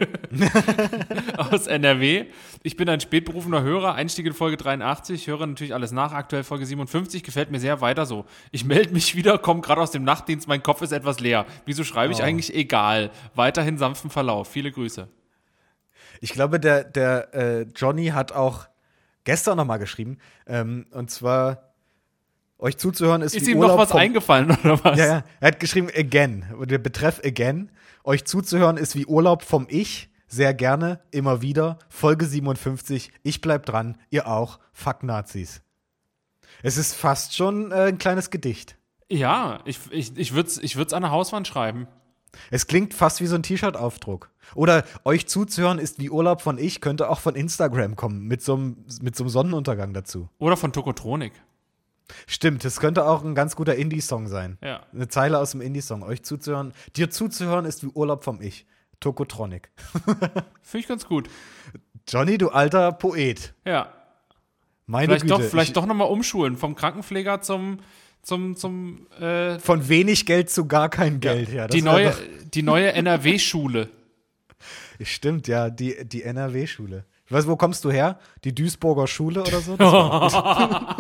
Aus N R W. Ich bin ein spätberufener Hörer. Einstieg in Folge dreiundachtzig. Höre natürlich alles nach. Aktuell Folge siebenundfünfzig. Gefällt mir sehr. Weiter so. Ich melde mich wieder, komme gerade aus dem Nachtdienst. Mein Kopf ist etwas leer. Wieso schreibe ich Oh. eigentlich? Egal. Weiterhin sanften Verlauf. Viele Grüße. Ich glaube, der, der äh, Johnny hat auch gestern noch mal geschrieben. Ähm, und zwar, euch zuzuhören ist, Ist wie ihm Urlaub noch was vom eingefallen, oder was? Ja, ja. Er hat geschrieben, again. Und der Betreff again. Euch zuzuhören ist wie Urlaub vom Ich. Sehr gerne, immer wieder. Folge siebenundfünfzig. Ich bleib dran. Ihr auch. Fuck Nazis. Es ist fast schon äh, ein kleines Gedicht. Ja, ich, ich, ich würde es ich würd's an der Hauswand schreiben. Es klingt fast wie so ein T-Shirt-Aufdruck. Oder euch zuzuhören ist wie Urlaub von Ich, könnte auch von Instagram kommen, mit so einem mit so einem Sonnenuntergang dazu. Oder von Tokotronik. Stimmt, es könnte auch ein ganz guter Indie-Song sein. Ja. Eine Zeile aus dem Indie-Song. Euch zuzuhören, dir zuzuhören ist wie Urlaub vom Ich. Tokotronic. Finde ich ganz gut. Johnny, du alter Poet. Ja. Meine Vielleicht Güte. doch, vielleicht ich, doch nochmal umschulen. Vom Krankenpfleger zum, zum, zum äh, Von wenig Geld zu gar kein Geld, ja. ja das die, neue, doch, die neue N R W-Schule. Stimmt, ja, die, die N R W-Schule. Ich weiß, wo kommst du her? Die Duisburger Schule oder so? Das war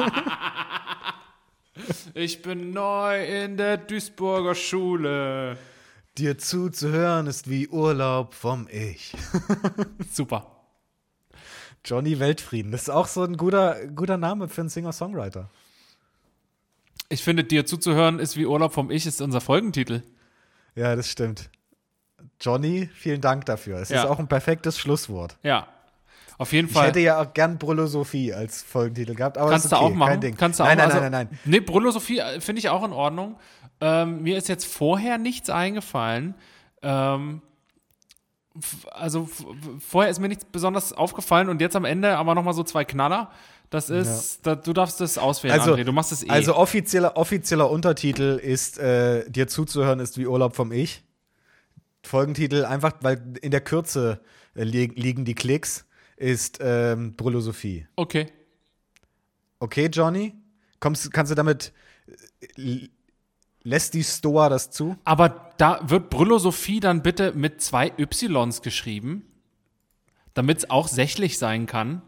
Ich bin neu in der Duisburger Schule. Dir zuzuhören ist wie Urlaub vom Ich. Super. Johnny Weltfrieden. Das ist auch so ein guter, guter Name für einen Singer-Songwriter. Ich finde, dir zuzuhören ist wie Urlaub vom Ich, ist unser Folgentitel. Ja, das stimmt. Johnny, vielen Dank dafür. Es Ja. ist auch ein perfektes Schlusswort. Ja, auf jeden Ich Fall. hätte ja auch gern Brüllosophie als Folgentitel gehabt, aber Kannst ist okay, du auch machen. kein Ding. Kannst du nein, auch, nein, also, nein, nein, nein. Nee, Brüllosophie äh, finde ich auch in Ordnung. Ähm, mir ist jetzt vorher nichts eingefallen. Ähm, f- also f- vorher ist mir nichts besonders aufgefallen und jetzt am Ende aber nochmal so zwei Knaller. Das ist, da, du darfst das auswählen, Also, André. Du machst es eh. Also offizieller, offizieller Untertitel ist äh, dir zuzuhören ist wie Urlaub vom Ich. Folgentitel einfach, weil in der Kürze äh, li liegen die Klicks, ist ähm, Brüllosophie. Okay. Okay, Johnny? Kommst, kannst du damit äh, lässt die Stoa das zu? Aber da wird Brüllosophie dann bitte mit zwei Ys geschrieben, damit es auch sächlich sein kann.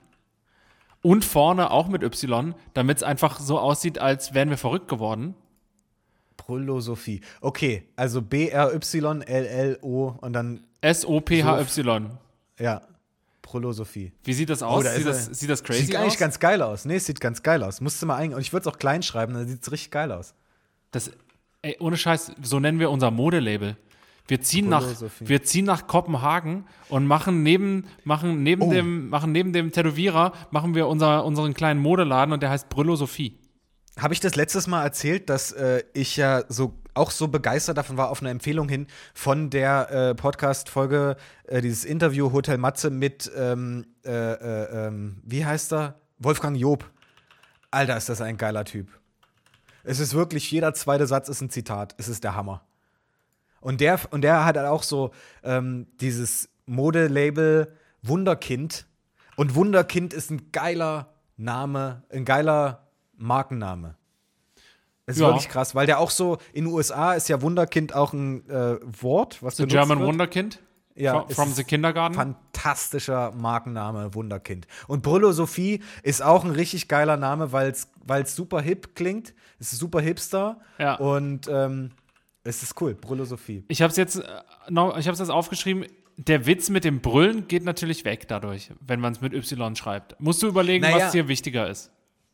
Und vorne auch mit Y, damit es einfach so aussieht, als wären wir verrückt geworden. Brüllosophie. Okay, also B R Y L L O und dann, S O P H Y. ja, Brüllosophie. Wie sieht das aus? Oh, da sieht, ist das, er- sieht das crazy Sieht eigentlich aus? ganz geil aus. Nee, es sieht ganz geil aus. Musst du mal ein. Und ich würde es auch klein schreiben, dann sieht es richtig geil aus. Das, ey, ohne Scheiß, so nennen wir unser Modelabel. Wir ziehen, nach, Brüllosophie. wir ziehen nach Kopenhagen und machen neben, machen neben, Oh. dem, machen neben dem Tätowierer machen wir unser, unseren kleinen Modeladen und der heißt Brüllosophie. Habe ich das letztes Mal erzählt, dass äh, ich ja so auch so begeistert davon war, auf eine Empfehlung hin von der äh, Podcast-Folge, äh, dieses Interview Hotel Matze mit, ähm, äh, äh, ähm, wie heißt er? Wolfgang Job. Alter, ist das ein geiler Typ. Es ist wirklich, jeder zweite Satz ist ein Zitat. Es ist der Hammer. Und der, und der hat halt auch so ähm, dieses Modelabel Wunderkind. Und Wunderkind ist ein geiler Name, ein geiler Markenname. Das ist Ja. wirklich krass, weil der auch so, in den U S A ist ja Wunderkind auch ein äh, Wort, was The benutzt German wird. Wunderkind? Ja, From, es from ist the Kindergarten? Fantastischer Markenname, Wunderkind. Und Brüllosophie ist auch ein richtig geiler Name, weil es super hip klingt. Es ist super hipster. Ja. Und ähm, es ist cool, Brüllosophie. Ich habe es jetzt, äh, noch- ich habe es jetzt aufgeschrieben. Der Witz mit dem Brüllen geht natürlich weg dadurch, wenn man es mit Y schreibt. Musst du überlegen, Naja. was dir wichtiger ist.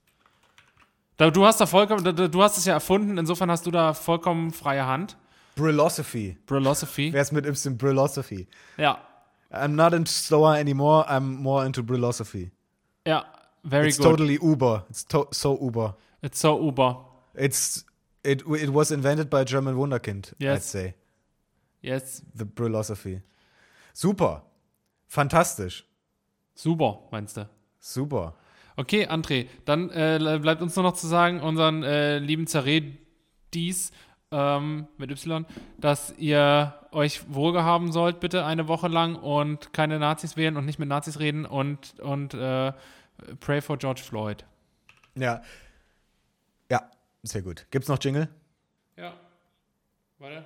Da, du hast da vollkommen, da, du hast es ja erfunden, insofern hast du da vollkommen freie Hand. Brüllosophie. Brüllosophie. Wer ist mit Y? Brüllosophie. Ja, I'm not into Stoa anymore, I'm more into Brüllosophie. ja, very It's good. totally Uber. It's to so Uber. It's so Uber. It's it it was invented by a German Wunderkind, Yes. I'd say. Yes, The Brüllosophie. Super. Fantastisch. super, meinst du? Super. Okay, André, dann äh, bleibt uns nur noch zu sagen, unseren äh, lieben Zaredis ähm, mit Y, dass ihr euch wohlgehaben sollt, bitte eine Woche lang und keine Nazis wählen und nicht mit Nazis reden und, und äh, pray for George Floyd. Ja. Ja, sehr gut. Gibt's noch Jingle? Ja, warte.